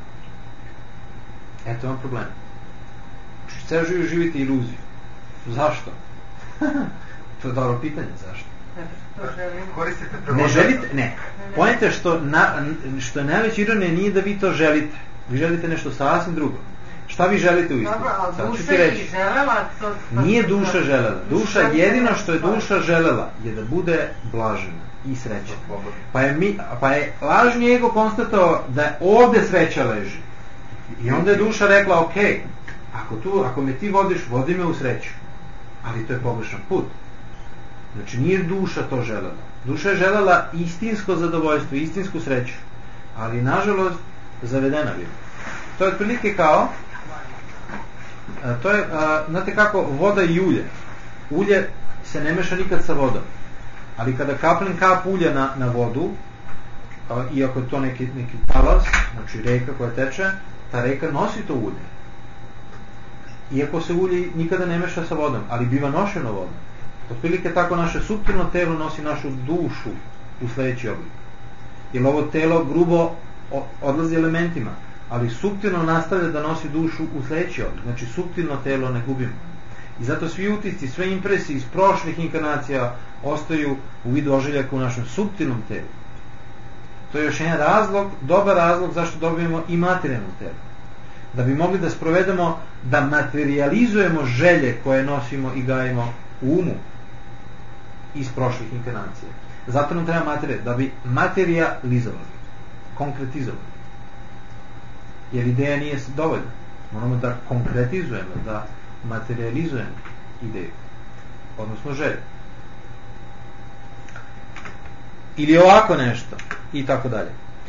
Eto vam problem. Znači, ceo živi živite iluziju. Zašto? To je dobro pitanje, zašto? Koristite ne želite, ne. Pojente što, na, što je najveća ironija nije da vi to želite. Vi želite nešto sasvim drugo. Šta vi želite u istinu? Dobro, ali duša je i želela to... Nije duša želela. Duša, jedino što je duša želela je da bude blažena i srećna. Pa je, mi, pa je lažni ego konstatovao da ovde sreća leži. I onda je duša rekla, ok, ako, tu, ako me ti vodiš, vodi me u sreću. Ali to je pogrešan put. Znači, nije duša to želela. Duša je želela istinsko zadovoljstvo, istinsku sreću. Ali, nažalost, zavedena bila. To je otprilike kao, a, to je, a, znate kako, voda i ulje. Ulje se ne meša nikad sa vodom. Ali kada kapnem kap ulja na, na vodu, a, iako je to neki, neki talas, znači reka koja teče, ta reka nosi to ulje. Iako se ulje nikada ne meša sa vodom, ali biva nošeno vodom. Otprilike tako naše suptilno telo nosi našu dušu u sledeći oblik. Jer ovo telo grubo odlazi elementima, ali suptilno nastavlja da nosi dušu u sledeći oblik. Znači, suptilno telo ne gubimo. I zato svi utisci, sve impresije iz prošlih inkarnacija ostaju u vidu ožiljaka u našem suptilnom telu. To je još jedan razlog, dobar razlog zašto dobijemo i materijalno telo. Da bi mogli da sprovedemo, da materializujemo želje koje nosimo i gajimo u umu iz prošlih inkarnacija. Zato nam treba materija, da bi materializovali, konkretizovali. Jer ideja nije dovoljna. Moramo da konkretizujemo, da materializujemo ideju, odnosno želju. Ili ovako nešto, i tako dalje.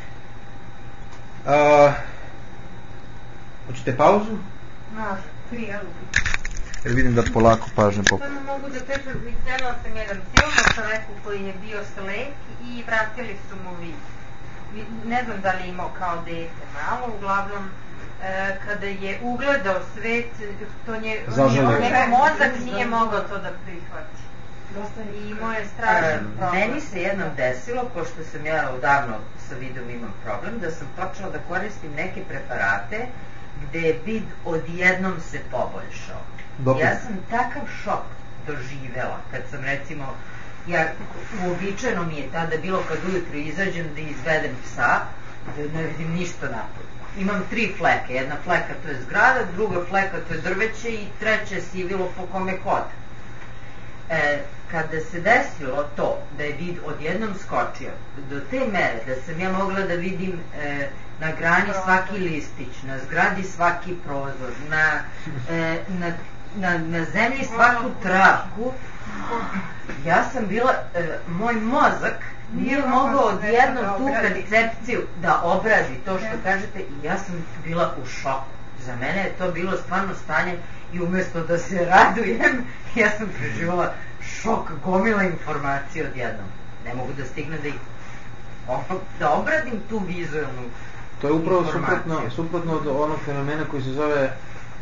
Uh, hoćete pauzu? Može, tri, ali... Jer vidim da polako pažnje pokupa. Samo mogu da kažem, izgledala sam jedan film o čoveku koji je bio slep i vratili su mu vid. Ne znam da li imao kao dete malo, uglavnom e, kada je ugledao svet, to nje, njegov mozak nije mogao to da prihvati. I imao je strašan problem. Meni se jednom desilo, pošto sam ja odavno sa vidom imam problem, da sam počela da koristim neke preparate gde je vid odjednom se poboljšao. Dobro. Ja sam takav šok doživela kad sam recimo, ja uobičajeno mi je tada bilo kad ujutro izađem da izvedem psa, da ne vidim ništa napolje. Imam tri fleke, jedna fleka to je zgrada, druga fleka to je drveće i treće je sivilo po kome hoda. E, kada se desilo to da je vid odjednom skočio do te mere da sam ja mogla da vidim e, na grani svaki listić, na zgradi svaki prozor, na, e, na, na, na zemlji svaku travku, ja sam bila, e, moj mozak nije mogao odjednom tu percepciju da obradi to što kažete i ja sam bila u šoku. Za mene je to bilo stvarno stanje i umjesto da se radujem, ja sam preživala šok, gomila informacije odjednom. Ne mogu da stignem da ih da obradim tu vizualnu informaciju. To je upravo suprotno, suprotno od onog fenomena koji se zove e,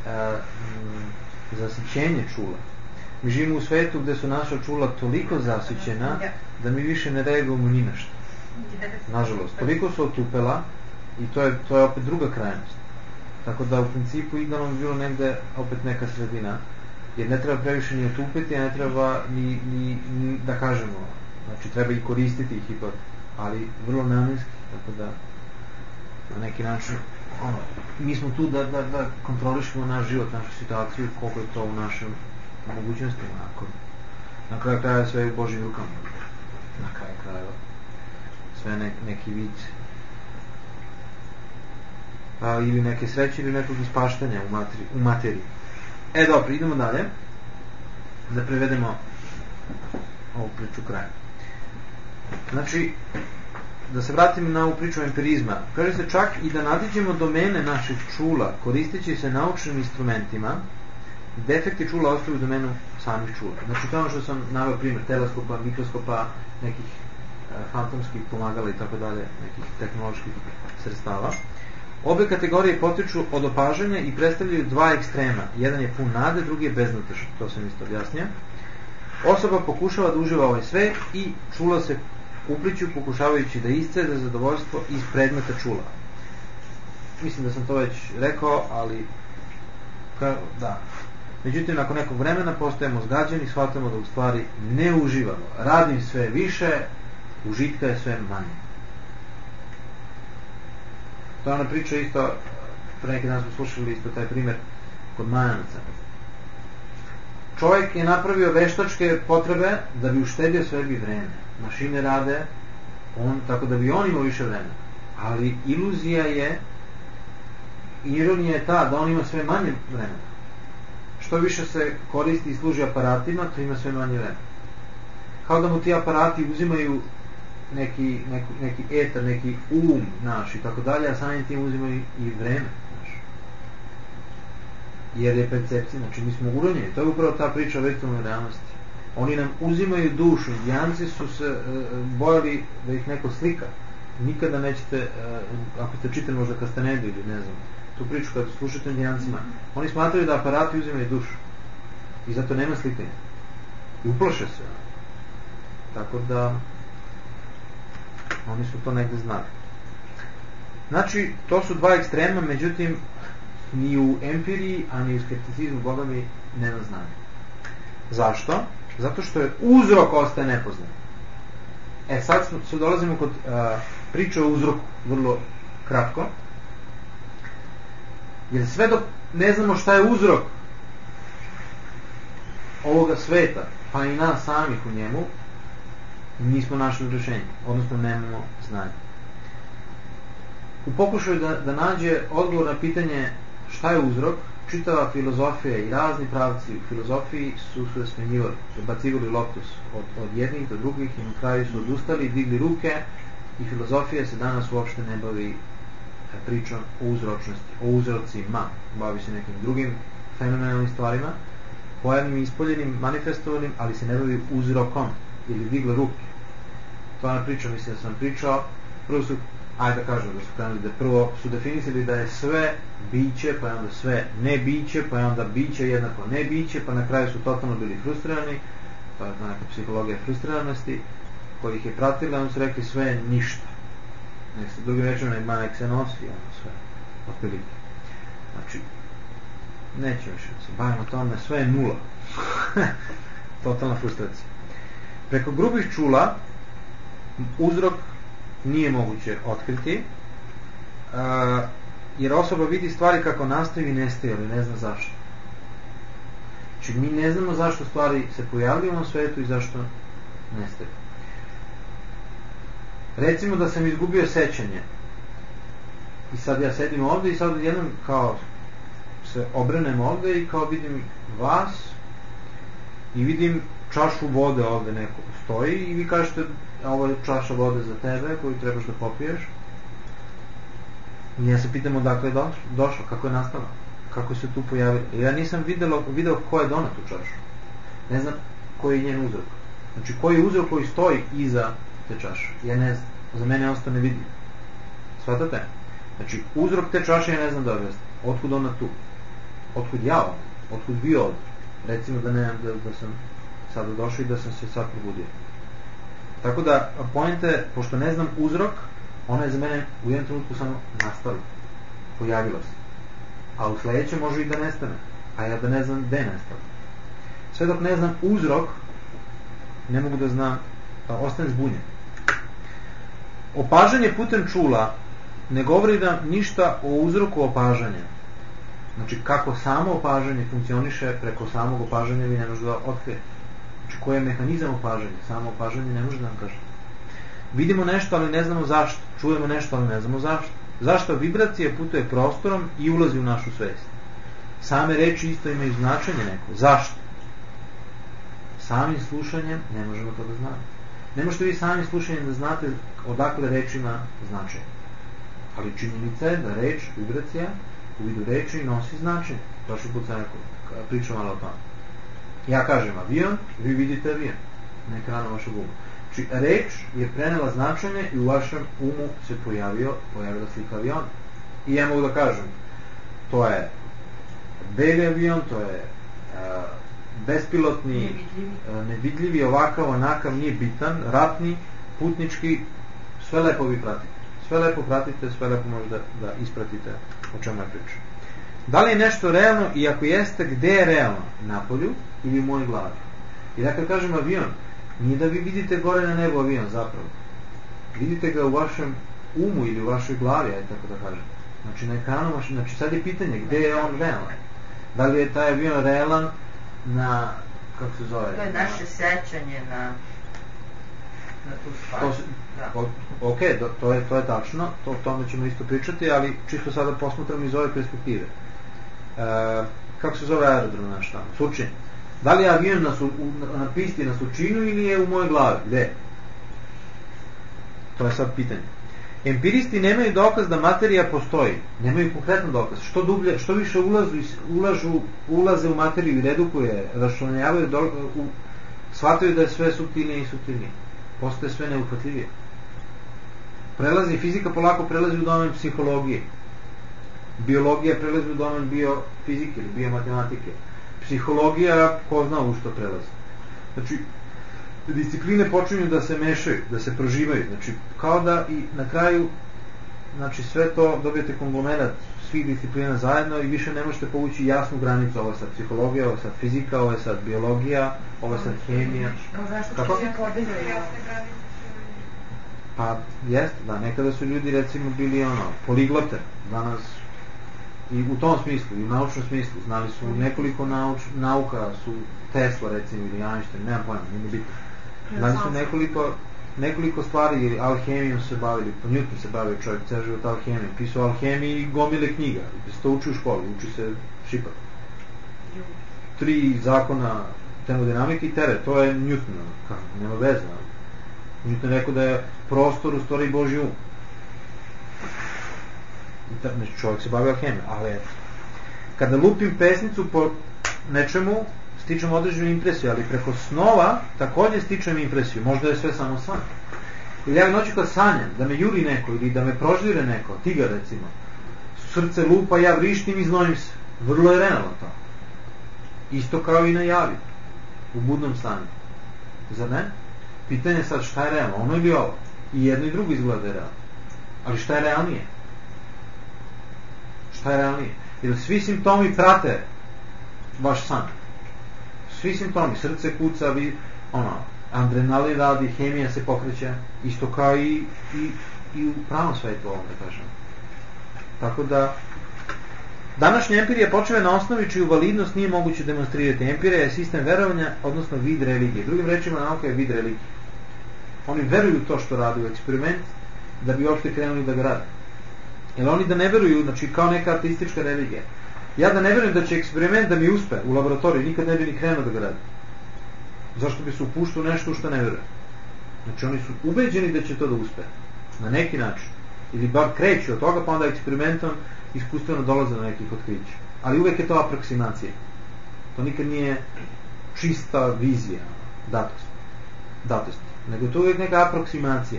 zasićenje čula. Mi živimo u svetu gde su naša čula toliko zasićena da mi više ne reagujemo ni na što. Nažalost, toliko su otupela i to je, to je opet druga krajnost. Tako da u principu idealno bi bilo negde opet neka sredina, jer ne treba previše ni otupiti, a ne treba ni, ni, ni da kažemo, znači treba i koristiti ih ipak, ali vrlo namjenski, tako da na neki način ono, mi smo tu da, da, da kontrolišemo naš život, našu situaciju, koliko je to u našim mogućnostima, ako na kraju kraja sve u Božim rukama, na kraju kraja sve ne, neki vid a, ili neke sreće ili nekog ispaštanja u materiji, u materiji. E dobro, idemo dalje da prevedemo ovu priču kraja. Znači, da se vratimo na ovu priču empirizma, kaže se čak i da nadiđemo domene naših čula koristeći se naučnim instrumentima, defekti čula ostaju u domenu samih čula. Znači, to je ono što sam naveo primjer teleskopa, mikroskopa, nekih e, fantomskih pomagala i tako dalje, nekih tehnoloških sredstava. Obe kategorije potiču od opažanja i predstavljaju dva ekstrema. Jedan je pun nade, drugi je beznadežan. To sam isto objasnio. Osoba pokušava da uživa ovaj sve i čula se upliću pokušavajući da iscede zadovoljstvo iz predmeta čula. Mislim da sam to već rekao, ali ka, da. Međutim, nakon nekog vremena postajemo zgađeni, shvatamo da u stvari ne uživamo. Radim sve više, užitka je sve manje. To je ona priča isto, pre neki dan smo slušali isto taj primjer kod Majanaca. Čovjek je napravio veštačke potrebe da bi uštedio sebi vreme. Mašine rade, on, tako da bi on imao više vremena. Ali iluzija je, ironija je ta da on ima sve manje vremena. Što više se koristi i služi aparatima, to ima sve manje vremena. Kao da mu ti aparati uzimaju neki, neki, neki etar, neki um naš i tako dalje, a samim tim uzimaju i vreme naš. Jer je percepcija, znači mi smo uronjeni. To je upravo ta priča o virtualnoj realnosti. Oni nam uzimaju dušu. Indijanci su se uh, bojali da ih neko slika. Nikada nećete, uh, ako ste čitali možda Castanedu ili ne znam, tu priču kad slušate Indijancima, oni smatraju da aparati uzimaju dušu. I zato nema slikanja. I uplaše se. Tako da oni su to negde znali. Znači, to su dva ekstrema, međutim, ni u empiriji, a ni u skepticizmu, Boga mi, nema znanja. Zašto? Zato što je uzrok ostaje nepoznat. E, sad se dolazimo kod uh, priče o uzroku, vrlo kratko. Jer sve dok ne znamo šta je uzrok ovoga sveta, pa i nas samih u njemu, nismo našli rješenje, odnosno nemamo znanje. U pokušaju da, da nađe odgovor na pitanje šta je uzrok, čitava filozofija i razni pravci u filozofiji su se smenjivali, bacivali loptus od, od jednih do drugih i na kraju su odustali, digli ruke i filozofija se danas uopšte ne bavi pričom o uzročnosti, o uzrocima, bavi se nekim drugim fenomenalnim stvarima, pojavnim, ispoljenim, manifestovanim, ali se ne bavi uzrokom ili digle ruke. To je ona priča, mislim da sam pričao, prvo su, ajde da kažem da su krenuli, da prvo su definisali da je sve biće, pa je onda sve ne biće, pa je onda biće jednako ne biće, pa na kraju su totalno bili frustrirani, to je neka psihologija frustriranosti, koji ih je pratila, onda su rekli sve je ništa. Nek se drugim rečima ima nek se nosi, ono sve, otprilike. Znači, neće više da se bavimo tome, sve je nula. Totalna frustracija. Preko grubih čula uzrok nije moguće otkriti, uh, jer osoba vidi stvari kako nastaju i nestaju, ali ne zna zašto. Znači, mi ne znamo zašto stvari se pojavljaju na svetu i zašto nestaju. Recimo da sam izgubio sećanje i sad ja sedim ovde i sad jednom kao se obrenem ovde i kao vidim vas i vidim čašu vode ovde neko stoji i vi kažete ovo je čaša vode za tebe koju trebaš da popiješ. I ja se pitam odakle je došlo, kako je nastala, kako se tu pojavila. Ja nisam videlo, video ko je donao tu čašu. Ne znam koji je njen uzrok. Znači koji je uzrok koji stoji iza te čaše. Ja ne znam, za mene je ostao nevidljiv. Shvatate? Znači uzrok te čaše ja ne znam da objasnim. Otkud ona tu? Otkud ja ovdje? Otkud vi ovdje? Recimo da, ne, da, da sam sada došao i da sam se sad probudio. Tako da, poenta je, pošto ne znam uzrok, ona je za mene u jednom trenutku samo nastala. Pojavila se. A u sledećem može i da nestane. A ja da ne znam gde je nastala. Sve dok ne znam uzrok, ne mogu da znam, da ostane zbunjen. Opažanje putem čula ne govori da ništa o uzroku opažanja. Znači, kako samo opažanje funkcioniše, preko samog opažanja vi ne možete da otkrijete. Znači, koji je mehanizam opažanja? Samo opažanje ne može da vam kaže. Vidimo nešto, ali ne znamo zašto. Čujemo nešto, ali ne znamo zašto. Zašto vibracija putuje prostorom i ulazi u našu svest? Same reči isto imaju značenje neko. Zašto? Samim slušanjem ne možemo to da znamo. Ne možete vi samim slušanjem da znate odakle reč ima značenje. Ali činjenica je da reč, vibracija, u vidu reči nosi značenje. Prošli put sam rekao, pričam malo o tome. Ja kažem avion, vi vidite avion na ekranu vašeg uma. Znači, reč je prenela značenje i u vašem umu se pojavio, pojavila slika aviona. I ja mogu da kažem, to je beli avion, to je uh, bespilotni, nevidljivi. Uh, nevidljivi, ovakav, onakav, nije bitan, ratni, putnički, sve lepo vi pratite. Sve lepo pratite, sve lepo možda da ispratite o čemu je priča. Da li je nešto realno i ako jeste, gde je realno? Napolju ili u mojoj glavi? I da kad kažem avion, nije da vi vidite gore na nebu avion zapravo. Vidite ga u vašem umu ili u vašoj glavi, ajde tako da kažem. Znači na ekranu, znači sad je pitanje gde je on realan. Da li je taj avion realan na, kako se zove? To je naše sećanje na, na tu stvar. To se, da. O, ok, to, to, je, to je tačno, to, o tome ćemo isto pričati, ali čisto sada posmatram iz ove perspektive. E, kako se zove aerodrom naš tamo? Surčin. Da li je avion na, su, na pisti na Surčinu ili je u mojoj glavi? Gde? To je sad pitanje. Empiristi nemaju dokaz da materija postoji. Nemaju konkretan dokaz. Što dublje, što više ulazu, ulažu, ulaze u materiju i redukuje, raščlanjavaju, do, u, shvataju da je sve suptilnije i suptilnije. Postaje sve neuhvatljivije. Prelazi, fizika polako prelazi u domen psihologije. Biologija prelazi u domen biofizike ili biomatematike. Psihologija, ko zna u što prelazi. Znači, discipline počinju da se mešaju, da se proživaju. Znači, kao da i na kraju, znači, sve to dobijete konglomerat svih disciplina zajedno i više ne možete povući jasnu granicu. Ovo je sad psihologija, ovo je sad fizika, ovo je sad biologija, ovo je sad hemija. Kako? Pa, jeste, da, nekada su ljudi recimo bili ono, poliglote, danas i u tom smislu, i u naučnom smislu, znali su nekoliko nauč, nauka, su Tesla recimo ili Einstein, nemam pojma, nije bitno. Znali su nekoliko, nekoliko stvari, ili alhemijom se bavili, po Newton se bavio čovjek, ceo život alhemijom, pisao alhemiji i gomile knjiga, i se to uči u školi, uči se šipak. Tri zakona termodinamike i tere, to je Newton, kako, nema veze. Newton rekao da je prostor u stvari Božji um. Znači čovjek se bavi alhemijom, ali eto. Kada lupim pesnicu po nečemu, stičem određenu impresiju, ali preko snova također stičem impresiju, možda je sve samo san. Ili ja noću kad sanjam, da me juri neko ili da me proždire neko, tigar recimo, srce lupa, ja vrištim i znojim se. Vrlo je realno to. Isto kao i na javi, u budnom stanju. Zar ne? Pitanje je sad šta je realno, ono ili ovo. I jedno i drugo izgleda je realno. Ali šta je realnije? Šta je realnije? Jer svi simptomi prate vaš san. Svi simptomi, srce kuca, vi, ono, adrenalin radi, hemija se pokreće, isto kao i, i, i u pravom svetu ovom, da kažem. Tako da, Današnja empirija počeva na osnovi čiju validnost nije moguće demonstrirati. Empirija je sistem verovanja, odnosno vid religije. Drugim rečima, nauka je vid religije. Oni veruju to što rade u eksperiment da bi uopšte krenuli da ga rade. Jer oni da ne veruju, znači kao neka ateistička religija. Ja da ne verujem da će eksperiment da mi uspe u laboratoriji, nikad ne bi ni krenuo da ga radi. Zašto bi se upuštao u nešto što ne veruje? Znači oni su ubeđeni da će to da uspe. Na neki način. Ili bar kreću od toga, pa onda eksperimentom iskustveno dolaze do nekih otkrića. Ali uvek je to aproksimacija. To nikad nije čista vizija datosti. datosti. Nego to je uvek neka aproksimacija.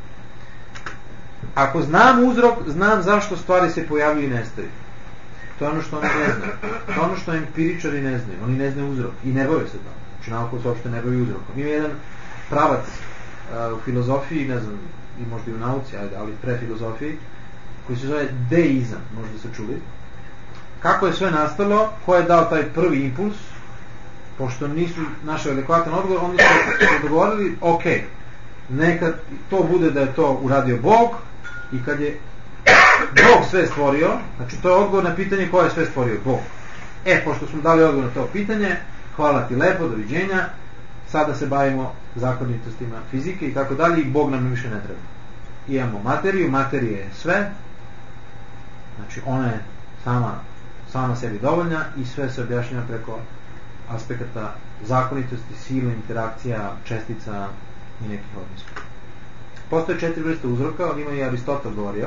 Ako znam uzrok, znam zašto stvari se pojavljaju i nestaju. To je ono što oni ne znaju. To je ono što empiričari ne znaju. Oni ne znaju uzrok. I ne bave se to. Znači nauka se uopšte ne bavi uzrokom. Ima jedan pravac uh, u filozofiji, ne znam, i možda i u nauci, ali pre filozofiji, koji se zove deizam, možda se čuli. Kako je sve nastalo, ko je dao taj prvi impuls, pošto nisu našli adekvatan odgovor, oni su se dogovorili, ok, neka to bude da je to uradio Bog, i kad je Bog sve stvorio, znači to je odgovor na pitanje ko je sve stvorio, Bog. E, pošto smo dali odgovor na to pitanje, hvala ti lepo, doviđenja, sada se bavimo zakonitostima fizike i tako dalje, i Bog nam više ne treba. Imamo materiju, materija je sve, znači ona je sama, sama sebi dovoljna i sve se objašnjava preko aspekata zakonitosti, sile, interakcija, čestica i nekih odnosa. Postoje četiri vrste uzroka, on ima i Aristotel govorio.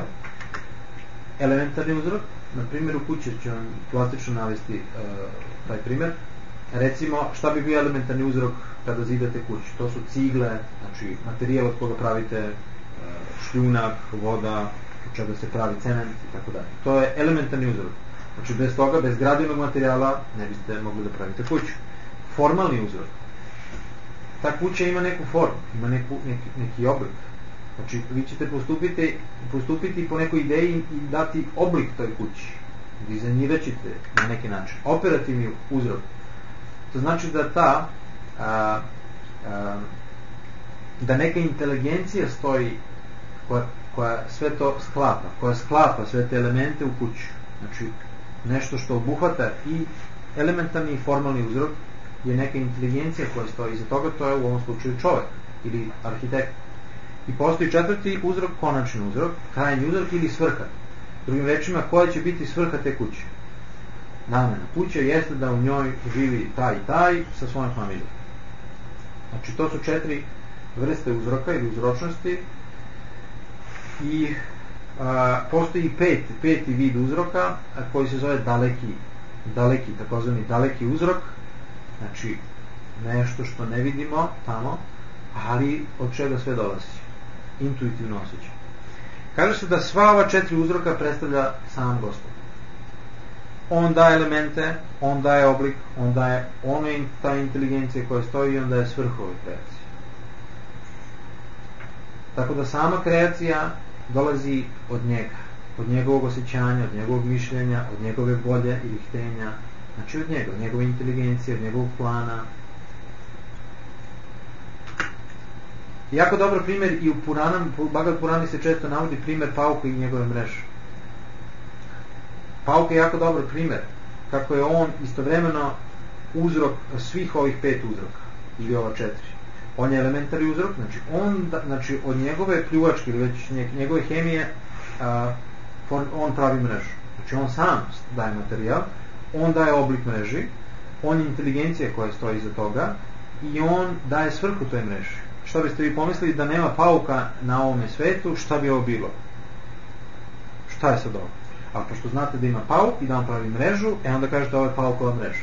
Elementarni uzrok, na primjeru kuće ću vam plastično navesti uh, taj primjer. Recimo, šta bi bio elementarni uzrok kada zidate kuću? To su cigle, znači materijal od koga pravite uh, šljunak, voda, od čega se pravi cement i tako dalje. To je elementarni uzrok. Znači, bez toga, bez gradivnog materijala ne biste mogli da pravite kuću. Formalni uzrok. Ta kuća ima neku formu, ima neku, neki, neki oblik. Znači, vi ćete postupiti, postupiti po nekoj ideji i dati oblik toj kući. Dizajnirat ćete na neki način. Operativni uzrok. To znači da ta a, a, da neka inteligencija stoji koja, koja sve to sklapa, koja sklapa sve te elemente u kuću. Znači, nešto što obuhvata i elementarni i formalni uzrok je neka inteligencija koja stoji iza toga, to je u ovom slučaju čovjek ili arhitekt. I postoji četvrti uzrok, konačni uzrok, krajnji uzrok ili svrha. Drugim rečima, koja će biti svrha te kuće? Namena kuće jeste da u njoj živi taj i taj sa svojom familijom. Znači, to su četiri vrste uzroka ili uzročnosti i a, postoji pet, peti vid uzroka a, koji se zove daleki, daleki, takozvani daleki uzrok. Znači, nešto što ne vidimo tamo, ali od čega sve dolazi. Intuitivno osjećaj. Kaže se da sva ova četiri uzroka predstavlja sam Gospod. On daje elemente, on daje oblik, on daje ono je ta inteligencija koja stoji i on daje svrhu ove kreacije. Tako da sama kreacija dolazi od njega, od njegovog osjećanja, od njegovog mišljenja, od njegove volje ili htenja, znači od njega, od njegove inteligencije, od njegovog plana. Jako dobar primjer i u Puranam, u Bhagavad Purani se često navodi primjer pauka i njegove mreže. Pauka je jako dobar primjer kako je on istovremeno uzrok svih ovih pet uzroka ili ova četiri. On je elementarni uzrok, znači on da, znači od njegove pljuvačke ili već njegove hemije a, on pravi mrežu. Znači on sam daje materijal, on daje oblik mreži, on je inteligencija koja stoji iza toga i on daje svrhu toj mreži. Šta biste vi pomislili da nema pauka na ovome svetu, šta bi ovo bilo? Šta je sad ovo? A pošto znate da ima pauk i da on pravi mrežu, e onda kažete ovo je paukova mreža.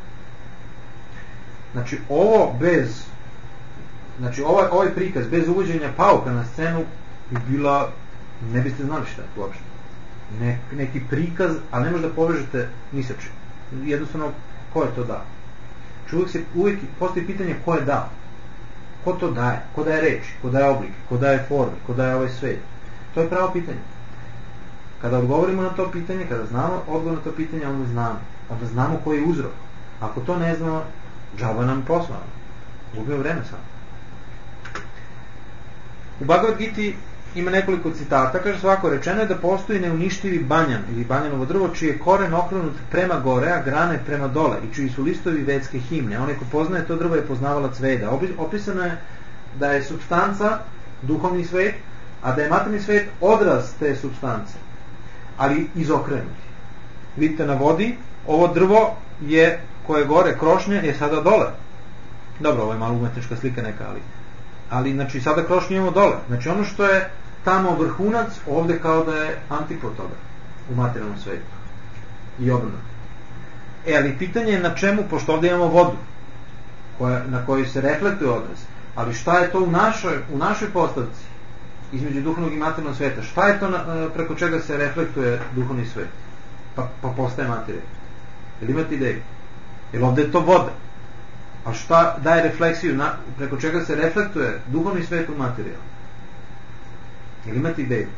Znači ovo bez znači ovaj, ovaj prikaz bez uvođenja pauka na scenu bi bila, ne biste znali šta je to uopšte. Ne, neki prikaz, ali ne možda povežete ni sa čim. Jednostavno, ko je to dao? Uvijek, se, uvijek postoji pitanje ko je dao. Ko to daje? Ko daje reči? Ko daje oblike? Ko daje forme? Ko daje ovaj svet? To je pravo pitanje. Kada odgovorimo na to pitanje, kada znamo odgovor na to pitanje, onda znamo. Onda znamo koji je uzrok. Ako to ne znamo, džaba nam poslao. Gubimo vreme samo. U Bhagavad Giti ima nekoliko citata, kaže svako rečeno je da postoji neuništivi banjan ili banjanovo drvo čiji je koren okrenut prema gore, a grane prema dole i čiji su listovi vedske himne. Onaj ko poznaje to drvo je poznavalac veda. Opisano je da je supstanca duhovni svet, a da je materijalni svet odraz te supstance, ali izokrenuti. Vidite na vodi, ovo drvo je koje je gore, krošnje, je sada dole. Dobro, ovo je malo umetnička slika neka, ali ali znači sada krošnje imamo dole. Znači ono što je tamo vrhunac, ovde kao da je antipod toga u materijalnom svetu i obrnuto. E, ali pitanje je na čemu, pošto ovde imamo vodu koja, na kojoj se reflektuje odraz, ali šta je to u našoj, u našoj postavci između duhovnog i materijalnog sveta, šta je to na, preko čega se reflektuje duhovni svet, pa, pa postaje materija? Jel imate ideju? Jel ovde je to voda? A šta daje refleksiju, na, preko čega se reflektuje duhovni svet u materiju? Jel imate ideju?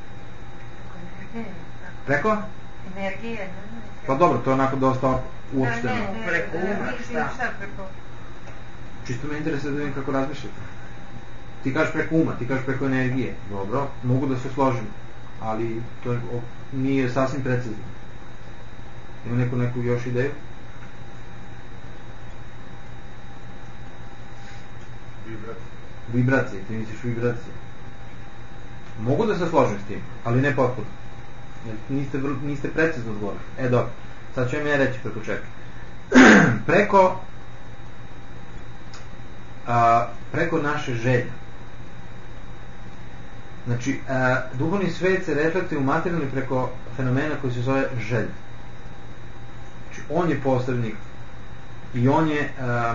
Preko? Energije. Pa dobro, to je onako dosta uopšteno. Ne, ne, preko uma, šta? Čisto me interesuje da vidim kako razmišljate. Ti kažeš preko uma, ti kažeš preko energije. Dobro, mogu da se složim, ali to je, o, nije sasvim precizno. Ima neko neku još ideju? Vibracije, ti misliš vibracije. Mogu da se složim s tim, ali ne potpuno. Niste, niste precizno odgovorili. E dobro, sad ću vam ja reći preko čega. preko a, preko naše želje. Znači, a, duhovni svet se reflektuje u materijalni preko fenomena koji se zove želja. Znači, on je posrednik i on je a,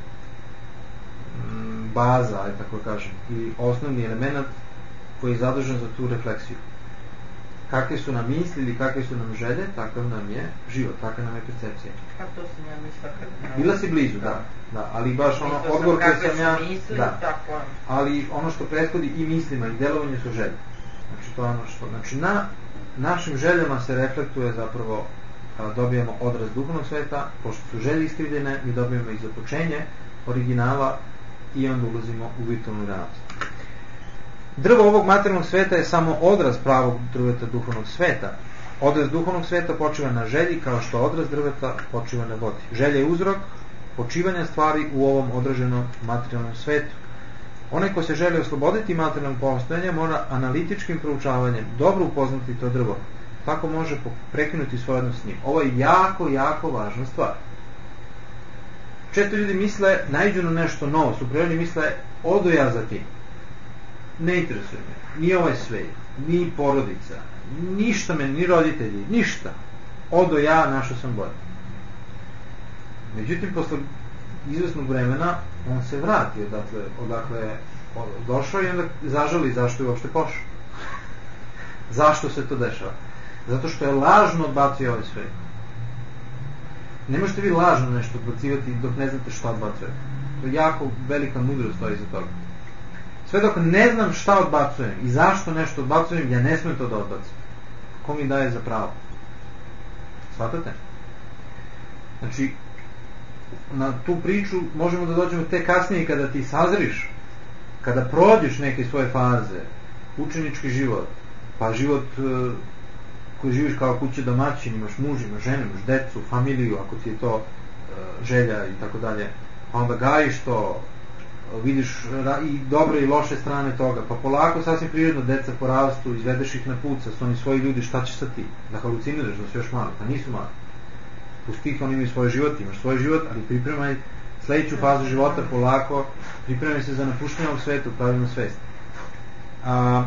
baza, aj tako kažem, i osnovni element koji je zadužen za tu refleksiju. Kakve su nam misli ili kakve su nam želje, takav nam je život, takav nam je percepcija. Kako to sam ja mislila kad... Bila si blizu, da. da ali baš ono, odgovor koji sam ja... Misli, da. tako. Ali ono što prethodi i mislima i delovanju su želje. Znači, to je ono što... Znači, na našim željama se reflektuje zapravo, a, dobijemo odraz duhovnog sveta, pošto su želje iskrivljene, mi dobijemo izotočenje originala i onda ulazimo u virtualnu realnost. Drvo ovog materijalnog sveta je samo odraz pravog drveta duhovnog sveta. Odraz duhovnog sveta počiva na želji, kao što odraz drveta počiva na vodi. Želja je uzrok počivanja stvari u ovom odraženom materijalnom svetu. Onaj ko se želi osloboditi materijalnog postojanja mora analitičkim proučavanjem dobro upoznati to drvo. Tako može prekinuti svoj odnos s njim. Ovo je jako, jako važna stvar. Često ljudi misle, naiđu na nešto novo, su prirodi misle, odo ja za tim. Ne interesuje me, ni ovaj svet, ni porodica, ništa me, ni roditelji, ništa. Odo ja, našao sam bolje. Međutim, posle izvesnog vremena, on se vrati odakle, odakle je došao i onda zažali zašto je uopšte pošao. Zašto se to dešava? Zato što je lažno odbacio ovaj svet. Ne možete vi lažno nešto odbacivati dok ne znate šta odbacujete. To je jako velika mudrost stoji za toga. Sve dok ne znam šta odbacujem i zašto nešto odbacujem, ja ne smijem to da odbacim. Ko mi daje za pravo? Shvatate? Znači, na tu priču možemo da dođemo te kasnije kada ti sazriš, kada prođeš neke svoje faze, učenički život, pa život koji živiš kao kuće domaćin, imaš muž, imaš ženu, imaš decu, familiju, ako ti je to uh, želja i tako dalje, pa onda gajiš to, vidiš i dobre i loše strane toga, pa polako sasvim prirodno deca porastu, izvedeš ih na put, su oni svoji ljudi, šta ćeš sa ti? Da haluciniraš, da su još mali, pa nisu mali. Pusti ih, oni imaju svoj život, imaš svoj život, ali pripremaj sledeću fazu života polako, pripremaj se za napuštanje ovog sveta u pravilnu svest. A,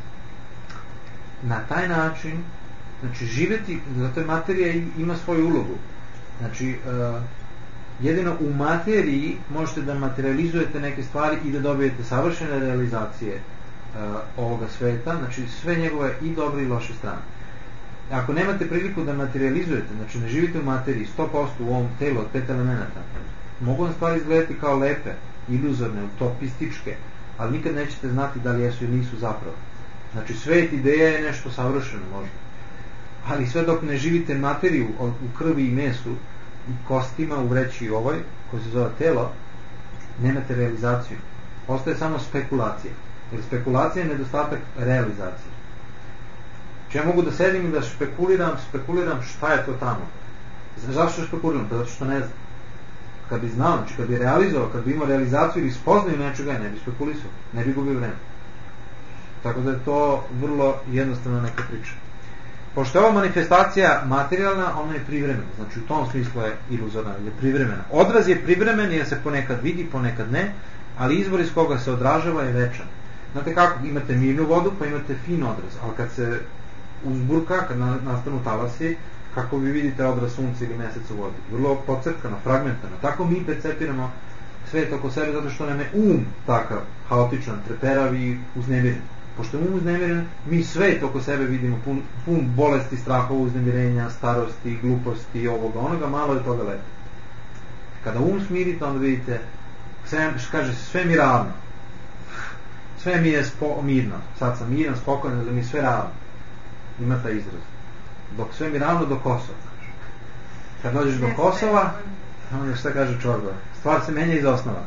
na taj način, znači živeti, zato je materija ima svoju ulogu. Znači, uh, jedino u materiji možete da materializujete neke stvari i da dobijete savršene realizacije uh, ovoga sveta, znači sve njegove i dobre i loše strane. Ako nemate priliku da materializujete, znači ne živite u materiji sto posto u ovom telu od pet elemenata, mogu vam stvari izgledati kao lepe, iluzorne, utopističke, ali nikad nećete znati da li jesu ili nisu zapravo. Znači svet ideja je nešto savršeno možda, ali sve dok ne živite materiju u krvi i mesu i kostima u vreći ovoj, koja se zove telo, nemate realizaciju. Ostaje samo spekulacija. Jer spekulacija je nedostatak realizacije. Znači ja mogu da sedim i da špekuliram, spekuliram šta je to tamo. Zašto špekuliram? Pa zato što ne znam. Kad bi znao, znači kad bi realizovao, kad bi imao realizaciju ili spoznaju nečega, ne bi spekulisao, ne bi gubio vreme. Tako da je to vrlo jednostavna neka priča. Pošto je ova manifestacija materijalna, ona je privremena. Znači u tom smislu je iluzorna, je privremena. Odraz je privremen jer se ponekad vidi, ponekad ne, ali izvor iz koga se odražava je večan. Znate kako, imate mirnu vodu, pa imate fin odraz, ali kad se uzburka, kad nastanu talasi, kako vi vidite odraz sunca ili meseca u vodi? Vrlo pocrkano, fragmentano. Tako mi percepiramo svet oko sebe, zato što nam je um takav, haotičan, treperav i uznemiren. Pošto je um uznemiren, mi svet oko sebe vidimo pun, pun bolesti, strahova, uznemirenja, starosti, gluposti, ovoga, onoga, malo je toga lepo. Kada um smirite, onda vidite, sve, kaže, sve mi ravno. Sve mi je spo, mirno. Sad sam miran, spokojno, da mi sve ravno. Ima taj izraz. Dok sve mi ravno do Kosova. Kad dođeš do Kosova, onda šta kaže Čorba? Stvar se menja iz osnova.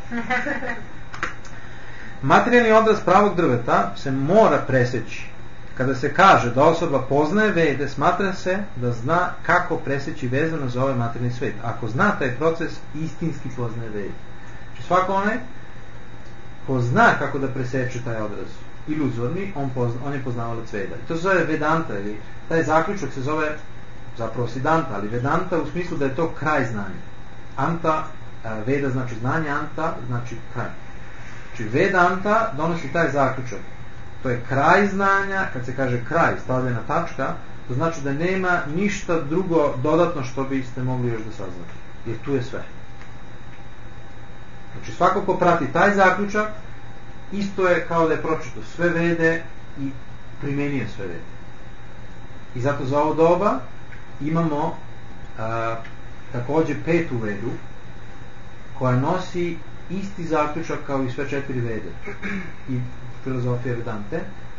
Materijalni odraz pravog drveta se mora preseći. Kada se kaže da osoba poznaje vede, smatra se da zna kako preseći vezano za ovaj materijalni svet. Ako zna taj proces, istinski poznaje vede. Znači svako onaj ko zna kako da preseče taj odraz iluzorni, on, pozna, on je poznavalac veda. I to se zove Vedanta, ili taj zaključak se zove zapravo Siddhanta, ali Vedanta u smislu da je to kraj znanja. Anta, Veda znači znanje, Anta znači kraj. Znači Vedanta donosi taj zaključak. To je kraj znanja, kad se kaže kraj, stavljena tačka, to znači da nema ništa drugo dodatno što biste mogli još da saznate. Jer tu je sve. Znači svako ko prati taj zaključak, isto je kao da je pročitao sve vede i primenio sve vede. I zato za ovo doba imamo a, takođe petu vedu koja nosi isti zaključak kao i sve četiri vede i filozofija Vedante.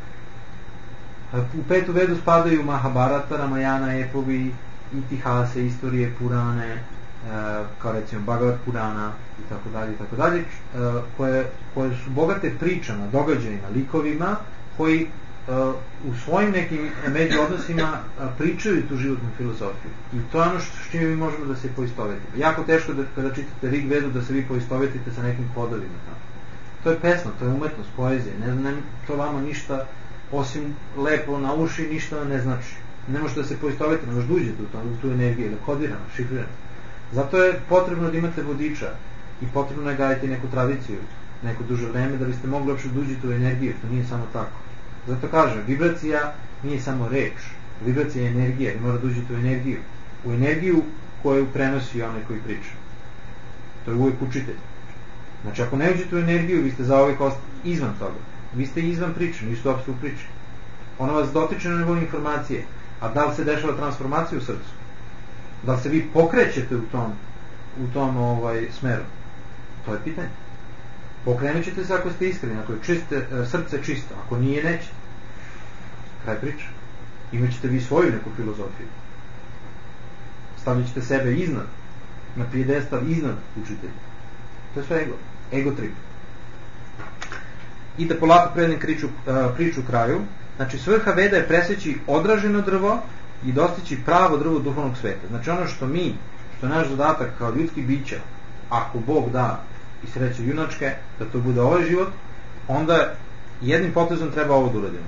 U petu vedu spadaju Mahabharata, Ramayana, epovi, itihase, istorije, purane, kao recimo Bhagavad Purana i tako dalje i tako dalje, koje, koje su bogate pričama, događajima, likovima koji u svojim nekim međuodnosima pričaju tu životnu filozofiju. I to je ono s čime mi možemo da se poistovetimo. Jako teško da kada čitate Rig Vedu da se vi poistovetite sa nekim kodovima tamo. To je pesma, to je umetnost, poezija. Ne znam, to vama ništa osim lepo na uši ništa ne znači. Ne možete da se poistovetite, ne možete da uđete u, to, u tu energiju, ili kodirano, šifrirano. Zato je potrebno da imate vodiča i potrebno je gajiti neku tradiciju, neko duže vreme da biste mogli uopšte da uđete u energiju. To nije samo tako. Zato kažem, vibracija nije samo reč. Vibracija je energija i mora da uđete u energiju. U energiju koju prenosi onaj koji priča. To je uvijek učitelj. Znači, ako ne uđete u energiju, vi ste zauvijek izvan toga. Vi ste izvan priče, niste uopšte u priči. Ona vas dotiče na nivou informacije. A da li se dešava transformacija u srcu? Da li se vi pokrećete u tom, u tom ovaj, smeru? To je pitanje. Pokrenut ćete se ako ste iskreni, ako je čiste, srce čisto, ako nije, nećete. Kraj priča. Imaćete vi svoju neku filozofiju. Stavljat ćete sebe iznad, na pijedestal iznad učitelja. To je sve ego. Ego trip. I da polako predem priču, priču u kraju. Znači, svrha veda je preseći odraženo drvo i dostići pravo drvo duhovnog sveta. Znači, ono što mi, što je naš zadatak kao ljudski bića, ako Bog da i sreće junačke, da to bude ovaj život, onda jednim potezom treba ovo da uradimo.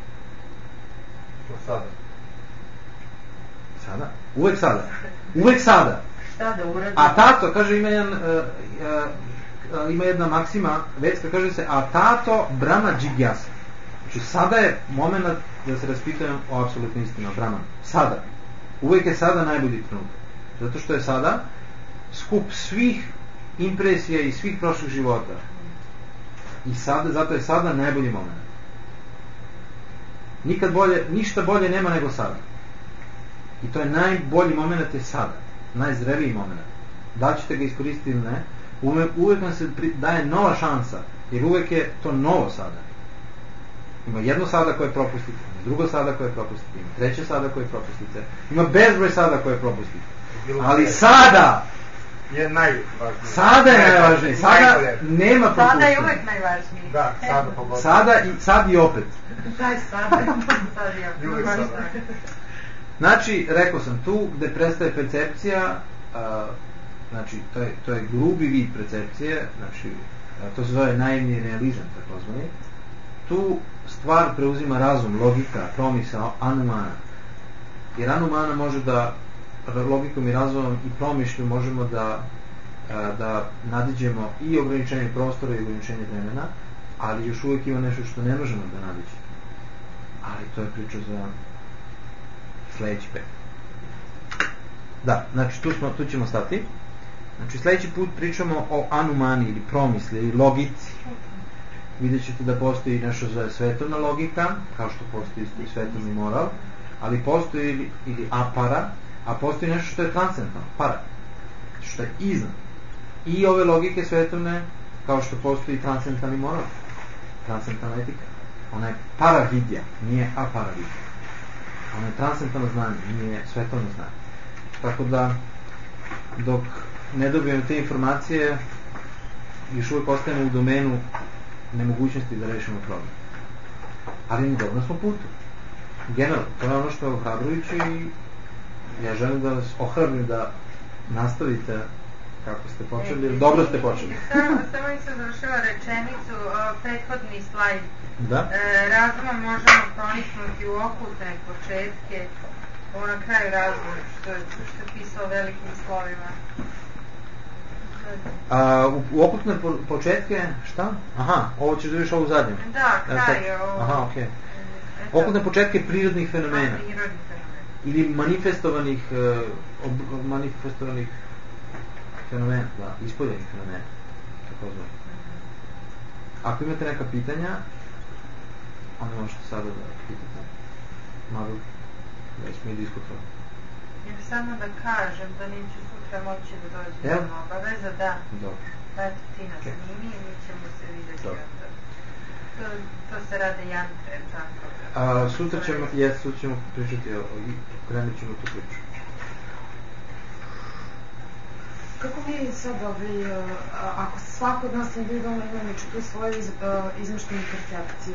Sada. Sada? Uvek sada. Uvek sada. Šta da uradimo? A tato, kaže, ima, jedan, uh, uh, ima jedna maksima, vedska, kaže se, a tato Brahma Džigyasa. Znači, sada je moment da se raspitujem o apsolutnoj istini, o Brahmanu. Sada. Uvek je sada najbolji trenutak. Zato što je sada skup svih impresija i svih prošlih života. I sada, zato je sada najbolji moment. Nikad bolje, ništa bolje nema nego sada. I to je najbolji moment je sada. Najzreliji moment. Da ćete ga iskoristiti ili ne, uvek, uvek vam se daje nova šansa. Jer uvek je to novo sada. Ima jedno sada koje propustite, ima drugo sada koje propustite, ima treće sada koje propustite, ima bezbroj sada koje propustite. Ali sada je najvažnije. Sada je najvažnije, sada nema propuštanja. Sada je uvek najvažnije. Da, sada pogotovo. Sada i, sad i opet. Daj sada, sad i Uvek opet. sada. Znači, rekao sam, tu gde prestaje percepcija, a, znači, to je, to je grubi vid percepcije, znači, a, to se zove naivni realizam, takozvani. Tu stvar preuzima razum, logika, promisao, anumana. Jer anumana može da, logikom i razumom i promišlju možemo da, a, da nadiđemo i ograničenje prostora i ograničenje vremena, ali još uvijek ima nešto što ne možemo da nadiđemo. Ali to je priča za sljedeći pet. Da, znači tu, smo, tu ćemo stati. Znači sljedeći put pričamo o anumani ili promisli ili logici. Vidjet ćete da postoji nešto za svetovna logika, kao što postoji isto i svetovni moral, ali postoji ili, ili apara, a postoji nešto što je transcendentalno, para, što je iznad. I ove logike svetovne, kao što postoji transcendentalni moral, transcendentalna etika. Ona je paravidja, nije aparavidja. Ono je transcendentalno znanje, nije svetovno znanje. Tako da, dok ne dobijemo te informacije, još uvijek ostajemo u domenu nemogućnosti da rešimo problem. Ali dobro smo putu. Generalno, to je ono što je ohrabrujuće i ja želim da vas ohrabrim da nastavite kako ste počeli, jer dobro ste počeli. Samo, samo nisam završila rečenicu, o, prethodni slajd. Da? E, razumom možemo proniknuti u okultne početke, ovo na kraju razum, što je, što je pisao velikim slovima. A, u, u okultne po, početke, šta? Aha, ovo ćeš da vidiš ovu zadnju. Da, kraj je ovo. Aha, okej. Okay. Okultne početke prirodnih fenomena. A, prirodnih fenomena. Ili manifestovanih, uh, ob, manifestovanih fenomena, da, ispoljenih fenomena. Tako zove. Ako imate neka pitanja, onda možete sada da pitate. Malo da smo i diskutovali. Jer samo da kažem da neću sutra moći da dođem Jel? na obaveza, da. Dobro. Pa eto ti nas Okay. snimi i mi ćemo se vidjeti. Dobro. To, to se rade jantre, tako. A, sutra ćemo, jes, sutra ćemo pričati o, i krenut ćemo tu priču. Kako mi sad, ovaj, ako svako od nas individualno ima znači, tu svoju iz, izmeštenu percepciju,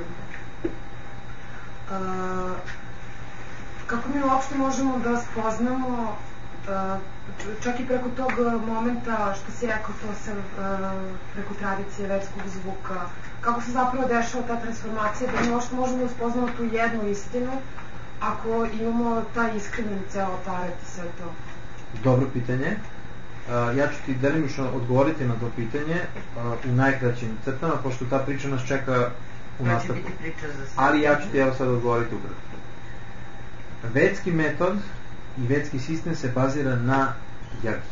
kako mi uopšte možemo da spoznamo, čak i preko tog momenta što si rekao to se preko tradicije verskog zvuka, kako se zapravo dešava ta transformacija, da mi uopšte možemo da spoznamo tu jednu istinu ako imamo taj iskrivljen ceo taret i sve to? Dobro pitanje. Uh, ja ću ti delimično odgovoriti na to pitanje uh, u najkraćim crtama, pošto ta priča nas čeka u nastavku. Ali ja ću ti evo sad odgovoriti ukratko. Vedski metod i vedski sistem se bazira na jagi.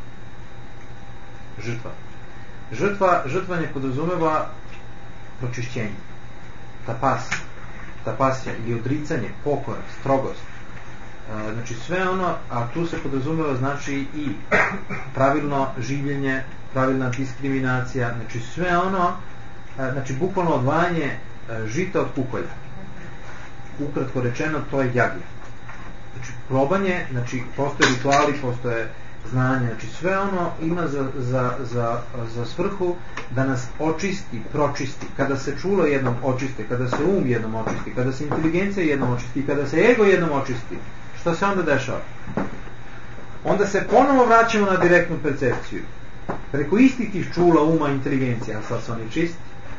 Žrtva. Žrtva, žrtva ne podrazumeva pročišćenje. Tapasija. Tapasija ili odricanje, pokora, strogost. Znači sve ono, a tu se podrazumeva znači i pravilno življenje, pravilna diskriminacija, znači sve ono, znači bukvalno odvajanje žita od kukolja. Ukratko rečeno, to je jagja. Znači probanje, znači postoje rituali, postoje znanje, znači sve ono ima za, za, za, za svrhu da nas očisti, pročisti. Kada se čulo jednom očiste, kada se um jednom očisti, kada se inteligencija jednom očisti, kada se ego jednom očisti, što se onda dešava? Onda se ponovo vraćamo na direktnu percepciju. Preko istih tih čula, uma, inteligencija, a sad su oni čisti.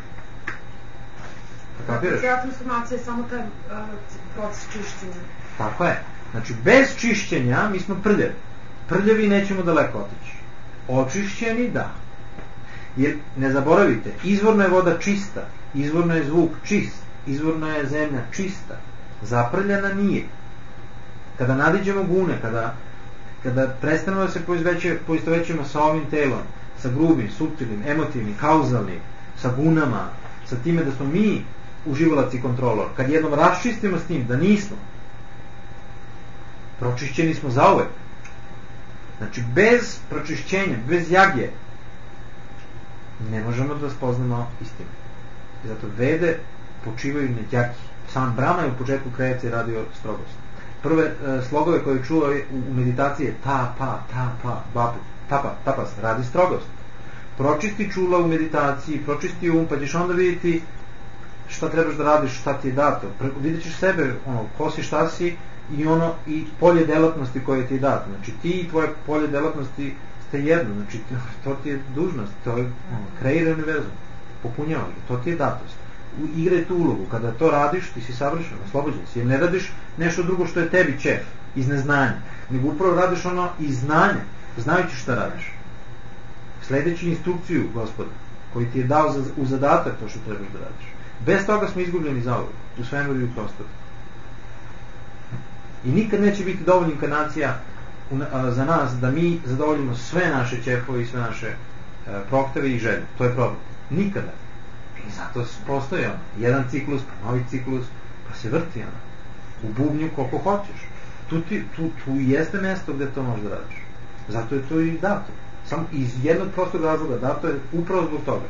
Kapiraš? Cijela transformacija je samo taj uh, proces čišćenja. Tako je. Znači, bez čišćenja mi smo prljavi. Prljavi nećemo daleko otići. Očišćeni, da. Jer, ne zaboravite, izvorna je voda čista, izvorno je zvuk čist, izvorna je zemlja čista, zaprljana nije. Kada nadiđemo gune, kada, kada prestanemo da se poistovećujemo sa ovim telom, sa grubim, suptilnim, emotivnim, kauzalnim, sa gunama, sa time da smo mi uživalac i kontrolor, kad jednom raščistimo s tim da nismo, pročišćeni smo zauvek. Znači, bez pročišćenja, bez jagje, ne možemo da spoznamo istinu. I zato vede počivaju na jagi. Sam Brahma je u početku kreacije radio strogost. Prve e, slogove koje čuo u meditaciji je ta, pa, ta, pa, babu. tapa, tapas, radi strogost. Pročisti čula u meditaciji, pročisti um, pa ćeš onda vidjeti šta trebaš da radiš, šta ti je dato. Vidjet ćeš sebe, ono, ko si, šta si i ono, i polje delatnosti koje ti je dato. Znači ti i tvoje polje delatnosti ste jedno, znači to ti je dužnost, to je ono, kreira univerzum, popunjava ga, to ti je datost. Igraj tu ulogu, kada to radiš ti si savršen, oslobođen si, jer ne radiš nešto drugo što je tebi ćef, iz neznanja, nego upravo radiš ono iz znanja, znajući šta radiš, sledeći instrukciju Gospoda koji ti je dao za, u zadatak to što trebaš da radiš. Bez toga smo izgubljeni zauvek u svemiru i u prostoru i nikad neće biti dovoljna inkarnacija za nas da mi zadovoljimo sve naše ćefove i sve naše e, prohteve i želje. To je problem. Nikada. I zato postoji ono, jedan ciklus, pa novi ciklus, pa se vrti ono, u bubnju koliko hoćeš. Tu, ti, tu, tu jeste mesto gde to možeš da radiš. Zato je to i dato. Samo iz jednog prostog razloga dato je upravo zbog toga.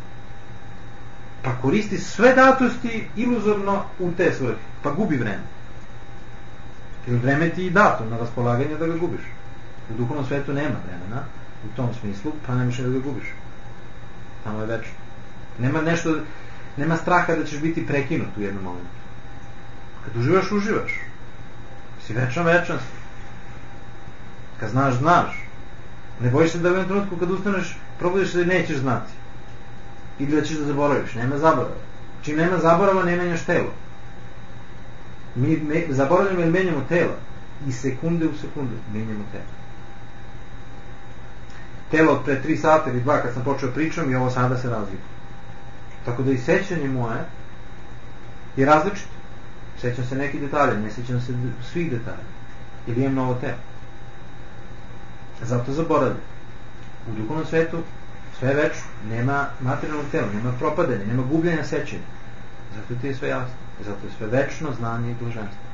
Pa koristi sve datosti iluzorno u te svrhe, pa gubi vreme. Jer vreme ti je dato na raspolaganje da ga gubiš. U duhovnom svetu nema vremena, u tom smislu, pa nemaš da ga gubiš. Tamo je večno. Nema nešto, nema straha da ćeš biti prekinut u jednom momentu. Kad uživaš, uživaš. Si večan, večan si. Kad znaš, znaš. Ne bojiš se da u jednom trenutku kad ustaneš, probudiš se da nećeš znati. Ili da ćeš da zaboraviš. Nema zaborava. Čim nema zaborava, ne menjaš telo. Mi me, zaboravljamo ili menjamo tela. I sekunde u sekunde menjamo telo. Telo od pre tri sata ili dva kad sam počeo pričam i ovo sada se razlikuje. Tako da i sećanje moje je različito. Sećam se nekih detalja, ne sećam se svih detalja. Jer imam novo telo. Zato zaboravljam. U duhovnom svetu sve je večno. Nema materijalnog tela, nema propadanja, nema gubljenja sećanja. Zato ti je sve jasno. Zato je sve večno znanje i blaženstvo.